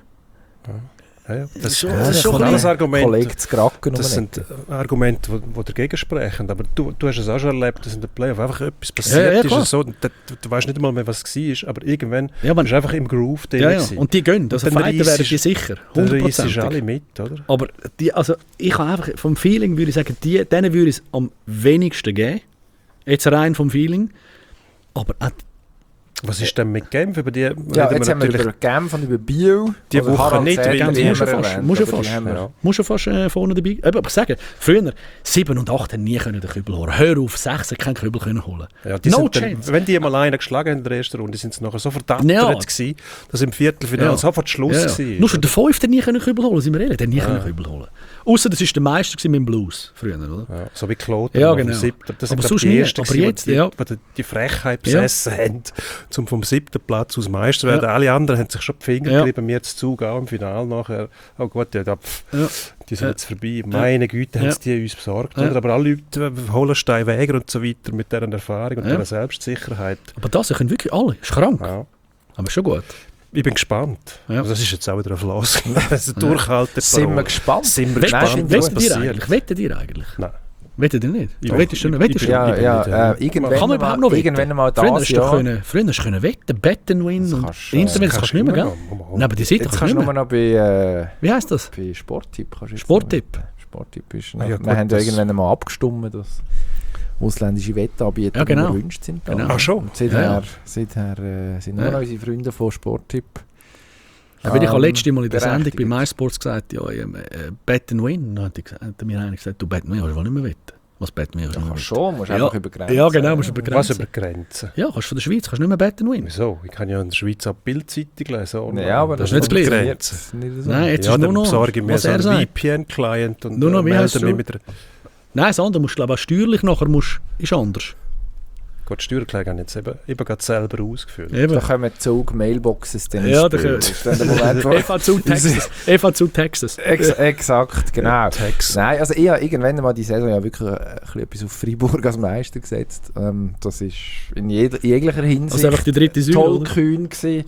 Ja, ja. Das, Schon- das, das ist ist schon schon ein alles Kollege Argumente. zu Gracken. Das um sind äh, Argumente, die dagegen sprechen. Aber du, du hast es auch schon erlebt, dass in den Playoffs einfach etwas Ja, passiert ja, ist. klar. So, du, du weißt nicht einmal mehr, was es war, aber irgendwann Ja, bist wenn, du einfach im Groove drin. ja, ja. gewesen. Und die gehen, also Und dann fighten werden reissest- die sicher, Dann reissest hundertprozentig. alle mit, oder? Aber die, also ich habe einfach, vom Feeling würde ich sagen, die, denen würde ich es am wenigsten geben. Jetzt rein vom Feeling. Aber auch Was ist denn mit Genf? Über die Ja, reden jetzt haben wir über Genf und über Biel. Die Oder Woche Harald nicht, Zähler, weil die Genf haben muss wir ja fast, erwähnt, muss ja aber die fast. haben wir- Ja. Musst du fast äh, vorne dabei. Eben, aber ich sage, früher sieben und acht haben nie können den Kübel holen. Hör auf, sechs haben keinen Kübel können holen. Ja, die No sind dann, chance. wenn die mal einen geschlagen haben in der ersten Runde, sind sie nachher so verdattert Ja. gewesen, dass im Viertelfinale Ja. sofort Schluss Ja, war. ja. Nur schon der Fünfte nie können Kübel holen, sind wir ehrlich, der nie Ja. können Kübel holen. Außer das war der Meister gewesen mit dem Blues früher, oder? Ja, so wie Kloten Ja, auf dem genau. siebten. Das sind Aber glaub sonst die nie. Ersten, Aber gewesen, jetzt, die, ja. die die Frechheit besessen haben, um vom siebten Platz aus Meister zu werden. Ja. Alle anderen haben sich schon die Finger Ja. gerieben, mir zu Zug auch im Finale nachher. Oh Gott, ja, da, pff, Ja. die sind Ja. jetzt vorbei. Meine Güte, haben Ja. sie die uns besorgt. Ja. Oder? Aber alle Leute, äh, Hollenstein, Wäger und so weiter, mit dieser Erfahrung und Ja. dieser Selbstsicherheit. Aber das können wirklich alle. Ist krank. Ja. Aber schon gut. Ich bin gespannt. Ja. Also das ist jetzt auch wieder ein Flask. Also durchhalten. Sind wir gespannt? Sind wir Wettet, Nein, gespannt, wettet was wettet ihr passiert. eigentlich? Wettet ihr eigentlich? Nein. Wettet ihr nicht? Ja. Wettest du nicht? Ich- Wettest ich du bin- nicht? Ja, bin ja, nicht, äh, äh, irgendwann Kann man überhaupt noch mal, wetten? irgendwann mal Früher das hast du Jahr. können, früher hast du können wetten, Bet and Win Das und kannst, Internet äh, kannst du nicht mehr, gell? Nein, aber die Seite Jetzt kannst kannst du du nicht nur mehr. noch bei, äh, Wie heisst das? bei Sporttipp. Kannst du jetzt Sporttipp? noch wetten. Sporttipp ist Ah, noch. ja, Wir gut, haben ja das- irgendwann mal abgestimmt, dass ausländische Wettanbieter Ja, genau. erwünscht sind. Genau. Ach schon? Und seither, Ja, ja. seither äh, sind nur Ja. noch unsere Freunde von Sporttipp. Ja, weil ich habe ähm, letztes Mal in der Sendung bei berechtigt. MySports gesagt, ja, ähm, äh, Bet and Win. Dann hat, ich gesagt, hat mir einer gesagt, du Bet and Win, kannst du nicht mehr wetten. Was Bet and Win? Ja, kannst du kannst nicht schon, musst Ja. einfach über Grenzen. Ja, genau, musst du über Was Grenzen. über Grenzen? Ja, kannst von der Schweiz, kannst du nicht mehr Bet and Win. Wieso? Ich kann ja in der Schweiz auch Bildzeitung lesen. online. Ja, aber Das ist nicht das Gleiche. funktioniert nicht so. Nein, jetzt Ja, ist nur dann noch, besorge ich mir was so er einen sagt. V P N-Client und Nur noch, äh, wie heisst melde mich du? mit der... Nein, das andere musst du, glaube ich, auch steuerlich nachher musst, ist anders. Gott, die Steuererklärung habe ich jetzt eben, eben gerade selber ausgefüllt. Eben. Da kommen Zug Mailboxes dann Ja, ins da Spiel. können- Das ist dann der Moment, wo- F A zu Texas. F A zu Texas. Ex exakt, genau. Text. Nein, also ich habe irgendwann mal die Saison ja wirklich ein bisschen etwas auf Freiburg als Meister gesetzt. Ähm, das ist in, jeder, in jeglicher Hinsicht Also einfach die dritte Säule, oder? tollkühn gewesen.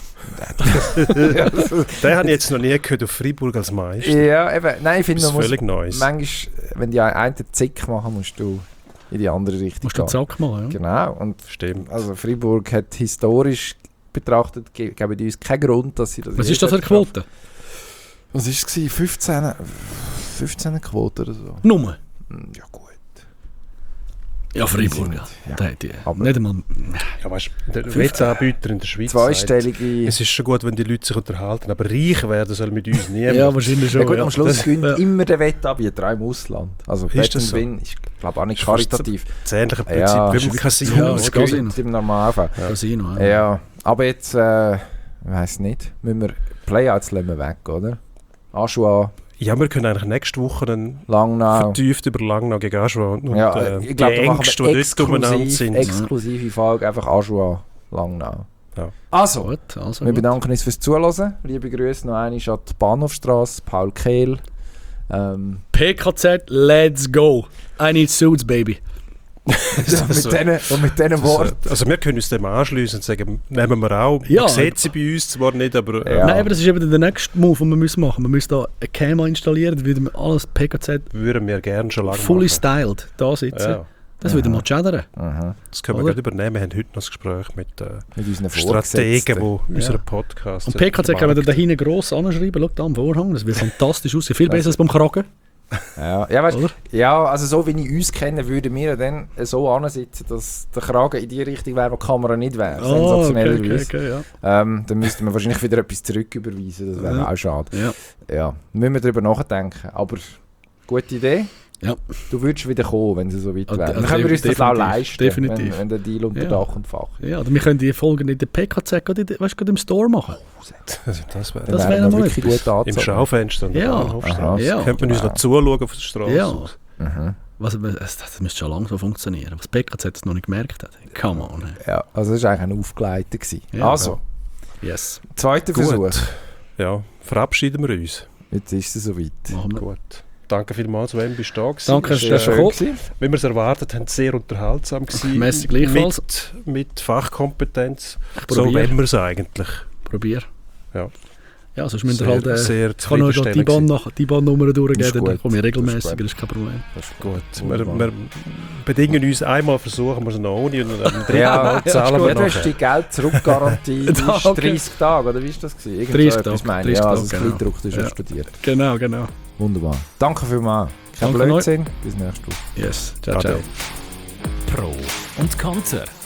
Den habe ich jetzt noch nie gehört auf Freiburg als Meister. Ja, eben, nein, ich finde, Das man ist muss völlig Neues. manchmal, wenn die einen Zick machen, musst du in die andere Richtung Musst du gehen. den Zack machen, ja. Genau, und Stimmt. also Freiburg hat historisch betrachtet, ge geben die uns keinen Grund, dass sie das Was je ist das für eine schaffen. Quote? Was war es? fünfzehn, fünfzehn Quote oder so? Nummer. Hm, Ja gut. Ja, Freiburg, Die ja. sind- ja. Da hat die, Aber- nicht einmal... Ja, weißt du, der Fünf- Wettsanbieter in der Schweiz sagt, Zweistellige... es ist schon gut, wenn die Leute sich unterhalten, aber reich werden soll mit uns niemand. Ja, wahrscheinlich schon. Ja gut, ja. am Schluss Das- gewinnt ja. immer der Wettanbieter, auch im Ausland. Also Ist Bet das and so? Win ist, glaube ich, auch nicht Das ist karitativ. Das ähnliche Prinzip Ja, wie ist beim wirklich- Casino. Ja, oder? das Es Casino. gewinnt im Normalfall. Casino, ja. Ja, aber jetzt, äh, ich weiss nicht, müssen wir Playouts lassen wir weg, oder? Aschua, Ja, wir können eigentlich nächste Woche dann Langnau. vertieft über Langnau gegen Aschua und, und Ja, äh, ich glaube, die wir machen Ängste, eine die dort umeinander exklusiv, sind. exklusive Folge, einfach Aschua, Langnau. Ja. Also, Gut, also wir gut. bedanken uns fürs Zuhören. Liebe Grüße noch einmal an die Bahnhofstrasse, Paul Kehl. Ähm, P K Z, let's go. I need suits, baby. und, mit denen, und mit diesen Worten. Also wir können uns dem anschließen und sagen, nehmen wir auch. Ja. Man sieht sie bei uns zwar nicht, aber äh, Ja. Nein, aber das ist eben der nächste Move, den wir müssen machen. Wir müssen da eine Cam installieren, dann würden wir alles P K Z würden wir gerne schon lange fully machen. styled da sitzen. Ja, Das würde mal chattern. Mhm. das können wir Oder? gerade übernehmen. Wir haben heute noch ein Gespräch mit äh, Mit unseren Strategen, Vorgesetzten. die unseren Podcast Und P K Z äh, können wir da hinten gross anschreiben. Schau da am Vorhang, das wird fantastisch aussehen. Viel besser als beim Kragen. Ja, ja, weißt, Oder? ja, also so wie ich uns kenne, würden wir dann so ansitzen, dass der Kragen in die Richtung wäre, wo die Kamera nicht wäre. Oh, okay, okay, Sensationellerweise. okay, ja. Ähm, dann müssten wir wahrscheinlich wieder etwas zurücküberweisen, das wäre Ja. auch schade. Ja. Ja, müssen wir darüber nachdenken. Aber gute Idee. Ja. Du würdest wieder kommen, wenn sie so weit Ah, wäre. de- Dann können wir uns das auch definitiv, leisten, definitiv. Wenn, wenn der Deal unter Ja. Dach und Fach ist. Ja, oder wir können die Folgen in der P K Z gerade, in der- weißt, gerade im Store machen. Also das wäre Dann Das wäre wäre noch mal wirklich etwas. gut anzusagen. im Schaufenster an der Ja. Bahnhofstrasse. Aha. Ja. Könnte man uns noch zuschauen auf der Straße. Ja. aus. Mhm. Was, was, das, das müsste schon lange so funktionieren. Was P K Z jetzt noch nicht gemerkt hat. Come on. Hey. Ja, also das war eigentlich ein aufgeleiteter. gewesen. Ja. Also, Yes, zweiter Gut. Versuch. Ja, verabschieden wir uns. Jetzt ist es soweit. machen wir. Gut. Danke vielmals, Wem, bist du da gewesen. Danke, Ist, dass du äh, gekommen. gewesen. Wie wir es erwartet haben, sehr unterhaltsam gewesen. Merci gleichfalls. Mit, mit Fachkompetenz. Ich So probier. wollen wir es eigentlich. Probier. Ja. Ja, sonst müsst ihr Sehr, halt... Äh, sehr ich kann euch die zufriedenstellend Bahn gewesen. nach die Bahnnummer durchgeben, Ist dann gut. komme ich Das regelmäßig, ist das ist kein Problem. Das ist Gut, wir, Wunderbar. wir bedingen uns einmal, versuchen wir es noch ohne und am dritten Ja, Mal zahlen ja, wir du hast nachher. die Geld-Zurückgarantie die ist Okay. dreißig Tage, oder wie ist das gewesen? Irgend dreißig so etwas Tage, meine ich. dreißig Ja, also das Tage, genau. Kleidruck, das ist Ja. explodiert. Genau, genau. Wunderbar. Danke vielmals. Kein Danke Blödsinn. Bis nächste Woche. Yes, ciao, Ade. ciao. Pro und Konter.